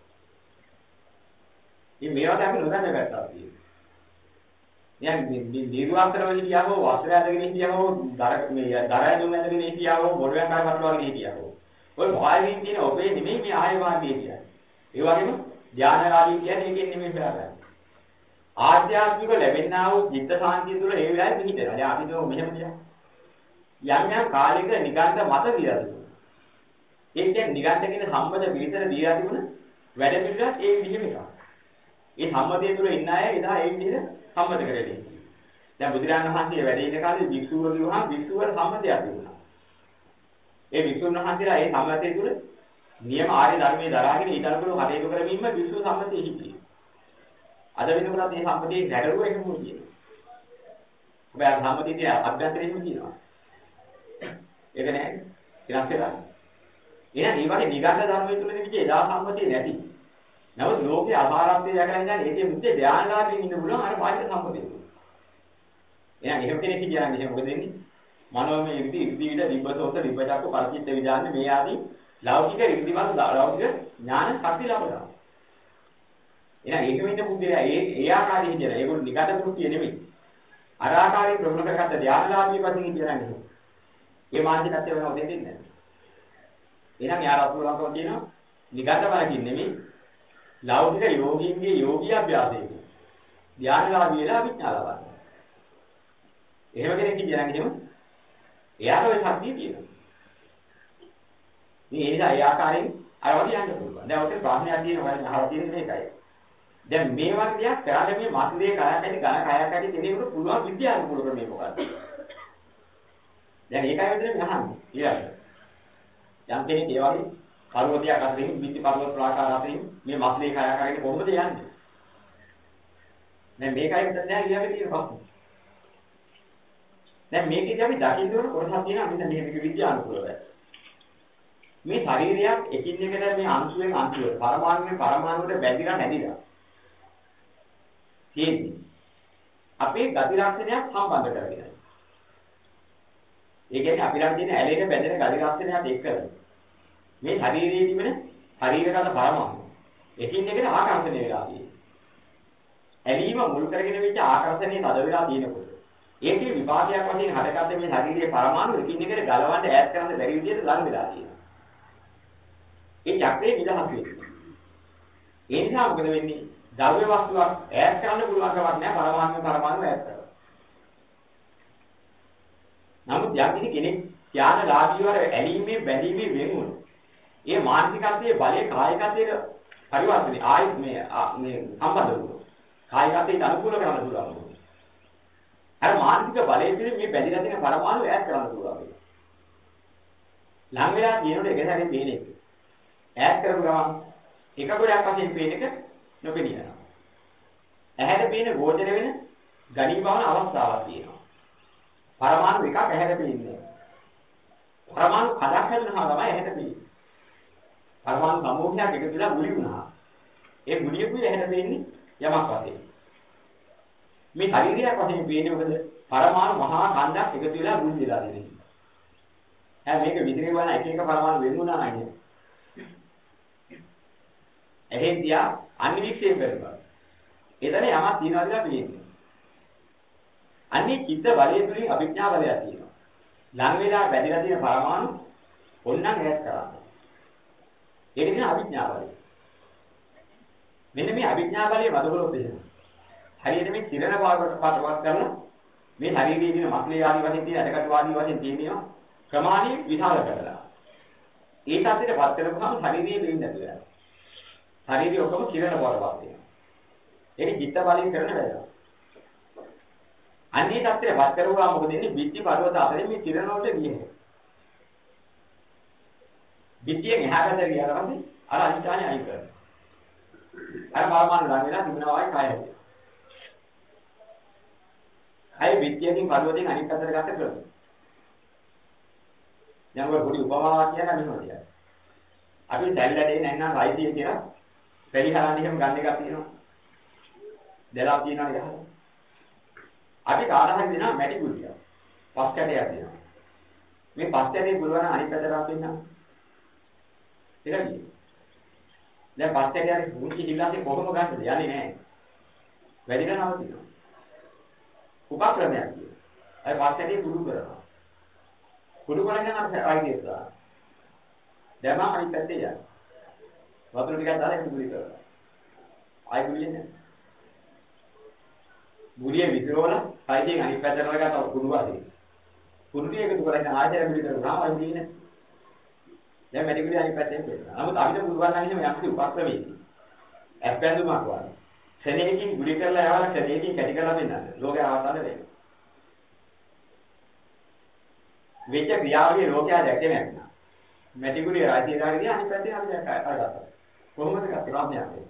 ඉතින් මේවට අපි නොදන්න පැත්තක් තියෙනවා. දැන් මේ දීර්ඝාන්තර වල කියවෝ වස්ත්‍රය අඳගෙන කියවෝ දර මේ දරය දුන්න අඳගෙන කියවෝ මොළයන් කරකට වගේ කියවෝ. ඔය භාවයෙන් කියන ඔබේ නෙමෙයි මේ ආය වාදී කියන්නේ. ඒ වගේම ධානලාභී කියන්නේ ඒකෙන් නෙමෙයි කරන්නේ. ආධ්‍යාත්මික ලැබෙනා වූ චිත්ත සාන්තිය තුළ ඒ වෙලාවේ පිහිටනවා. දැන් අපි දුව මෙහෙම කියන්නේ. යම් යම් කාලයක නිගන්ධ මත දිලා තිබුණා. ඒ කියන්නේ නිගන්ධ කියන සම්මත පිළිතර දීලා තිබුණ වැඩ පිළිවෙලක් ඒ විදිහම එකක්. ඒ සම්මතය තුළ ඉන්න අය එදා ඒ විදිහට සම්මත කරගෙන. දැන් බුදුරජාණන් වහන්සේ වැඩ ඉන කාලේ වික්ෂුව කිව්වහම වික්ෂුවර සම්මතයක් තිබුණා. ඒ වික්ෂුන් වහන්සේලා ඒ සම්මතය තුළ නියම ආර්ය ධර්මයේ දරාගෙන ඊටල්කල කටයුතු කරමින්ම වික්ෂුව සම්මතයේ හිටියේ. අද වෙනකොට මේ සම්මතයේ ගැටලුව එකම තියෙනවා. ඔබ සම්මතයේ අභ්‍යන්තරයෙන්ම තියෙනවා. ඒක නෑ. ඉරක් වෙලා. එහෙනම් මේ වගේ නිගණ්ඨ ධර්මයේ තුල තිබිච්ච එදා සම්මතිය නැති. නමුත් ලෝකේ අසාරත්වය යකරන් යන්නේ ඒකේ මුත්තේ ධානලාභයෙන් ඉන්න පුළුවන් අර වාචික සම්පතේ. එහෙනම් එහෙම කෙනෙක් කියන්නේ එහෙම මොකද වෙන්නේ? මනෝමය ඉර්ධි ඉර්ධි විද දිබ්බසෝත දිබ්බචක්ක පරිචිත්ත විඥාන මේ ආදී ලෞකික ඉර්ධිමත් ලෞකික ඥාන ශක්ති ලබනවා. එහෙනම් ඒකෙම ඉන්න බුද්ධිලා ඒ ඒ ආකාරයෙන් කියන ඒගොල්ලෝ නිගණ්ඨ දෘෂ්ටිය නෙමෙයි. අර ආකාරයෙන් ප්‍රගුණ කරගත්ත ධානලාභී වශයෙන් කියන්නේ. ඒ මානසිකත්වය වෙනව දෙන්නේ නැහැ. එහෙනම් යාර අතුලංකව කියනවා නිගණ්ඨ බලකින් නෙමෙයි ලෞකික යෝගීන්ගේ යෝගී අභ්‍යාසයෙන් ධානලාභී වෙලා අභිඥා ලබනවා. එහෙම කෙනෙක් කියනවා එහෙම එයාට ඔය ශක්තිය තියෙනවා. මේ ඒ නිසා ඒ ආකාරයෙන් අර වගේ යන්න පුළුවන්. දැන් ඔතේ ප්‍රශ්නයක් තියෙනවා වලින් අහලා තියෙන්නේ මේකයි. දැන් මේ වගේ දෙයක් කරාට මේ මාත්‍රේ කයක් ඇති ඝන කයක් ඇති කෙනෙකුට පුළුවන් විද්‍යානුකූල ක්‍රමයක් මොකක්ද? දැන් ඒකයි මෙතන අහන්නේ. ඊළඟට යම් කෙනෙක් ඒ වගේ පර්වතයක් අතරින් පිටි පර්වත ප්‍රාකාර අතරින් මේ මාත්‍රේ කයක් අරගෙන කොහොමද යන්නේ? දැන් මේකයි මෙතන දැන් ඊළඟට තියෙන ප්‍රශ්නේ. දැන් මේකේදී අපි දකින්න ඕන කොටසක් තියෙනවා මෙන්න මේක විද්‍යානුකූලව. මේ ශරීරයක් එකින් එකට මේ අංශුවෙන් අංශුවට පරමාණුවෙන් පරමාණුවට බැඳිලා නැදිලා. තියෙන්නේ. අපේ ගති ලක්ෂණයක් සම්බන්ධ කරගෙන. ඒ කියන්නේ අපි ළඟ තියෙන ඇලේට බැඳෙන ගති ලක්ෂණයත් එක්කලා. මේ ශරීරයේ තිබෙන ශරීරගත පරමාණු එකින් එකට ආකර්ෂණය වෙලා තියෙනවා. ඇලීම මුල් කරගෙන වෙච්ච ආකර්ෂණය තද වෙලා තියෙනකොට ඒකේ විපාකයක් වශයෙන් හටගත්ත මේ ශරීරයේ පරමාණු එකින් එකට ගලවන්න ඈත් කරන්න බැරි විදිහට ලං වෙලා තියෙනවා. ඒ චක්‍රේ නිදහස් වෙනවා. ඒ නිසා මොකද වෙන්නේ? ද්‍රව්‍ය වස්තුවක් ඈත් කරන්න පුළුවන් කමක් නැහැ පරමාණු පරමාණු ඈත් කරලා. නමුත් යම් කෙනෙක් ඥානලාභී වර ඇලීමේ බැඳීමේ වෙන් වුණා. ඒ මානසිකත්වයේ බලයේ කායිකත්වයේ පරිවර්තනය ආයි මේ මේ සම්බන්ධ වුණා. කායිකත්වයට අනුකූල කරන්න පුළුවන්. අර මානසික බලයේ තියෙන මේ බැඳිලා තියෙන පරමාණු ඈත් කරන්න පුළුවන්. ලං වෙලා තියෙනකොට එක සැරේ පේන එක. ඈත් කරපු ගමන් එක ගොඩක් වශයෙන් පේන එක නොපෙනී යනවා. ඇහැට පේන ගෝචර වෙන ගණීභවන අවස්ථාවක් තියෙනවා. පරමාණු එකක් ඇහැට පේන්නේ. පරමාණු කඩක් හැදෙනවා තමයි ඇහැට පේන්නේ. පරමාණු සමූහයක් එකතු වෙලා ගුලි වුණා. ඒ ගුලියකුයි ඇහැට පේන්නේ යමක් වශයෙන්. මේ ශරීරයක් වශයෙන් පේන්නේ මොකද? පරමාණු මහා කන්දක් එකතු වෙලා ගුලි වෙලා දෙන්නේ. දැන් මේක විදිහේ බලන එක එක පරමාණු වෙන වුණා නේද? එහෙන් තියා අනිවික්ෂයෙන් බලනවා. එතන යමක් තියනවා කියලා පේන්නේ. අන්නේ චිත්ත බලය තුලින් අභිඥා බලයක් තියෙනවා. ලං වෙලා වැදිලා තියෙන පරමාණු ඕනනම් ඈත් කරන්න. ඒක කියන අභිඥා බලය. මෙන්න මේ අභිඥා බලය වදවලොත් එහෙම. හරියට මේ කිරණ භාගයට පාටවත් කරලා මේ ශරීරයේ තියෙන මස්ලේ ආදී වශයෙන් තියෙන අඩකට ආදී වශයෙන් තියෙනවා ප්‍රමාණය විශාල කරලා. ඒ තාත්තේ වත් කරපුවම ශරීරයේ දෙන්නේ නැතුව. ශරීරය ඔක්කොම කිරණ බවටපත් වෙනවා. ඒක චිත්ත බලයෙන් කරන වැඩක්. අන්නේ තාත්තේ වත් කරුවා මොකද වෙන්නේ? පිටි පර්වත අතරින් මේ කිරණ වලට ගියේ. පිටියෙන් එහාට ගියාට පස්සේ අර අනිත්‍යණය අයින් කරනවා. අර පරමාණු ළඟ වෙලා තිබුණා වගේ කයයි. අය විද්‍යාවෙන් පරිවර්තයෙන් අනිත් අතට ගත කරනවා. දැන් ඔය පොඩි උපමාවක් කියන්න මෙහෙම තියන්න. අපි සැල්ලඩේ නැත්නම් රයිසිය කියලා පරිහරණ එහෙම ගන්න එකක් තියෙනවා. දෙලක් තියෙනවා යහල. අපි කාට හරි දෙනවා මැටි ගුලිය. පස් කැටයක් දෙනවා. මේ පස් කැටේ පුළුවන් අනිත් පැත්තට අපින්නම්. ඒකයි. දැන් පස් කැටේ මුංචි හිල්ලාසේ කොහොම ගන්නද? යන්නේ නැහැ. වැඩි කරනවා තියෙනවා. උපක්‍රමයක් තියෙනවා. අය පස් කැටේ කුඩු කරනවා. කුඩු කරගෙන අපි ආයිත් දානවා. දැන් මම අනිත් පැත්තේ යනවා. වතුර ටිකක් දාලා ඒක ගුලි කරනවා. ආයි ගුලියන්නේ. ගුලිය විතරවල ආයිත් අනිත් පැත්තට කරගත්තා කුඩු වාදී. කුඩු ටික එකතු කරගෙන ආයෙත් ගුලි කරනවා. ආයි ගුලියන්නේ. දැන් මැටි ගුලිය අනිත් පැත්තෙන් දෙනවා. නමුත් අපිට පුළුවන් නම් ඉන්නේ යම්කිසි උපක්‍රමයකින්. ඇස්පැන්දුමක් වගේ. ශරීරයෙන් ගුලි කරලා යවලා ශරීරයෙන් කැටි කරලා දෙන්නද. ලෝකේ අවසාන වෙන්නේ. වෙච්ච ක්‍රියාවලිය ලෝකයා දැක්කේ නැත්නම්. මැටි ගුලිය රාජ්‍ය දාගෙන අනිත් පැත්තේ අපි අරගත්තා. කොහොමද ගත්තේ ප්‍රශ්නයක්.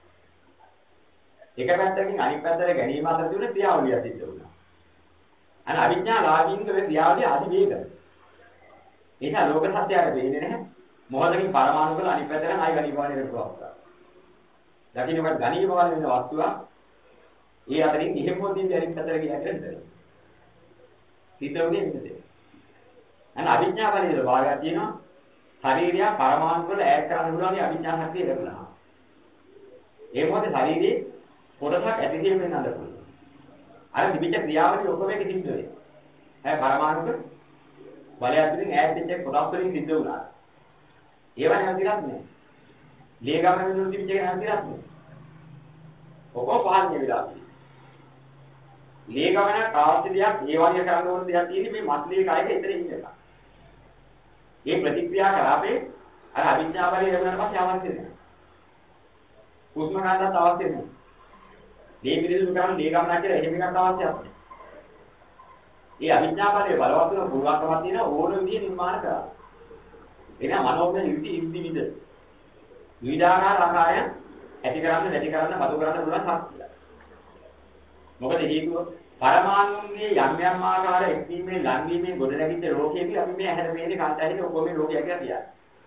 එක පැත්තකින් අනිත් පැත්තට ගැනීම අතර තිබුණ ක්‍රියාවලිය සිද්ධ වුණා. අන අවිඥාලාභීන්ගේ මේ ක්‍රියාවලිය අදි වේගයි. ඒක ලෝක සත්‍යයට වෙන්නේ නැහැ. මොහොතකින් පරමාණු වල අනිත් පැත්තට ආයි ගණීභවණය කරපුවා. දකින්නකොට ගණීභවණය වෙන වස්තුවක් ඒ අතරින් එහෙම මොදින් අනිත් පැත්තට ගියාට දෙන්න. සිද්ධුනේ මෙතන. අන අවිඥා බලයේ භාගයක් තියෙනවා. ශරීරය පරමාණු වල ඈඩ් කරන්න පුළුවන් අවිඥා ශක්තිය ලැබුණා. ඒ මොකද ශරීරයේ කොටසක් ඇතිදීම වෙනඳ පුළුවන්. අර තිබිච්ච ක්‍රියාවලිය ඔක්කොම එක සිද්ධ වෙයි. හැබැයි පරමාණුක බලය අතරින් ඈඩ් වෙච්ච කොටස් වලින් සිද්ධ වුණා. ඒව නැතිවත් නෑ. ලේ ගමන වල තිබිච්ච එක නැතිවත් නෑ. ඔක්කොම පහන්නේ වෙලා. ලේ ගමන කාර්ය දෙයක් ඒ වගේ කරන්න ඕන දෙයක් තියෙන්නේ මේ මස්ලී කයක ඉතර ඉන්න එක. මේ ප්‍රතික්‍රියා කරාපේ අර අවිඥා බලය ලැබුණාට පස්සේ අවශ්‍ය නැහැ. හුස්ම ගන්නත් අවශ්‍ය නැහැ. මේ පිළිතුරු කරන්න ලේ ගමනක් කියලා එහෙම එකක් අවශ්‍යයි. මේ අවිඥා බලය බලවත් වෙන පුළුවන්කමක් තියෙන ඕන විදිහේ නිර්මාණ කරා. එන මනෝමය යුක්ති ඉන්දි විද. විවිධාකාර ආකාරයන් ඇති කරන්න නැති කරන්න බදු කරන්න පුළුවන් ශක්තිය. මොකද හේතුව පරමාණුන්ගේ යම් යම් ආකාර එක්වීමේ ලංවීමේ ගොඩ නැගිච්ච ලෝකයේදී අපි මේ ඇහැර මේනේ කාන්තාරික ඔක්කොම ලෝකයක් කියලා කියනවා.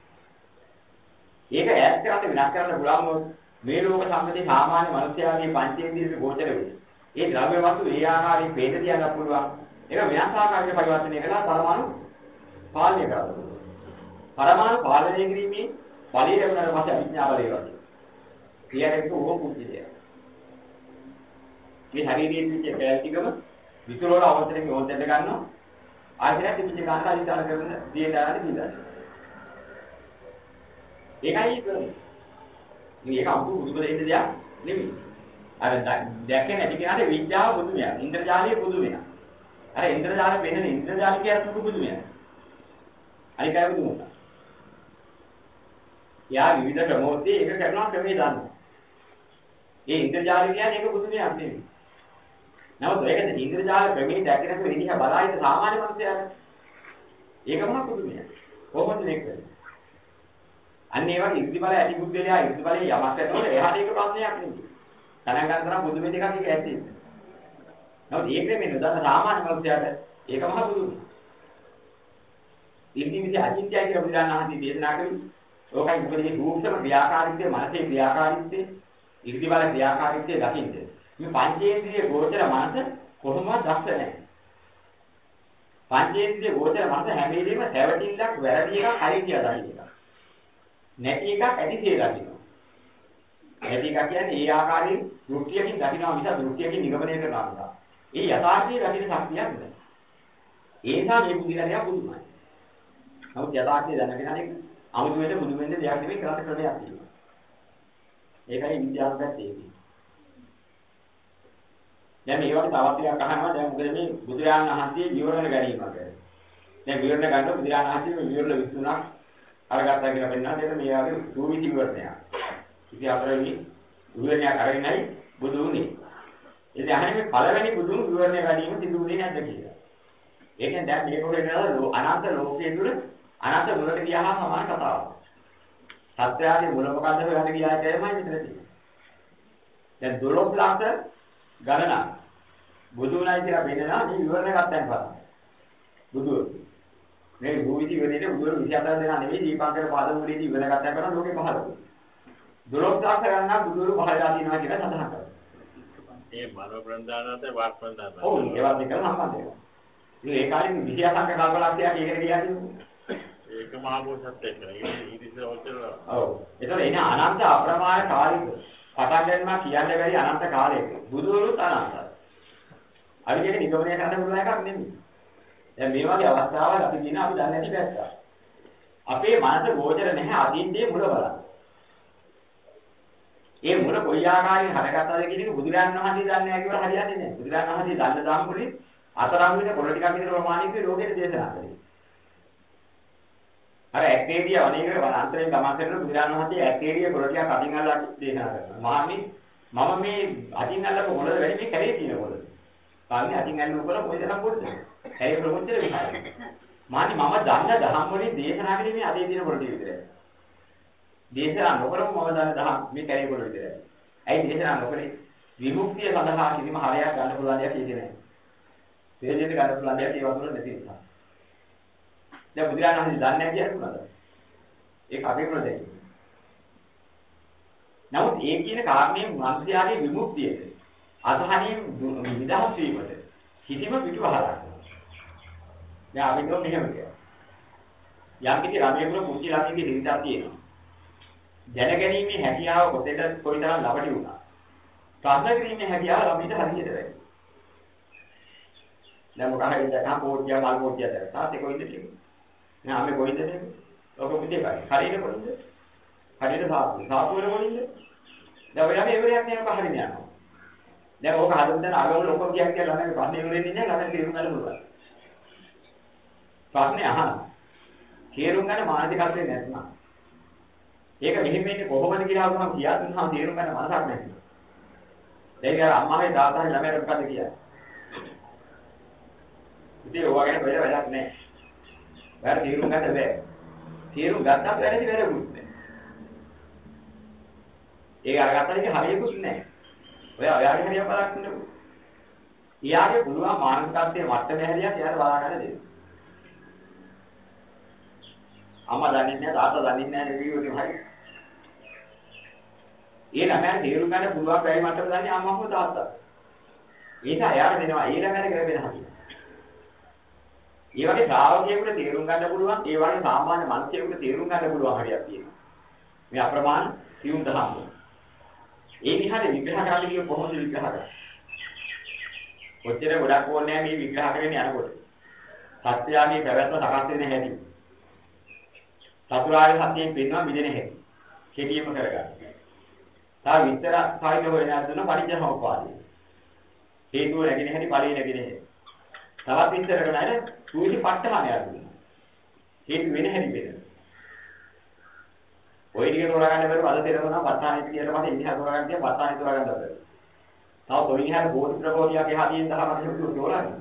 ඒක ඈත් කරලා විනාශ කරන්න පුළුවන් මේ ලෝක සම්පතේ සාමාන්‍ය මිනිස්යාගේ පංචේන්ද්‍රියට ගෝචර වෙන්නේ. ඒ ද්‍රව්‍ය වස්තු ඒ ආකාරයෙන් ભેද තියන්න පුළුවන්. ඒක වෙනස් ආකාරයකට පරිවර්තනය කරලා පරමාණු පාලනය කරනවා. පරමාණු පාලනය කිරීමේ බලය ලැබුණාට පස්සේ අවිඥා බලය වගේ. ක්‍රියාවක ඕක පුදුජය. මේ ශරීරයේ තිබෙන කැලටිකම විතර වල අවතරෙන් ඕන්දෙන්න ගන්නවා. ආයෙත් තිබිච්ච කාන්තාරි දාන කරන දියේ දාන දිනන. ඒකයි කරන්නේ. මේක අමුතු බුදුබල ඉන්න දෙයක් නෙමෙයි. අර දැකේ නැති කෙනාට විද්‍යාව බුදුමයක්. ඉන්ද්‍රජාලය බුදුමයක්. අර ඉන්ද්‍රජාලය වෙන්නේ ඉන්ද්‍රජාලිකයක් සුදු බුදුමයක්. අනිකයි බුදුමක්. යා විවිධ ක්‍රමෝත්තේ ඒක කරනවා ක්‍රමේ දාන්න. ඒ ඉන්ද්‍රජාලය කියන්නේ ඒක බුදුමයක් නෙමෙයි. නමුත් ඒකද ඉන්ද්‍රජාල ක්‍රමේ දැකිනක විදිහ බලයිද සාමාන්‍ය මිනිසයාට. ඒකම පුදුමයක්. කොහොමද මේක කරන්නේ? අන්න ඒ වගේ ඉර්ධි බල ඇති බුද්ධලයා ඉර්ධි බලේ යමක් ඇතුළේ එහාට ඒක ප්‍රශ්නයක් නෙමෙයි. තනං ගන්න තරම් බුදුමෙ දෙකක් එක ඇති. නමුත් ඒ ක්‍රමේ නදන සාමාන්‍ය මිනිසයාට ඒකම පුදුමයි. ඉර්ධි විදිහ අචින්ත්‍යයි කියලා බුදුරණන් වහන්සේ දේශනා කළේ. ඕකයි මොකද මේ රූපසම ක්‍රියාකාරීත්වය මනසේ ක්‍රියාකාරීත්වය ඉර්ධි බල ක්‍රියාකාරීත්වය දකින්න. මේ පංචේන්ද්‍රිය ගෝචර මනස කොහොමවත් දක්ෂ නැහැ. පංචේන්ද්‍රිය ගෝචර මනස හැම වෙලෙම හැවටිල්ලක් වැරදි එකක් හරි කියලා දකින්න එක. නැති එකක් ඇති කියලා දකින්න. නැති එක කියන්නේ ඒ ආකාරයෙන් දෘෂ්ටියකින් දකින්නවා මිස දෘෂ්ටියකින් නිගමනය කරනවා මිස. ඒ යථාර්ථයේ දකින්න ශක්තියක් නැහැ. ඒ නිසා මේ බුද්ධිලරියා පුදුමයි. නමුත් යථාර්ථය දැනගෙන අනෙක් අමුතු වෙන්න බුදු වෙන්න දෙයක් නෙමෙයි කරත ක්‍රමයක් තියෙනවා. ඒකයි විද්‍යාව පැත්තේ. දැන් මේ වගේ තවත් ටිකක් අහනවා දැන් මොකද මේ බුදුරජාණන් වහන්සේ විවරණ ගැනීම ගැන. දැන් විවරණ ගන්න බුදුරජාණන් වහන්සේ විවරණ විසුණුක් අරගත්තා කියලා පෙන්නනවා. ඒක මේ වගේ සූවිසි විවරණයක්. ඉතින් අතරේ විවරණයක් අරගෙනයි බුදු වුණේ. ඉතින් අහන්නේ මේ පළවෙනි බුදුන් විවරණය ගැනීම සිදු වුණේ නැද්ද කියලා. ඒකෙන් දැන් මේක උඩ අනන්ත ලෝකයේ තුල අනන්ත මුලට ගියාම සමාන කතාවක්. සත්‍යයේ මුල මොකද්ද හොයන්න ගියා කියලාමයි මෙතන තියෙන්නේ. දැන් දොළොස් ලක්ෂ ගණන බුදුණයි කියලා වෙනවා මේ විවරණ ගත්තන් පස්සේ. බුදු මේ භූවිති ඉවරේට බුදුරු විසි හතර දෙනා නෙවෙයි දීපංකර පාදමුලේදී ඉවර ගත්තන් කරන ලෝකේ පහළ වුණා. දොළොස් ලක්ෂ ගණනක් බුදුරු පහළලා තියෙනවා කියලා සඳහන් කරනවා. ඒ මනෝ ප්‍රන්දානත් වාක් ප්‍රන්දානත්. ඔව් ඒවත් එක්ක සම්බන්ධ වෙනවා. ඉතින් ඒ කාලේ විද්‍යාසංක කල්පලක්ෂයක් ඒකට ගියා කියන්නේ. ඒක මහබෝසත් එක්ක. ඒක ඉතින් ඔච්චර. ඔව්. ඒතකොට එනේ අනන්ත අප්‍රමාණ කාලික පටන් ගන්නවා කියන්න බැරි අනන්ත කාලයක. බුදුරුත් අනන්තයි. අපි මේක නිගමනය කරන්න පුළුවන් එකක් නෙමෙයි. දැන් මේ වගේ අවස්ථාවල් අපි දින අපි දන්නේ නැති පැත්ත. අපේ මනස ගෝචර නැහැ අතීතයේ මුල බලන්න. ඒ මුල කොයි ආකාරයෙන් හටගත්තද කියන එක බුදුරජාණන් වහන්සේ දන්නේ නැහැ කියලා හරියන්නේ නැහැ. බුදුරජාණන් වහන්සේ දන්න ධම්මුනේ අතරම් වෙන පොළ ටිකක් විතර ප්‍රමාණික ලෝකෙට දේශනා කළේ. අර ඇක්ටේරිය අනේකර වනාන්තරයෙන් ගමන් කරන බුදුරජාණන් වහන්සේ ඇක්ටේරිය පොළ ටිකක් අදින් අල්ලලා දේශනා කරනවා. මහන්නේ මම මේ අදින් අල්ලපු පොළද වැඩි මේ කැලේ තියෙන පොළද. කාන්නේ අදින් අල්ලපු පොළ කොයිතරම් පොළද? කැලේ පොළ කොච්චර විකාරයි. මහන්නේ මම දන්න ධම්ම වලින් දේශනා කළේ මේ අදේ තියෙන පොළ ටික විතරයි. දේශනා නොකරම මම දන්න දහම් මේ කැලේ පොළ විතරයි. ඇයි දේශනා නොකරේ? විමුක්තිය සඳහා කිසිම හරයක් ගන්න පුළුවන් දෙයක් කියන්නේ නැහැ. තේජෙන් ගන්න පුළුවන් දෙයක් ඒ වතුර නැති නිසා. දැන් බුදුරජාණන් වහන්සේ දන්නේ නැහැ කියන්නේ මොනවද? ඒක අපේ ප්‍රදේශය. නමුත් ඒ කියන කාරණේ මනුෂ්‍යයාගේ විමුක්තියට අසහනින් නිදහස් වීමට කිසිම පිටුවහලක්. දැන් අපි කියමු මෙහෙම කියලා. යම් කිසි රාමයේ කුංචි රාමයේ හිරිතක් තියෙනවා. දැනගැනීමේ හැකියාව කොතෙන්ද කොයිතරම් ලබටි වුණා. ප්‍රශ්න කිරීමේ හැකියාව ළමයිට හරියට වැඩි. දැන් මොකක් හරි දැන් පොඩ්ඩිය මල් පොඩ්ඩිය දැන් තාත්තේ කොයිද කියන්නේ? නෑ අපි කොයිද කියන්නේ? ඔක පුතේ බයි. හරියට කොයිද? හරියට සාපු. සාපු වල කොයිද? දැන් ඔයාගේ ඉවරයක් නෑ ඔක හරියට යනවා. දැන් ඕක හදන්න දැන් අරවල ඔක්කොම කියන්න කියලා ළමයි ප්‍රශ්නේ ඉවරෙන්නේ නෑ ළමයි තේරුම් ගන්න පුළුවන්. ප්‍රශ්නේ අහන්න. තේරුම් ගන්න මානසිකත්වයේ නැත්නම් ඒක මෙහෙම වෙන්නේ කොහොමද කියලා මම කියා දුන්නා තේරුම් ගන්න මනසක් නැහැ. ඒක අර අම්මාගේ තාත්තාගේ ළමයට මොකද කියන්නේ? ඉතින් ඔය වගේ වෙල වැඩක් නැහැ. වැඩ තේරුම් ගන්න බෑ. තේරුම් ගත්තත් වැඩි වැඩකුත් නැහැ. ඒක අරගත්තා ඉතින් හරියකුත් නැහැ. ඔය ඔයාගේ හරිය බලක් නෙවෙයි. ඊයාගේ පුළුවන් මානසිකත්වයේ මට්ටමේ හැරියක් එයාට බලා ගන්න දෙන්න. අම්මා දන්නේ නැහැ තාත්තා දන්නේ නැහැ නෙවෙයි හරි. ඒ ළමයාට තේරුම් ගන්න පුළුවන් බැරි මට්ටම දන්නේ අම්මා හෝ තාත්තා. ඒක එයාට දෙනවා ඒ ළමයාට කරගෙන හරි. ඒ වගේ ශ්‍රාවකයෙකුට තේරුම් ගන්න පුළුවන් ඒ වගේ සාමාන්‍ය මනුස්සයෙකුට තේරුම් ගන්න පුළුවන් හරියක් තියෙනවා. මේ අප්‍රමාණ සියුම් දහම්. ඒ විදිහට විග්‍රහ කරන්න කිව්ව කොහොමද විග්‍රහ කරන්නේ? ඔච්චර ගොඩක් ඕනේ මේ විග්‍රහ කරගෙන යනකොට. සත්‍යයගේ පැවැත්ම සකස් වෙන හැටි. චතුරාර්ය සත්‍යයෙන් පෙන්වන මිදෙන හැටි. කෙටියෙම කරගන්න. තා විතර සාහිත්‍ය හොයන අදන පරිජ්ජහෝපාදී. හේතුව නැගින හැටි ඵලයේ නැගින හැටි. තවත් විතර කරන අය සූචි පට්ඨානය අරගෙන. හේතු වෙන හැටි වෙන. ඔය ටික තෝරා ගන්න බැරුව අද තේරෙනවා පට්ඨානෙ කියලා පස්සේ ඉන්දියා තෝරා ගන්න තියා පට්ඨානෙ තෝරා ගන්න බැහැ. තව කොයින් හරි බෝධි ප්‍රබෝධියගේ හදින් දහම හිතුව තෝරන්නේ.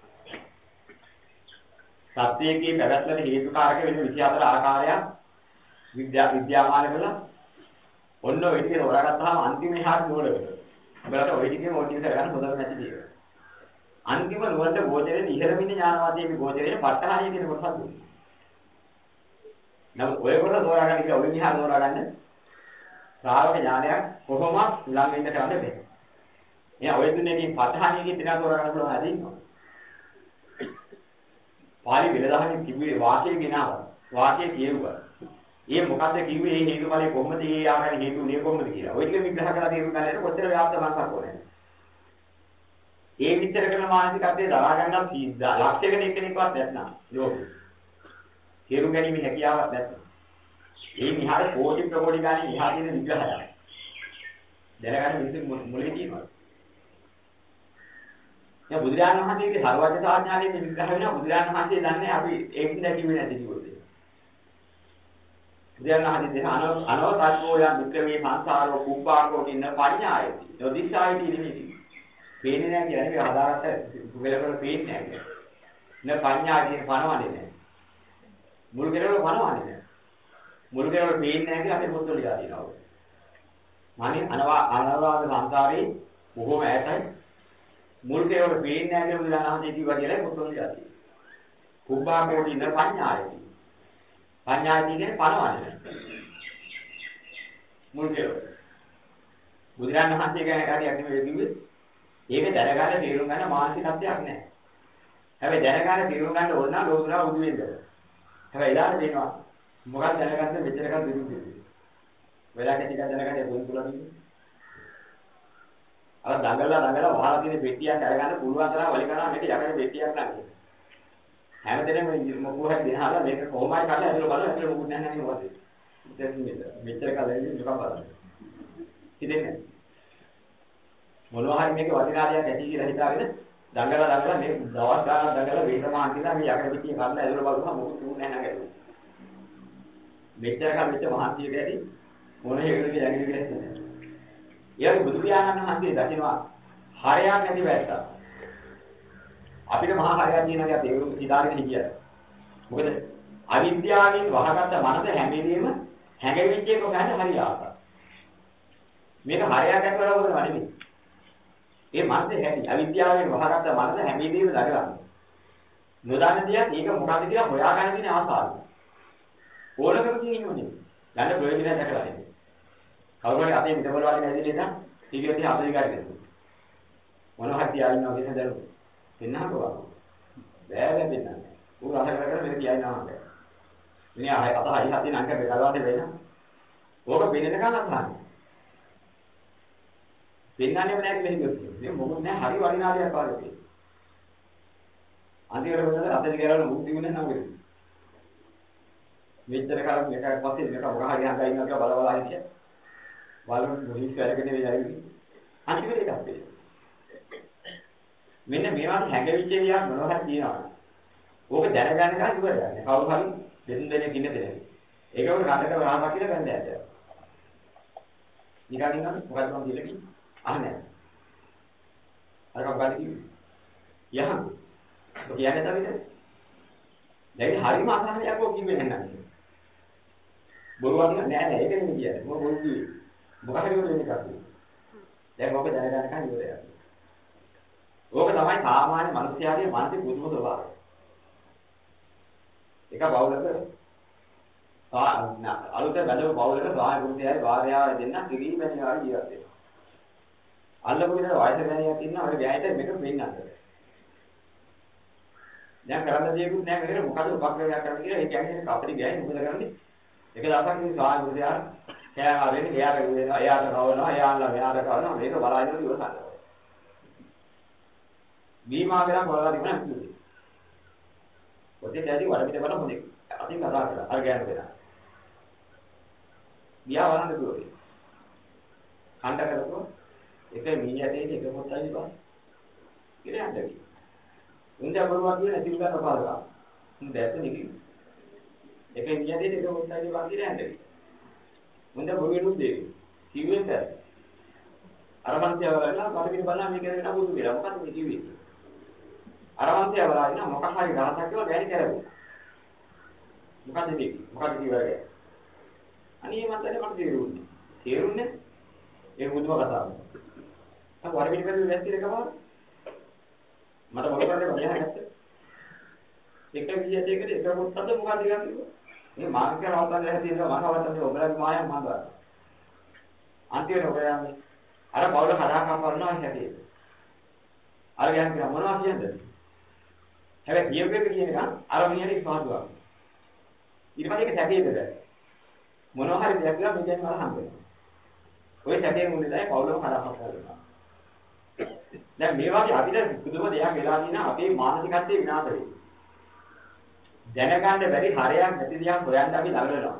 සත්‍යයේ පැවැත්මට හේතුකාරක වෙන විසි හතර ආකාරයක් විද්‍යා විද්‍යාමාන කළා. ඔන්න ඔය ටික හොරාගත්තාම අන්තිම එහාට නෝල වෙනවා. ඔයාලට ඔය ටිකේ මොඩියු කරගන්න හොඳම නැති දේක. අන්තිම නුවරට ගෝචරයේ ඉහළමින් ඥානවාදයේ ගෝචරයේ පට්ටහානිය කියන කොටසක් දුන්නා. නමුත් ඔය කොට හොරාගන්න කියලා ඔය මිහා හොරාගන්න ශ්‍රාවක ඥානයක් කොහොමවත් ළඟින්ද කරන්න බැහැ. එයා ඔය දුන්නේ ඉතින් පට්ටහානිය කියන ටික හොරාගන්න පුළුවන් හදින්නවා. පාලි වෙලදහමින් කිව්වේ වාක්‍යය ගෙනාවා. වාක්‍යය කියුවා. ඒ මොකද්ද කිව්වේ මේ හේතු ඵලයේ කොහොමද මේ ආකාරයෙන් හේතු උනේ කොහොමද කියලා. ඔය ටික විග්‍රහ කරලා තේරුම් ගන්නට කොච්චර ව්‍යාප්ත මනසක් ඕනේ. ඒ විතර කරන මානසිකත්වයේ දරා ගන්නත් ලක්ෂයකට එක්කෙනෙක්වත් නැත්නම් ලෝකෙ. තේරුම් ගැනීම හැකියාවක් නැත්නම්. ඒ විහාර කෝටි ප්‍රකෝටි ගානේ විහාර තියෙන විග්‍රහය. දැනගන්න මිනිස්සු මොලේ තියෙනවා. දැන් බුදුරජාණන් වහන්සේගේ සර්වඥ සාඥාලයේ විග්‍රහ වෙනවා බුදුරජාණන් වහන්සේ දන්නේ අපි ඒකින් දැකිවේ නැති කිව්වොත්. බුදුරජාණන් වහන්සේ දෙන අනවතත්වෝ යම් වික්‍රමී සංසාරෝ කුබ්බාකෝ කියන පඤ්ඤායති. නොදිස්සායිති නිමිති. පේන්නේ නැහැ කියන්නේ මේ ආදාරට වෙලවල පේන්නේ නැහැ. න පඤ්ඤායතිය පනවන්නේ නැහැ. මුල් කෙරවල පනවන්නේ නැහැ. මුල් කෙරවල පේන්නේ නැහැ කියලා අපේ පොත්වල ලියලා තියෙනවා. මානේ අනවා අනවාද සංසාරේ බොහෝම ඈතයි. මුල් කෙරවල පේන්නේ නැහැ කියලා බුදුරජාණන් වහන්සේ කිව්වා කියලා පොත්වල ලියලා තියෙනවා. කුබ්බාකෝටි න පඤ්ඤායති. පඤ්ඤායති කියන්නේ පනවන්නේ. මුල් කෙලවර. බුදුරජාණන් වහන්සේ ගැන කාරියක් නෙමෙයි කිව්වේ. ඒක දැනගන්න තේරුම් ගන්න මානසිකත්වයක් නැහැ. හැබැයි දැනගන්න තේරුම් ගන්න ඕන නම් ලෝතුරා බුදු වෙන්න. හැබැයි එදාට දෙනවා. මොකක්ද දැනගන්න මෙච්චරකම් දිනුනේ. වෙලා කැටික දැනගන්න දුන් තුලා දින්නේ. අර දඟලලා දඟලලා වහලා තියෙන පෙට්ටියක් අරගන්න පුළුවන් තරම් වලි කරා මේක යකඩ පෙට්ටියක් නැහැ. හැමදේම මොකුවයි දෙහාලා මේක කොහොමයි කරලා ඇතුළ බලලා ඇතුළ මොකුත් නැහැ නේද මොකද? ඉතින් මෙච්චර කලින් දුක බලන්න. ඉතින් මොනවා හරි මේක වටිනාදයක් ඇති කියලා හිතාගෙන දඟලලා දඟලලා මේ දවස් ගානක් දඟලලා වේදමාන් කියලා මේ යකඩ පිටිය කරලා ඇතුළ බලුවා මොකුත් දුන්නේ නැහැ නේද? මෙච්චර කල් මෙච්චර මහන්සිය කැටි මොන හේතුවද යන්නේ කියලා. ඊයන් බුදු පියාණන් වහන්සේ දකිනවා හරයක් නැති වැට්ටා. අපිට මහා හරයක් තියෙනවා කියලා තේරුම් හිතාගෙන හිටියා. මොකද අවිද්‍යාවෙන් වහගත්ත මනස හැම වෙලෙම හැඟෙවිච්ච එක ගන්න හරිය ආසයි. මේක හරයක් ඇතුළේ වුණා නෙමෙයි. ඒ මනසේ හැටි අවිද්‍යාවෙන් වහගත්ත මනස හැම වෙලෙම දඟලන්නේ. නොදන්න දෙයක් ඒක මොකද්ද කියලා හොයාගන්න තියෙන ආසාව. ඕනකමකින් ඉන්නේ. ගන්න ප්‍රයෝජනයක් දැකලා ඉන්නේ. කවුරු හරි අපේ මිටබල වගේ නැති නිසා ටිකටි අපේ ගාඩි දෙන්න. මොනවා හරි තියාගෙන ඉන්න කෙනෙක් දරුවෝ. දෙන්නකෝ. බෑ දෙන්න. ඌ අහල කර කර මෙතන කියයි නාමද. ඉතින් ආයෙ අත හරි හතින් අංක බෙදාගන්න වෙන. ඕක බින්දනකන් අහන්නේ. දෙන්නන්නේම නැහැ කියලා හිතුවා. මේ මොකද නැහැ හරි වරිණාලියක් වගේ. අන්තිමට මොකද අතේ ගෑරවල මුක් දිනුනේ නැහැ. මෙච්චර කාලෙ මේක පස්සේ මේක මොකක් හරි හංගා ඉන්නවා කියලා බල බල හිටියා. බලමු මොහිස් කරගෙන වෙලාවයි. අන්තිමට ඒක අපේ. මෙන්න මේවා හැඟවිච්ච විදියක් මොනවා හරි තියෙනවා. ඕක දැනගන්න ගන්න ඉවරයි. කවුරු හරි දෙන්න දෙනෙක් ඉන්න දෙයක්. ඒක උඩ රටක වරහක් කියලා ගන්න ඇත. නිකන් ඉන්නවද? මොකද මම කියලා කිව්වේ? අහන්නේ. අර කවුරුහරි කිව්වේ. යහන්. ඔය කියන්නේ තමයි. දැන් හරිම අසහනයක් ඔය කිව්වේ නැහැ. බොරුවක් නෑ නෑ ඒක නෙමෙයි කියන්නේ. මොකද බොරු කිව්වේ. මොකද හරි වෙන්නේ කන්නේ. දැන් ඔබ දැනගන්න කන් ඉවරයි. ඕක තමයි සාමාන්‍ය මිනිස්යාගේ මානසික පුදුම ස්වභාවය. එක බවුලක අලුත බැලුව බවුලක සාහය පුරුෂයයි භාර්යාවයි දෙන්න කිරීමෙන් ආයි ජීවත් වෙනවා. අල්ලපු විතර වයස ගෑනියක් ඉන්නවා ඔය ගෑනිට මේක වෙන්නත්. දැන් කරන්න දෙයක්වත් නැහැ මේකට මොකද උපක්‍රමයක් කරන්න කියලා ඒ කියන්නේ අපිට ගෑනි මොකද කරන්නේ? එක දවසක් මේ සාහය පුරුෂයා කෑම ආවෙන්නේ එයාට වෙනවා එයාට කවනවා එයාලා මෙයාට කවනවා මේක බලාගෙන ඉවසන්න. බීමා වෙලා කොරලා තිබුණා කිව්වේ. ඔතේ දැඩි වඩ පිට බලන මොදේ. අතින් කතා කරලා අර ගෑනු වෙනා. ගියා වරන්ද කිව්වේ. කණ්ඩ කරපුවා එක මීයතේ එක පොත්තයි බා. ඉතින් යන්නේ. උන්ද බරුවා කියන සිල් ගන්න පාරලා. උන් දැස්ස නිකි. එක මීයතේ එක පොත්තයි බා කියලා යන්නේ. උන්ද බරුවෙනුත් දෙවි. කිව්වෙන් බෑ. අර මන්තිය වලලා බඩ පිට බලලා මේක වෙන බුදු කියලා. මොකක්ද මේ කිව්වේ? අරවන්තිය වලාගෙන මොකක් හරි රහසක් කියලා ගෑණි කරගුවා. මොකද මේ මොකද කිව්වද? අනේ මන්දනේ මට තේරුන්නේ. තේරුන්නේ? ඒ බුදුම කතාව. අර වරමින් කරේ වැස්තිර කපාව. මට මොකද කරන්නේ බලියා නැත්තේ. එක විදියට ඒකද එක පොත්තක්ද මොකක්ද කියන්නේ? මේ මාර්ගය රවටන්න හැදෙනවා මම අවතන්නේ ඔබලගේ මායම් මන්දා. අන්තිමට ඔබ යන්නේ අර බවල හදාගන්න කරනවා හැටි. අර ගෑන් කියන මොනවද කියන්නේ? හැබැයි කියවෙක කියන එක අර මිනිහට පහදුවක්. ඊට පස්සේ ඒක සැකේකද? මොනවා හරි දෙයක් කියලා මෙතෙන් වල හම්බ වෙනවා. ඔය සැකේ මුලදී තමයි පවුලම හදාගන්න කරනවා. දැන් මේ වගේ අපිට පුදුම දෙයක් වෙලා තියෙනවා අපේ මානසිකත්වයේ විනාශ වෙයි. දැනගන්න බැරි හරයක් නැති දෙයක් හොයන්න අපි ළඟලනවා.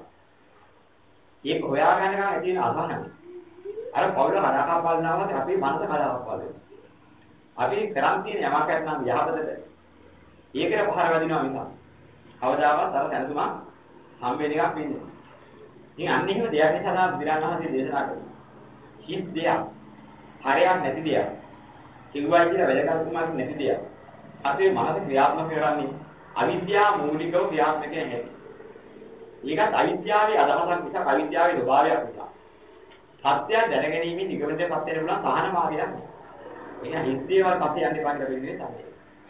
ඒක හොයාගන්න ගමන් ඇති වෙන අසහනයි. අර පවුල හදාගන්න බලනවාද අපේ මනස හදාගන්න බලනවා. අපි කරන් තියෙන යමක් නැත්නම් යහපතට ඒකට පහර වදිනවා මිසක් කවදාවත් අර දැනුම හම්බෙන එකක් වෙන්නේ. ඉතින් අන්න එහෙම දෙයක් නිසා තමයි විරාණහසේ දේශනා කරන්නේ. කිත් දෙයක් හරයක් නැති දෙයක් කිව්වා කියලා වැදගත්කමක් නැති දෙයක්. අපේ මනස ක්‍රියාත්මක කරන්නේ අවිද්‍යාව මූලිකව ක්‍රියාත්මක නැහැ. ඒකත් අවිද්‍යාවේ අදහසක් නිසා අවිද්‍යාවේ ස්වභාවයක් නිසා. සත්‍ය දැනගැනීමේ නිගමනයට පත් වෙන්න පුළුවන් සහන මාර්ගයක්. ඒක හිතේවල් පස්සේ යන්නේ පාඩක වෙන්නේ තමයි.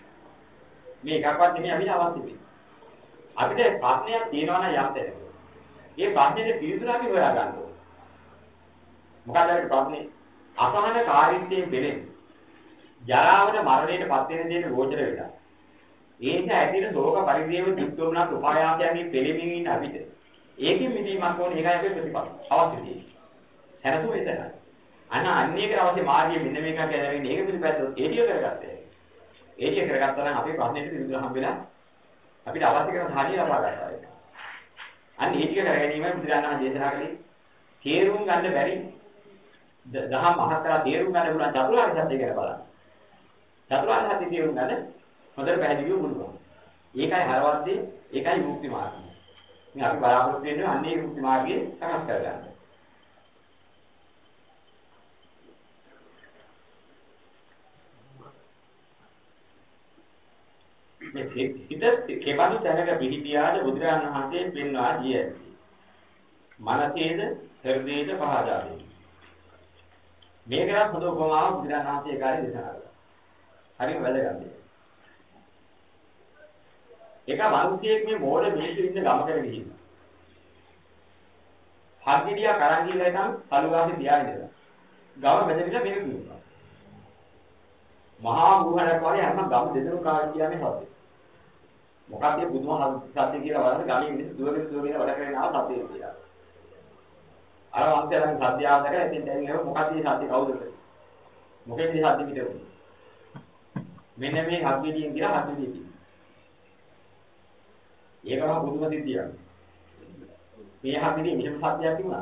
මේ එකක්වත් නෙමෙයි අපිට අවශ්‍ය වෙන්නේ. අපිට ප්‍රශ්නයක් තියෙනවා නම් යම් තැනක. ඒ ප්‍රශ්නේ පිළිතුර අපි හොයා ගන්න ඕනේ. මොකද ඒක ප්‍රශ්නේ අසහන කාරීත්වයෙන් බෙලෙන්නේ. ජරාවට මරණයට පත් වෙන දෙයට ගෝචර වෙලා. ඒක ඇතින ශෝක පරිදේව දුක්ඛෝමනත් උපායාසයන්ගේ පෙළෙමින් ඉන්න අපිට. ඒකෙන් මිදීමක් ඕනේ ඒකයි අපේ ප්‍රතිපල. අවශ්‍ය තියෙන්නේ. හැනසු එතනයි. අන්න අන්නේක අවශ්‍ය මාර්ගය මෙන්න මේක කියලා වෙන්නේ ඒක පිළිපැද්දොත් ඒටිය කරගත්තේ. ඒටිය කරගත්තා නම් අපේ ප්‍රශ්නෙට පිළිතුර හම්බෙලා අපිට අවශ්‍ය කරන ධානිය ලබා ගන්නවා ඒක. අන්න ඒටිය කරගැනීමයි බුදුරජාණන් දේශනා කළේ. තේරුම් ගන්න බැරි දහම් මහත්කලා තේරුම් ගන්න පුළුවන් චතුරාර්ය සත්‍ය ගැන බලන්න. චතුරාර්ය සත්‍ය තේරුම් ගන්න හොඳට පැහැදිලිව පුළුවන්. ඒකයි හරවත්දී ඒකයි මුක්ති මාර්ගය. මේ අපි බලාපොරොත්තු වෙන්නේ අන්නේ මුක්ති මාර්ගයේ සකස් කරගන්න. මේ හිත කෙබඳු තැනක පිහිටියාද බුදුරජාණන් වහන්සේ පෙන්වා දී ඇති. මනසේද හෘදයේද පහදා දෙයි. මේකත් හොඳ උපමාවක් බුදුරජාණන් වහන්සේ ඒකාරී දේශනා කළා. හරිම වැදගත්. එක මිනිහෙක් මේ මෝඩ මිනිස්සු ඉන්න ගමකට ගිහින්. හර්ගිරියා කරන් ගිහලා ඉතින් කලුගාසේ තියාගෙන ඉඳලා. ගම බෙදෙන්න මේක කිව්වා. මහා මුහුණක් වගේ හැම ගම දෙදෙනු කාර්ය කියන්නේ හොදේ. මොකක්ද මේ බුදුම සත්‍ය කියලා වරද ගමේ මිනිස්සු දුවගෙන දුවගෙන වැඩ කරගෙන ආව සත්‍යය කියලා. අර වන්තයන් සත්‍ය ආවදක ඉතින් දැන් ඒක මොකක්ද මේ සත්‍ය කවුද? මොකෙන්ද මේ සත්‍ය පිටුනේ? මෙන්න මේ හර්ගිරියෙන් කියලා හර්ගිරිය. ඒකම බුදුම සිද්ධියක්. මේ හැමදේම මෙහෙම සත්‍යයක් තිබුණා.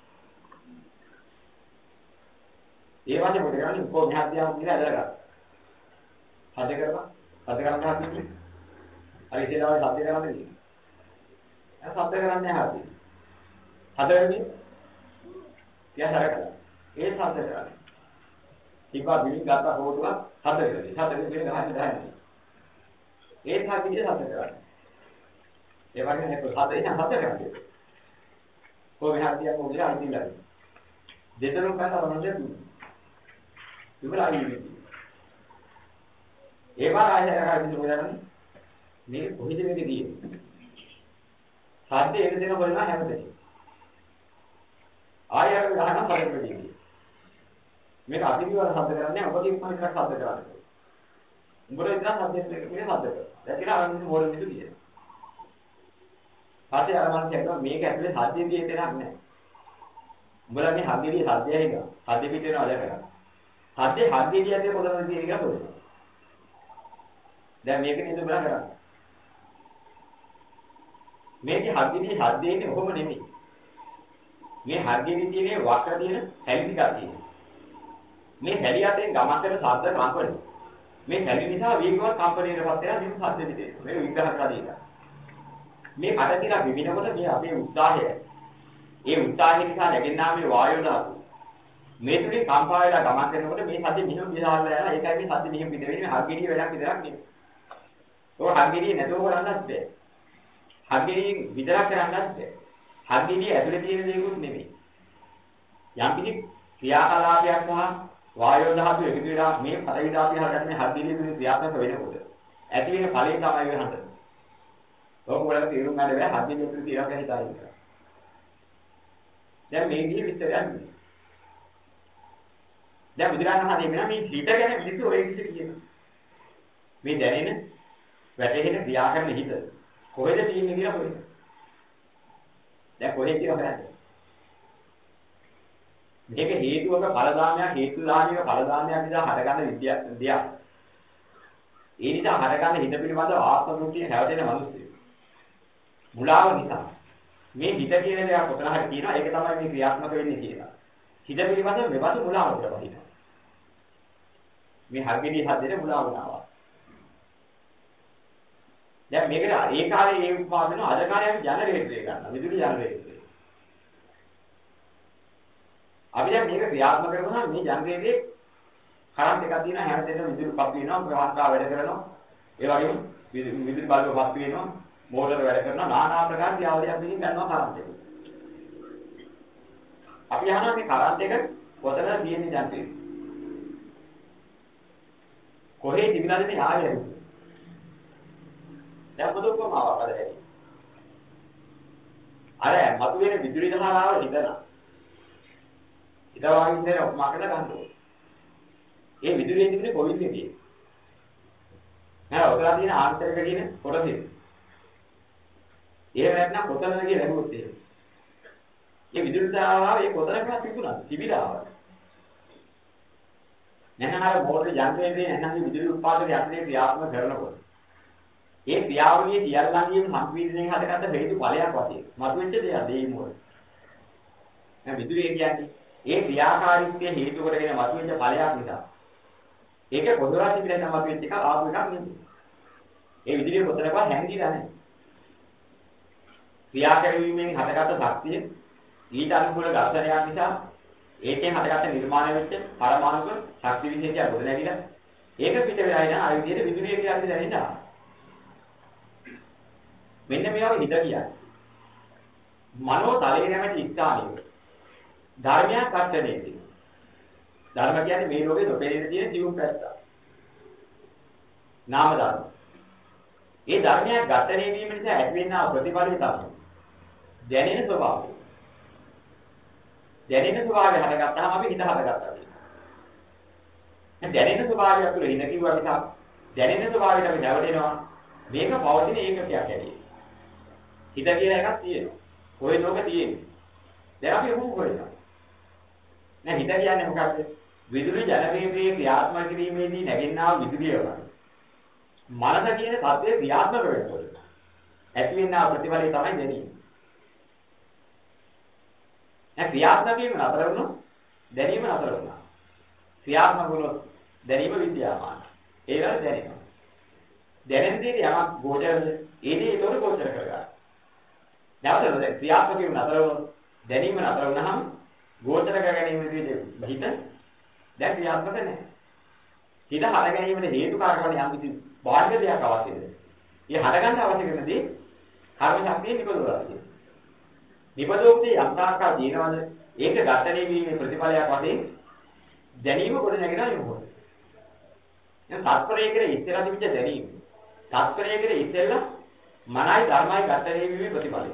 ඒ වගේ මොකද කරන්නේ? කොහොම මෙහාදියාම කියලා ඇදලා ගන්න. හද කරපන්. හද කරන්න හදන්නේ. හරි ඉතලාවේ සත්‍ය කරන්නේ නේ. එහෙනම් සත්‍ය කරන්නේ නැහැ හදි. හදන්නේ. තියසරකලා. ඒ සත්‍ය කරන්නේ. ඉපා බිලින් ගත්ත හොටුවක් හද කරන්නේ. හද කරන්නේ ගහන්නේ ගහන්නේ. ඒ සත්‍යයේ සත්‍ය කරන්නේ. ඒ වගේ නේ හද ඉතින් හද කරන්නේ. කොහොම මෙහාදියා කොහොමද අන්තිමලා. දෙතරුම් කරලා වරන්නේ දුන්නා. ඉවරයි ඉන්නේ. ඒ වාර ආයෙ කරගෙන ඉඳලා මේ කොහෙද මේක තියෙන්නේ? සාද්ද එක දෙක බලනවා හැමදේම. ආයෙ අර ගහන පරිපූර්ණයි. මේක අතිවිවර සද්ද කරන්නේ ඔබ කිව්වම එකක් සද්ද කරන්නේ. උඹට ඉඳලා සද්දෙත් එක මේ සද්ද කරා. දැන් කියලා අර මිනිස්සු මොඩල් මිනිස්සු කියනවා. පස්සේ අර මම කියනවා මේක ඇතුලේ සද්දේ තියෙන දෙයක් නැහැ. උඹලා මේ හග්ගෙදී සද්දයයි ගා. සද්ද පිට වෙනවා අද කරා. සද්දේ හග්ගෙදී ඇතුලේ කොතනද තියෙන්නේ කියලා බලන්න. දැන් මේක නේද උඹලා කරන්නේ. මේකේ හර්ගෙදී හර්ගයේ ඉන්නේ කොහොම නෙමෙයි. මේ හර්ගෙදී තියෙන්නේ වක්‍ර තියෙන හැලි ටිකක් තියෙනවා. මේ හැලි අතෙන් ගමන් කරන ශබ්ද කම්පන. මේ හැලි නිසා වේගවත් කම්පනයකටපත් වෙනවා මේ ශබ්ද පිටේ. මේක විග්‍රහ කරලා දෙන්න. මේ කඩ කියලා විවිනකොට මේ අපේ උත්සාහය. ඒ උත්සාහය නිසා නැගෙන්නා මේ වායු ධාතු. මේ තුලින් කම්පා වෙලා ගමන් කරනකොට මේ ශබ්ද මෙහෙම විසාල වෙනවා. ඒකයි මේ ශබ්ද මෙහෙම පිට වෙන්නේ. හර්ගෙදී වැඩක් විතරක් නෙමෙයි. ඔය හර්ගෙදී නැතුව කරන්නත් බෑ. හර්ගෙදී විතරක් කරන්නත් බෑ. හර්ගෙදී ඇතුලේ තියෙන දේකුත් නෙමෙයි. යම් කිසි ක්‍රියාකලාපයක් සහ වායෝ ධාතු එකතු වෙලා මේ පරිවි ධාතු හදන්නේ හර්ගෙදී තුලින් ක්‍රියාත්මක වෙනකොට ඇති වෙන ඵලය තමයි ඔය හඳ. ඔක වල තේරුම් ගන්න බෑ හර්ගෙදී තුලින් තියලා හිතාගෙන කරා. දැන් මේ විදිහේ විස්තරයක් නෙමෙයි. දැන් බුදුරජාණන් වහන්සේ මෙන්න මේ හිත ගැන මිනිස්සු ඔය විදිහට කියනවා. මේ දැනෙන වැටෙන ක්‍රියා කරන හිත කොහෙද තියෙන්නේ කියලා හොයන්න. දැන් කොහෙද කියලා හොයන්න. මේක හේතුවක ඵලදානයක් හේතු දානික ඵලදානයක් නිසා හටගන්න විද්‍යාවක්. ඒ නිසා හටගන්න හිත පිළිබඳව ආත්ම දෘෂ්ටිය හැවටෙන මිනිස්සු. මුලාව නිසා මේ හිත කියන දේ කොතන හරි කියනවා ඒක තමයි මේ ක්‍රියාත්මක වෙන්නේ කියලා. හිත පිළිබඳව මෙබඳු මුලාවකට වහිනවා. මේ හර්ගෙදී හදෙන මුලාව නාවා. දැන් මේකට ඒ කාලේ ඒ උපාදින අද කාලේ අපි ජනරේටර් එක ගන්නවා විදුලි ජනරේටර්. අපි දැන් මේක ක්‍රියාත්මක කරනවා මේ ජනරේටරේ කරන්ට් එකක් තියෙන හැම දෙයක්ම විදුලි පත් වෙනවා ප්‍රවාහය වැඩ කරනවා ඒ වගේම විදුලි බල්බ පත් වෙනවා මෝටර වැඩ කරනවා নানা ආකාර ක්‍රියාවලියක් මෙකින් ගන්නවා කරන්ට් එක. අපි අහනවා මේ කරන්ට් එක කොතනද තියෙන්නේ ජනරේටරේ? කොහේ තිබුණාද මේ ආයෙ? දැන් මොකද කොමාවක් අද අර මතුවෙන විදුලි ධාරාව හිතනවා. වාගේ ඉඳලා ඔක්මා කරලා ගන්න ඕනේ. ඒ විදුලියේ තිබුණේ කොවිල්ලේදී. නෑ ඔතලා තියෙන ආන්තරික කියන කොටසේ. ඒ නැත්නම් කොතනද කියලා අහුවොත් එහෙම. මේ විදුලි තාවා ඒ කොතනක තිබුණා තිබිලා ආවා. නැත්නම් අර මෝටර යන්ත්‍රයේ නැත්නම් විදුලි උත්පාදක යන්ත්‍රයේ ක්‍රියාත්මක කරනකොට ඒ ක්‍රියාවලිය සියල්ලංගේම සම්පීඩනයෙන් හදගත්ත හේතු ඵලයක් වශයෙන් මතුවෙච්ච දෙයක් දෙයි මොකද? දැන් විදුලිය කියන්නේ ඒ ක්‍රියාකාරීත්වය හේතු කොටගෙන මතුවෙච්ච ඵලයක් නිසා. ඒක පොදුරා තිබිලා නම් මතුවෙච්ච එක ආපු එකක් නෙමෙයි. ඒ විදුලිය කොතනකවත් හැංගිලා නැහැ. ක්‍රියාකරීමෙන් හදගත්ත ශක්තිය ඊට අනුකූල ඝර්ෂණයක් නිසා ඒකෙන් හදගත්ත නිර්මාණය වෙච්ච පරමාණුක ශක්ති විශේෂය ගොඩ නැගිලා ඒක පිට වෙලා යන ආය විදිහට විදුලිය කියලා අපි දැනෙනවා. මෙන්න මේවා හිත කියන්නේ. මනෝ තලයේ නැමැති ස්ථානයේ ධර්මයක් කට්ටනේ තියෙනවා. ධර්ම කියන්නේ මේ ලෝකේ නොපෙනෙන තියෙන ජීව පැත්ත. නාම ධර්ම. ඒ ධර්මයක් ඝට්ටනේ වීම නිසා ඇතිවෙනා ප්‍රතිඵලය තමයි දැනෙන ස්වභාවය. දැනෙන ස්වභාවය හදගත්තාම අපි හිත හදගත්තා. දැනෙන ස්වභාවය තුළ හිත කිව්වා නිසා දැනෙන ස්වභාවයට අපි නැවතෙනවා. මේක පවතින ඒකකයක් ඇදී. හිත කියන එකක් තියෙනවා. කොයි ලෝක තියෙන්නේ. දැන් අපි මොකද කරන්නේ? නෑ හිත කියන්නේ මොකක්ද? විදුලි ජනවේගයේ ක්‍රියාත්මක කිරීමේදී නැගෙන්නා විදුලිය වගේ. මනස කියන සත්‍යය ක්‍රියාත්මක වෙනකොට ඇතිවෙනා ප්‍රතිඵලය තමයි දැනීම. දැන් ක්‍රියාත්මක වීම නතර වුණොත් දැනීම නතර වුණා. ක්‍රියාත්මක වුණොත් දැනීම විද්‍යාමාන. ඒවල දැනෙනවා. දැනෙන දේ යමක් ගෝචරද ඒ දේ ඒතොර ගෝචර කරගන්න. නැවතද දැන් ක්‍රියාත්මක වීම නතර වුණොත් දැනීම නතර වුණාම ගෝචර කර ගැනීම විදිහට හිත දැන් ක්‍රියාත්මක නැහැ. හිත හද ගැනීමට හේතුකාරක වන යම් කිසි බාහිර දෙයක් අවශ්‍යද? ඒ හදගන්න අවශ්‍ය කරන දේ කර්ම ශක්තිය නිපදවලා තියෙනවා. නිපදවෝක්ති යම්තාකා දිනවද ඒක ඝට්ටණය වීමේ ප්‍රතිඵලයක් වශයෙන් දැනීම කොට නැගෙනා යොමුයි. දැන් තාත්පරයේකේ ඉස්සෙල්ලා තිබිච්ච දැනීම. තාත්පරයේකේ ඉස්සෙල්ලා මනයි ධර්මයි ඝට්ටණය වීමේ ප්‍රතිඵලය.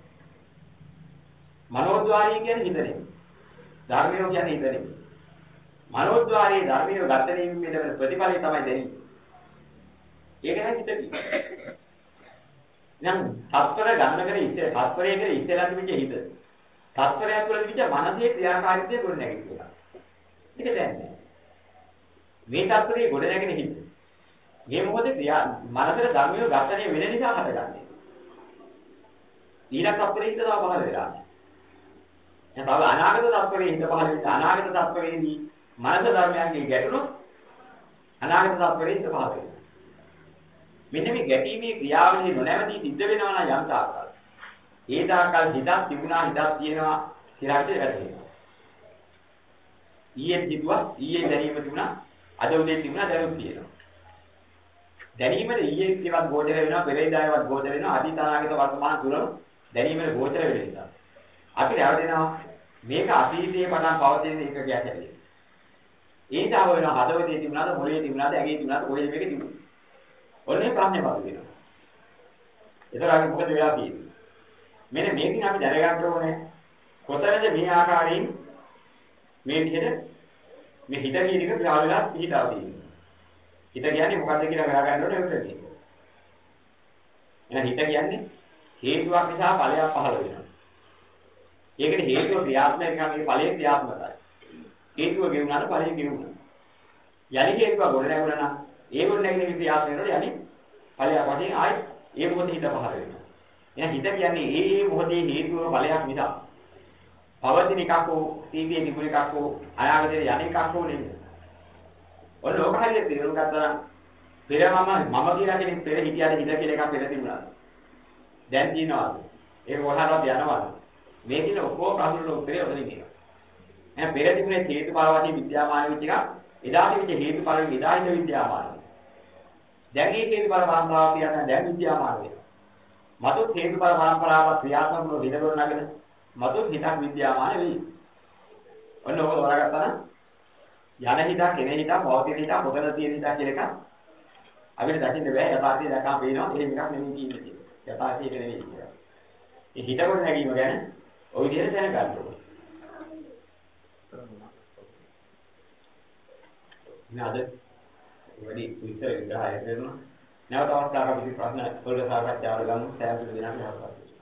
මනෝද්වාරය කියන්නේ හිතනේ. ධර්මය කියන්නේ හිතනේ. මනෝද්වාරයේ ධර්මය ඝට්ටණය වීමේ ප්‍රතිඵලය තමයි දැනීම. ඒක නම් හිත කිව්වා. දැන් තත්පර ගන්න කර ඉස්සේ තත්පරයේ කර ඉස්සෙල්ලා තිබිච්ච හිත. තත්පරය තුළ තිබිච්ච මනසේ ක්‍රියාකාරීත්වය ගොඩ නැගිටිනවා. ඒක දැන් නෑ. මේ තත්පරයේ ගොඩ නැගෙන හිත. මේ මොකද ක්‍රියා මනසට ධර්මිය ඝට්ටණය වෙන නිසා හටගන්නේ. ඊළඟ තත්පරයේ හිත තව පහළ වෙලා. දැන් තව අනාගත තත්පරයේ හිත පහළ වෙච්ච අනාගත තත්පරයේදී මනස ධර්මයන්ගේ ගැටුණොත් අනාගත තත්පරයේ හිත පහළ වෙනවා. මෙන්න මේ ගැටීමේ ක්‍රියාවලිය නොනැවතී සිද්ධ වෙනවා නම් යම් තාක්කල්. ඒ තාක්කල් හිතක් තිබුණා හිතක් තියෙනවා කියලා හිතේ වැටෙනවා. ඊයේ තිබුණා ඊයේ දැනීම තිබුණා අද උදේ තිබුණා දැනුත් තියෙනවා. දැනීමේ ඊයේ කියවත් ගෝචර වෙනවා පෙරේදායවත් ගෝචර වෙනවා අතීත අනාගත වර්තමාන තුනම දැනීමේ ගෝචර වෙන නිසා. අපි රැවටෙනවා මේක අතීතයේ පටන් පවතින එකක් ඇති. ඒ තාව වෙනවා හදවතේ තිබුණාද මොළයේ තිබුණාද ඇගේ තිබුණාද කොහේ මේකේ තිබුණා. ඔන්නේ ප්‍රශ්නේ වගේ වෙනවා. ඒතරාගේ මොකද වෙලා තියෙන්නේ? මෙන්න මේකෙන් අපි දැනගන්න ඕනේ කොතනද මේ ආකාරයෙන් මේ විදිහට මේ හිත කියන එක ප්‍රාණලා පිටාව තියෙන්නේ. හිත කියන්නේ මොකද්ද කියලා හොයාගන්න ඕනේ ඒක. එහෙනම් හිත කියන්නේ හේතුවක් නිසා ඵලයක් පහළ වෙනවා. ඒකට හේතුව ක්‍රියාත්මක කරන මේ ඵලයේ ක්‍රියාත්මකයි. හේතුව ගෙවුනාට ඵලය ගෙවුණා. යලි හේතුව ගොඩ නැගුණා නම් ඒ ගොඩ නැගින ක්‍රියාත්මක වෙනකොට යන්නේ ඵලයක් වශයෙන් ආයි ඒ මොහොතේ හිත පහළ වෙනවා. එහෙනම් හිත කියන්නේ ඒ ඒ මොහොතේ හේතුව ඵලයක් නිසා. පවතින එකක් හෝ සීතියේ තිබුණ එකක් හෝ අනාගතේ යන එකක් හෝ නෙමෙයි. ඔන්න ලෝක හරියට තේරුම් ගත්තා නම් පෙර මම මම කියලා කෙනෙක් පෙර හිටියට හිත කියලා එකක් පෙර තිබුණා. දැන් තියෙනවද? ඒක කොහාටවත් යනවද? මේ කියන ඔක්කොම ප්‍රශ්න උත්තරේ ඔතනින් එනවා. එහෙනම් පෙර තිබුණේ හේතුඵල වශයෙන් විද්‍යාමාන වෙච්ච එකක් එදාට විදිහ හේතුඵල විදාහිත විද්‍යාමාන. දැන් මේ හේතුඵල පරම්පරාව කියන්නේ දැන් විද්‍යාමාන වෙනවා. මතුත් හේතුඵල පරම්පරාව ක්‍රියාත්මක වුණු විදවල නගන මතුත් හිතක් විද්‍යාමාන වෙයි. ඔන්න ඔක හොරගත්තා නම් යන හිතක් කෙනේ හිතක් භෞතික හිතක් මොකද තියෙන හිතක් කියන එක අපිට දකින්න බෑ යථාර්ථය දැකලා පේනවා එහෙම එකක් නෙමෙයි කියන්නේ. යථාර්ථය ඒක නෙමෙයි කියන්නේ. ඒ හිත කොට නැගීම ගැන ওই විදිහට දැනගන්න ඕනේ. නේද? වැඩි විස්තර විග්‍රහය කරනවා. නැවත අවස්ථාවක අපි ප්‍රශ්න වලට සාකච්ඡා කරගමු. සෑම දිනකටම